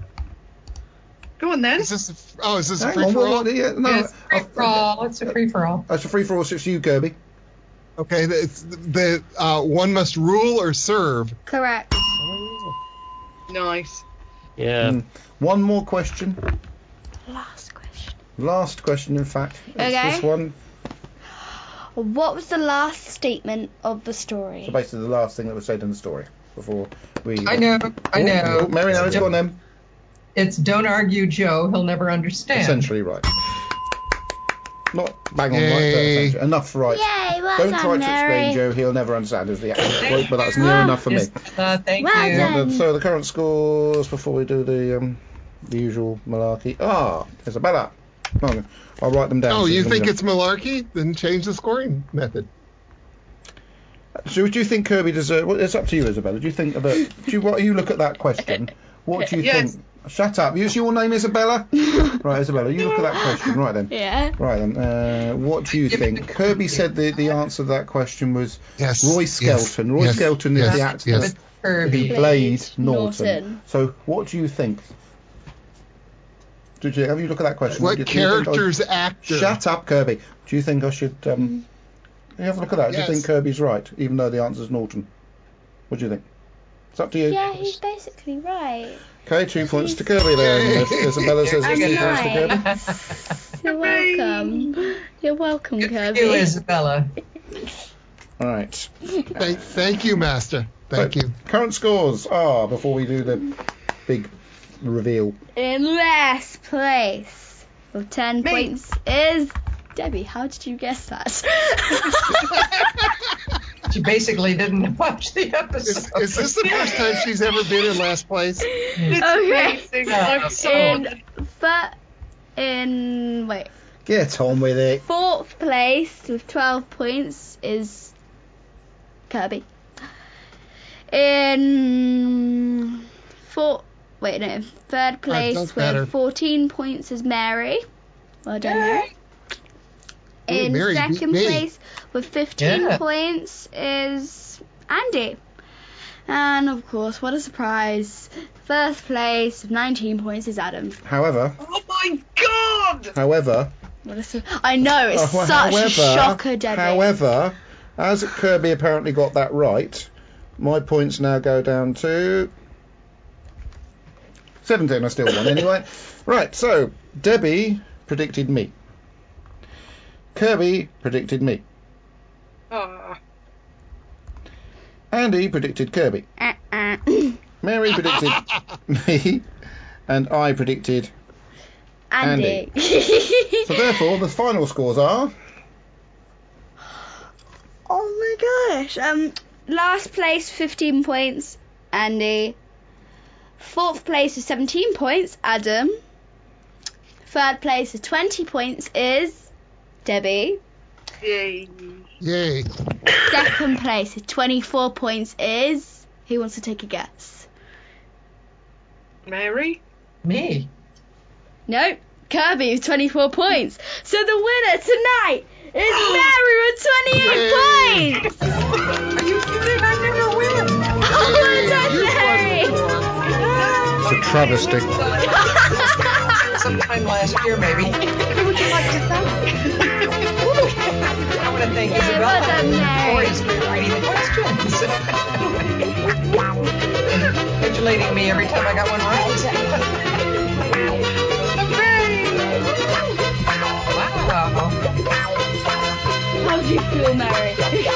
Go on then. Is this a, oh, is this a Hang free on, for what- all? what- yeah, no, Yes, free I've- for all. It's a free for all. That's a free for all. So it's you, Kirby. Okay, the, it's the uh, one must rule or serve. Correct. Nice. Yeah. Mm. One more question. Last question. Last question, in fact. It's Okay. this one. What was the last statement of the story? So basically, the last thing that was said in the story before we. I know, I Oh, know. oh, Mary, now let's go on then. It's don't argue, Joe. He'll never understand. Essentially right. Not bang on right, but Yay. essentially. Enough right. Yay, well Don't done, try to explain, Mary. Joe. He'll never understand is the actual quote, but that's near enough for me. Yes, uh, thank Well you. done. Right, then, so the current scores before we do the um, the usual malarkey. Ah, Isabella. No, I'll write them down. Oh, so you can think be- it's malarkey? Then change the scoring method. So do you think Kirby deserves... Well, it's up to you, Isabella. Do you think about... Do you, what, you look at that question. What do you Yes. think... Shut up. Is your name Isabella? Right, Isabella, you look at that question. Right then. Yeah. Right then. Uh, what do you think? Kirby said the, the answer to that question was Yes. Roy yes, Skelton. Roy yes, Skelton is yes, the actor Yes. who Kirby. played Norton. Norton. So what do you think? Did you have you look at that question? What do you- do you think I- character's actor? Shut up, Kirby. Do you think I should um, you have a look at that? Do Yes. you think Kirby's right, even though the answer's Norton? What do you think? It's up to you. Yeah, he's basically right. Okay, two points to Kirby then. If Isabella says I'm it's two points to Kirby. nice. You're welcome. You're welcome, Kirby. You, Isabella. All right. Thank, thank you, Master. Thank So, you. Current scores are, before we do the big reveal. In last place with ten Me. points is Debbie. How did you guess that? She basically didn't watch the Is, episode. is this the first time she's ever been in last place? It's Okay. amazing. I'm so in honoured. but in wait Get on with it. fourth place with twelve points is Kirby. In four wait no third place does with matter. fourteen points is Mary. Well done, Mary. In Mary beat second me. place with fifteen Yeah. points is Andy. And of course, what a surprise! First place with nineteen points is Adam. However, Oh my God! however, What a sur- I know it's uh, such however, a shocker, Debbie. however, as Kirby apparently got that right, my points now go down to seventeen. I still won anyway. Right, so Debbie predicted me. Kirby predicted me. Ah, Andy predicted Kirby. Uh-uh. Mary predicted me. And I predicted. Andy. So therefore, the final scores are. Oh my gosh. Um, last place, fifteen points, Andy. Fourth place with seventeen points, Adam. Third place with twenty points is Debbie. yay. Yay. Second place with twenty-four points is... Who wants to take a guess? Mary? Me. Nope. Kirby with twenty-four points. So the winner tonight is Mary with twenty-eight points. Are you kidding? I never win. Oh, well done, You Mary. won It's a travesty. Sometime last year, maybe. Who would you like to thank? I want to thank Yeah, Isabella well done, and Mary. Boris for writing the questions. And congratulating me every time I got one right. Hooray! love you, Bill Murray.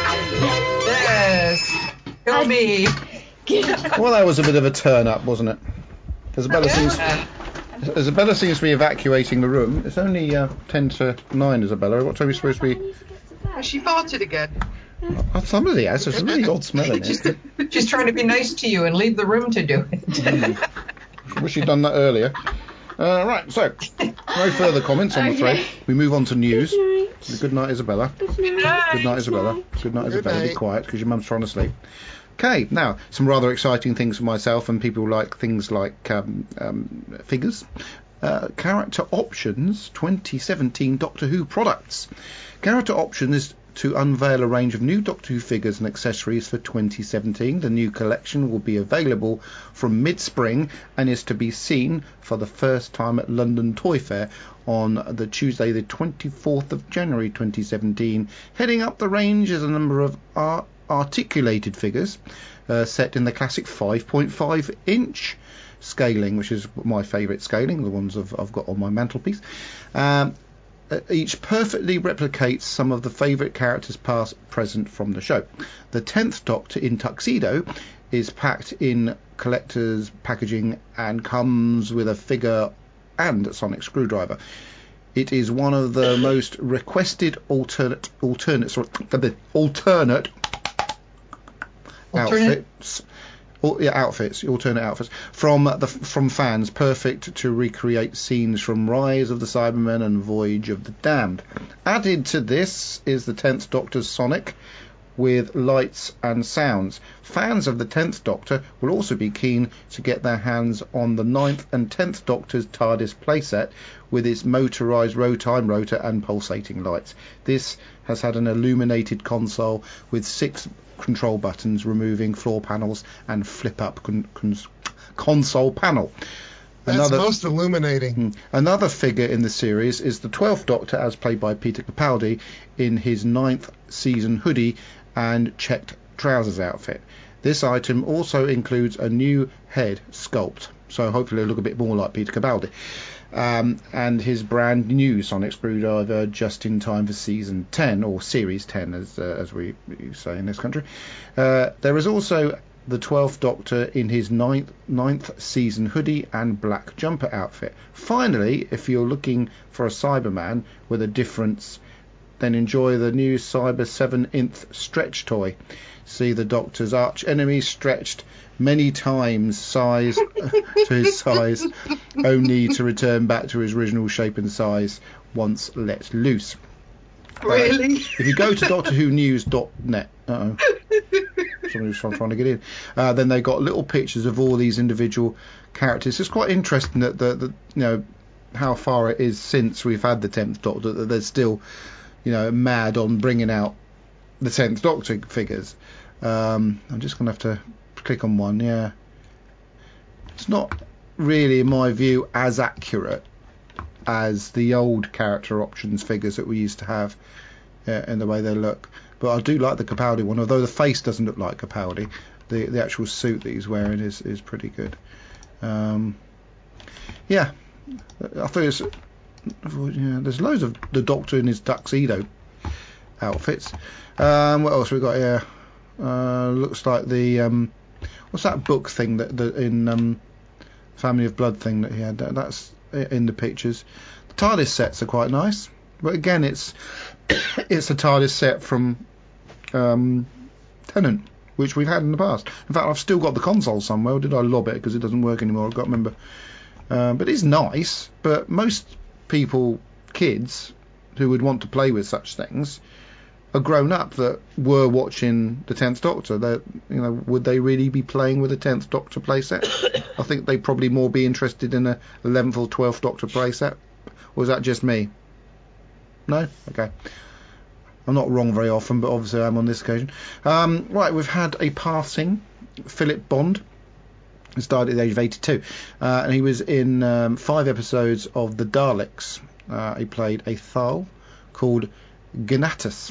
Yes. Go me. Well, that was a bit of a turn up, wasn't it? Isabella seems Isabella seems to be evacuating the room. It's only uh, ten to nine, Isabella. What time are we supposed to be? Has she farted again? Oh, somebody has. It's a really odd smell in She's, it. she's trying to be nice to you and leave the room to do it. Mm. Wish she'd done that earlier. Uh, right, so no further comments, I'm Okay. afraid. We move on to news. Good night. Good night, Isabella. Good night. Good night, Isabella. Good night, Isabella. Be night. quiet, because your mum's trying to sleep. Okay, now, some rather exciting things for myself and people who like things like um, um, figures. Uh, Character Options twenty seventeen Doctor Who products. Character Options is to unveil a range of new Doctor Who figures and accessories for twenty seventeen. The new collection will be available from mid-spring and is to be seen for the first time at London Toy Fair on the Tuesday the twenty-fourth of January twenty seventeen. Heading up the range is a number of art articulated figures uh, set in the classic five point five inch scaling, which is my favourite scaling, the ones I've, I've got on my mantelpiece. Um, each perfectly replicates some of the favourite characters past, present from the show. The tenth Doctor in tuxedo is packed in collector's packaging and comes with a figure and a sonic screwdriver. It is one of the most requested alternate alternate sorry, alternate Alternate? outfits. Al- yeah, outfits, alternate outfits from the from fans, perfect to recreate scenes from Rise of the Cybermen and Voyage of the Damned. Added to this is the tenth Doctor's Sonic with lights and sounds. Fans of the tenth Doctor will also be keen to get their hands on the ninth and tenth Doctor's TARDIS playset with its motorised row-time rotor and pulsating lights. This has had an illuminated console with six control buttons, removing floor panels and flip-up con- con- console panel. That's Another, most illuminating. Another figure in the series is the twelfth Doctor, as played by Peter Capaldi, in his ninth season hoodie and checked trousers outfit. This item also includes a new head sculpt, so hopefully it'll look a bit more like Peter Capaldi, um, and his brand new sonic screwdriver just in time for season ten, or series ten as, uh, as we say in this country. Uh, there is also the twelfth Doctor in his ninth, ninth season hoodie and black jumper outfit. Finally, if you're looking for a Cyberman with a difference, then enjoy the new Cyber seven inch stretch toy. See the Doctor's arch enemy stretched many times size to his size, only to return back to his original shape and size once let loose. Really? Uh, if you go to doctor who news dot net, uh-oh, somebody's trying, trying to get in, uh, then they got little pictures of all these individual characters. It's quite interesting that the, the you know how far it is since we've had the tenth Doctor that they're still you know mad on bringing out the tenth Doctor figures. Um, I'm just going to have to click on one. Yeah, it's not really, in my view, as accurate as the old character options figures that we used to have uh, in the way they look. But I do like the Capaldi one, although the face doesn't look like Capaldi. The the actual suit that he's wearing is, is pretty good. Um, yeah, I think it's, yeah, there's loads of the Doctor in his tuxedo outfits. Um, what else we got here? Uh, looks like the um, what's that book thing that, that in um, Family of Blood thing that he had? That, that's in the pictures. The TARDIS sets are quite nice, but again, it's it's a TARDIS set from um, Tennant, which we've had in the past. In fact, I've still got the console somewhere. Or did I lob it because it doesn't work anymore? I've got to remember. Uh, but it's nice. But most people, kids who would want to play with such things, are grown up that were watching the tenth Doctor. That you know, would they really be playing with a tenth Doctor playset? I think they'd probably more be interested in a eleventh or twelfth Doctor playset. Or is that just me? No? Okay. I'm not wrong very often, but obviously I'm on this occasion. Um, right, we've had a passing. Philip Bond has died at the age of eighty-two. Uh, and he was in um, five episodes of The Daleks. Uh, he played a Thal called Ganatus.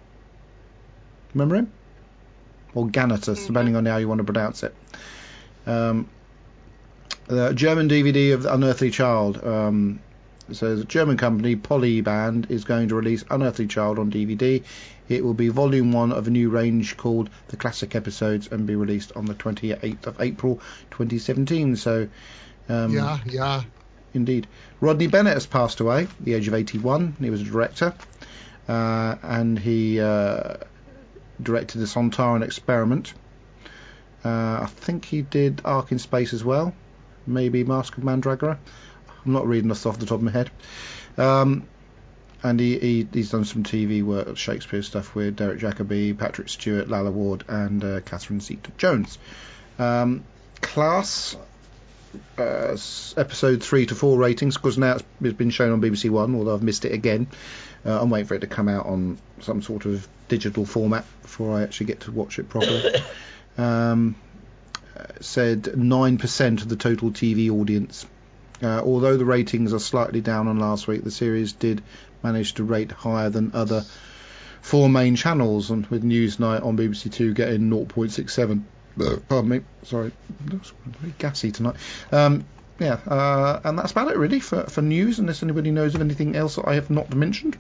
Remember him? Or Ganatus, mm-hmm. depending on how you want to pronounce it. Um, the German D V D of The Unearthly Child um, It says a German company, Polyband, is going to release Unearthly Child on D V D. It will be volume one of a new range called The Classic Episodes and be released on the twenty-eighth of April twenty seventeen. So, um, yeah, yeah. Indeed. Rodney Bennett has passed away at the age of eighty-one. He was a director, uh, and he uh, directed the Sontaran Experiment. Uh, I think he did Ark in Space as well. Maybe Mask of Mandragora. I'm not reading this off the top of my head. Um, and he, he he's done some T V work, Shakespeare stuff with Derek Jacobi, Patrick Stewart, Lalla Ward, and uh, Catherine Zeta-Jones. Um, Class, uh, episode three to four ratings, because now it's, it's been shown on B B C One, although I've missed it again. Uh, I'm waiting for it to come out on some sort of digital format before I actually get to watch it properly. um, said nine percent of the total T V audience. Uh, although the ratings are slightly down on last week, the series did manage to rate higher than other four main channels, and with Newsnight on B B C Two getting zero point six seven. Uh, pardon me, sorry, that's very gassy tonight. Um, yeah, uh, and that's about it really for, for news, unless anybody knows of anything else that I have not mentioned.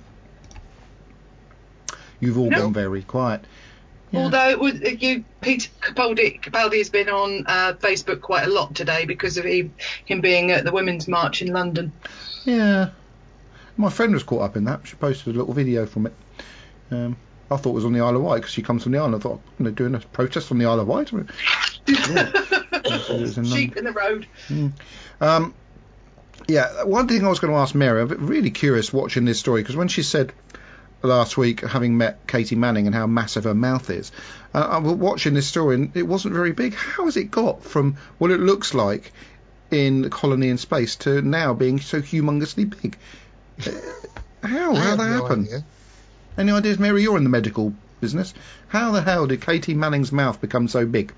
You've all No. gone very quiet. Yeah. Although it was, you, Peter Capaldi, Capaldi has been on uh, Facebook quite a lot today because of he, him being at the Women's March in London. Yeah. My friend was caught up in that. She posted a little video from it. Um, I thought it was on the Isle of Wight because she comes from the island. I thought, they're doing a protest on the Isle of Wight. Yeah. in Sheep in the road. Mm. Um, yeah, one thing I was going to ask Mary, I'm really curious watching this story, because when she said last week, having met Katie Manning and how massive her mouth is, uh, I was watching this story and it wasn't very big. How has it got from what it looks like in the Colony in Space to now being so humongously big? How? How that no happen? idea. Any ideas, Mary? You're in the medical business. How the hell did Katie Manning's mouth become so big?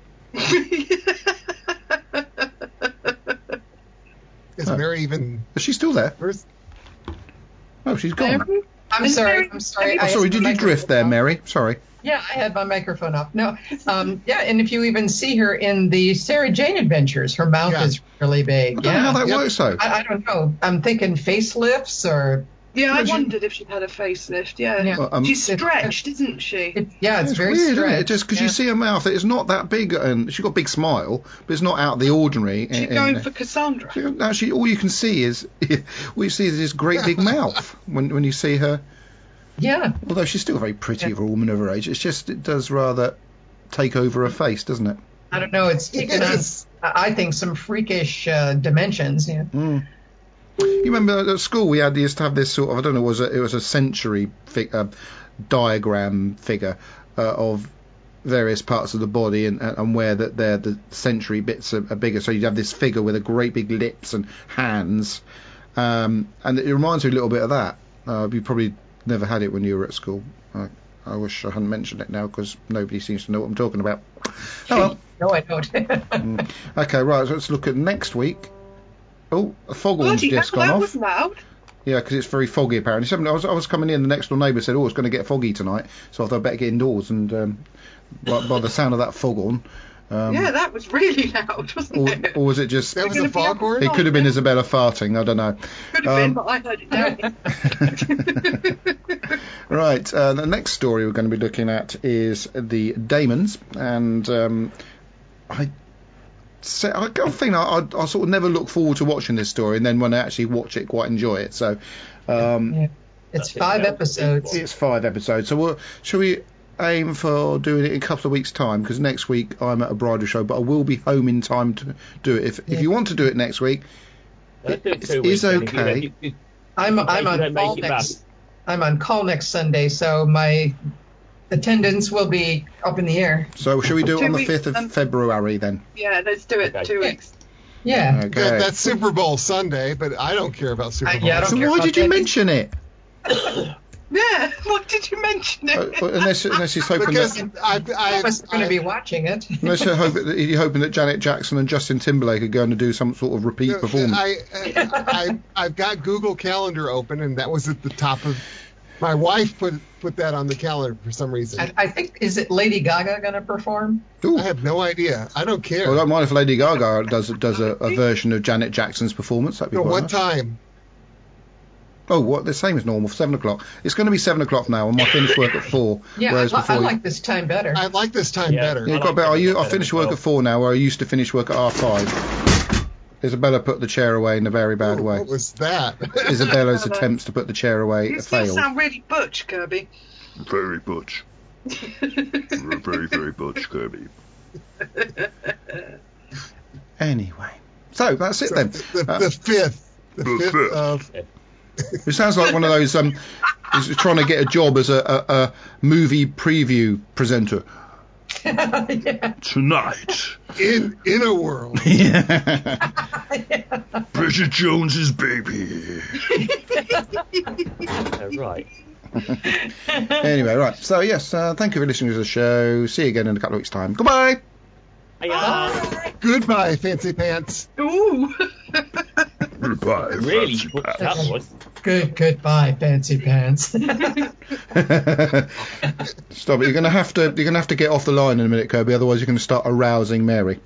Is Oh. Mary even? Is she still there? Where's... Oh, she's gone. Mary? I'm sorry. I'm sorry. Oh, I sorry, had did my you drift there, microphone off. Mary? Sorry. Yeah, I had my microphone off. No, um, yeah, and if you even see her in the Sarah Jane Adventures, her mouth Yeah. is really big. I don't yeah. know how that Yep. works, though. I, I don't know. I'm thinking facelifts or. Yeah, I Would you- wondered if she'd had a facelift. Yeah, Yeah. Well, um, she's stretched, isn't she? It, yeah, it's, It's very weird, stretched. isn't it? Just because yeah. you see her mouth, it's not that big, and she's got a big smile, but it's not out of the ordinary. She's in- going in- for Cassandra. Actually, all you can see is all you see is this great big mouth when when you see her. Yeah. Although she's still very pretty Yeah. for a woman of her age, it's just it does rather take over her face, doesn't it? I don't know. It's taken on, I think, some freakish uh, dimensions. Yeah. Mm. You remember at school we had used to have this sort of, I don't know, it was a, it was a century fi- uh, diagram figure uh, of various parts of the body and, and where that they're the century bits are, are bigger. So you'd have this figure with a great big lips and hands, um, and it reminds me a little bit of that. Uh, you probably never had it when you were at school. I, I wish I hadn't mentioned it now because nobody seems to know what I'm talking about. Oh well. No, I don't. Mm. Okay, right. So let's look at next week. Oh, a foghorn's Bloody hell, just gone that off. was loud. Yeah, because it's very foggy apparently. Somebody, I was, I was coming in, the next door neighbour said, "Oh, it's going to get foggy tonight," so I thought I'd better get indoors. And um, by, by the sound of that foghorn, um, Yeah, that was really loud, wasn't or, it? or was it just? That was We're a gonna be foghorn? It could have been Isabella farting. I don't know. Could have been, Um, but I heard it down. Right, uh, the next story we're going to be looking at is the Damons, and um, I. So I got a thing. I, I, I sort of never look forward to watching this story, and then when I actually watch it, quite enjoy it. So, um, Yeah. It's five episodes. it's five episodes. So, we'll, shall we aim for doing it in a couple of weeks' time? Because next week I'm at a bridal show, but I will be home in time to do it. If Yeah. if you want to do it next week, Let's do it it two is weeks then, if you- okay. you- you- I'm in case I'm you on don't make call it next. back. I'm on call next Sunday, so my attendance will be up in the air. So, shall we do it Two on the weeks, fifth of um, February then? Yeah, let's do it Okay. two weeks. Yeah. Okay. That, that's Super Bowl Sunday, but I don't care about Super I- Bowl. yeah, I don't so care why about did you that. mention it? Yeah, why did you mention Uh, it? unless unless he's hoping because that. I, I I, was going I, to be watching it. Unless you're hoping, that, you're hoping that Janet Jackson and Justin Timberlake are going to do some sort of repeat performance. I, I, I, I've got Google Calendar open, and that was at the top of. My wife put put that on the calendar for some reason. I, I think, is it Lady Gaga going to perform? Ooh. I have no idea. I don't care. Well, I don't mind if Lady Gaga does does a, a version of Janet Jackson's performance. That'd be At quite what nice. time? Oh, what? The same as normal, seven o'clock. It's going to be seven o'clock now, and I finish work at four. Yeah, whereas I, before I you- like this time better. I like this time Yeah. better. Yeah, I got like better. I, seven u- o'clock I finish better as work well. at four now, where I used to finish work at half five. Isabella put the chair away in a very bad Ooh, way. What was that? Isabella's attempts to put the chair away You still failed. sound really butch, Kirby. Very butch. very, very butch, Kirby. Anyway, so that's it So, then. the, Uh, the fifth. The, The fifth, fifth. of. It sounds like one of those um, is trying to get a job as a, a, a movie preview presenter. Tonight, In in a world. Bridget Jones's Baby. Uh, right. Anyway, right. So yes, uh, thank you for listening to the show. See you again in a couple of weeks' time. Goodbye. Hiya. Goodbye, fancy pants. Ooh. Goodbye, Really, fancy what pants. that was. Good, goodbye, fancy pants. Stop it! You're going to have to you're going to have to get off the line in a minute, Kirby. Otherwise, you're going to start arousing Mary.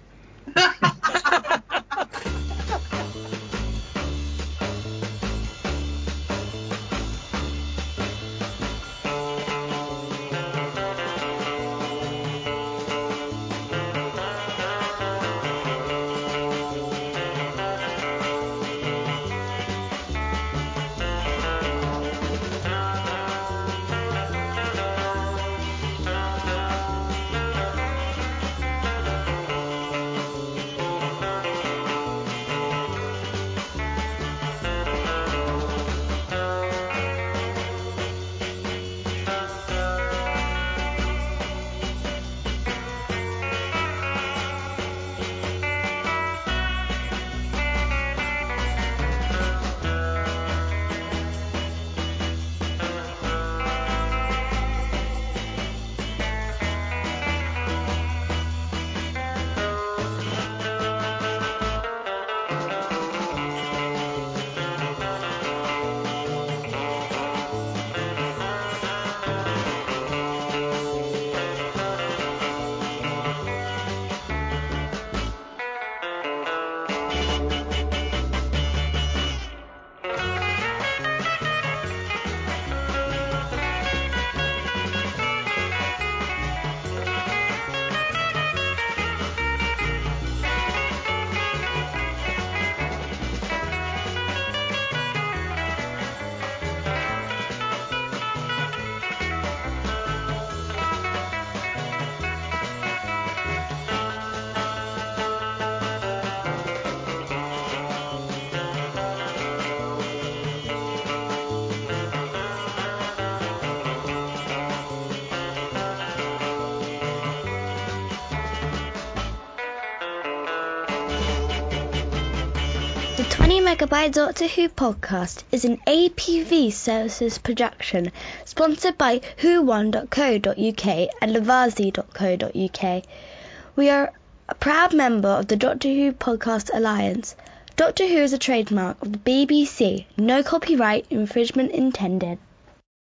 The twenty megabyte Doctor Who podcast is an A P V Services production, sponsored by who one dot co dot uk and Lavazi dot co dot uk. We are a proud member of the Doctor Who Podcast Alliance. Doctor Who is a trademark of the B B C. No copyright infringement intended.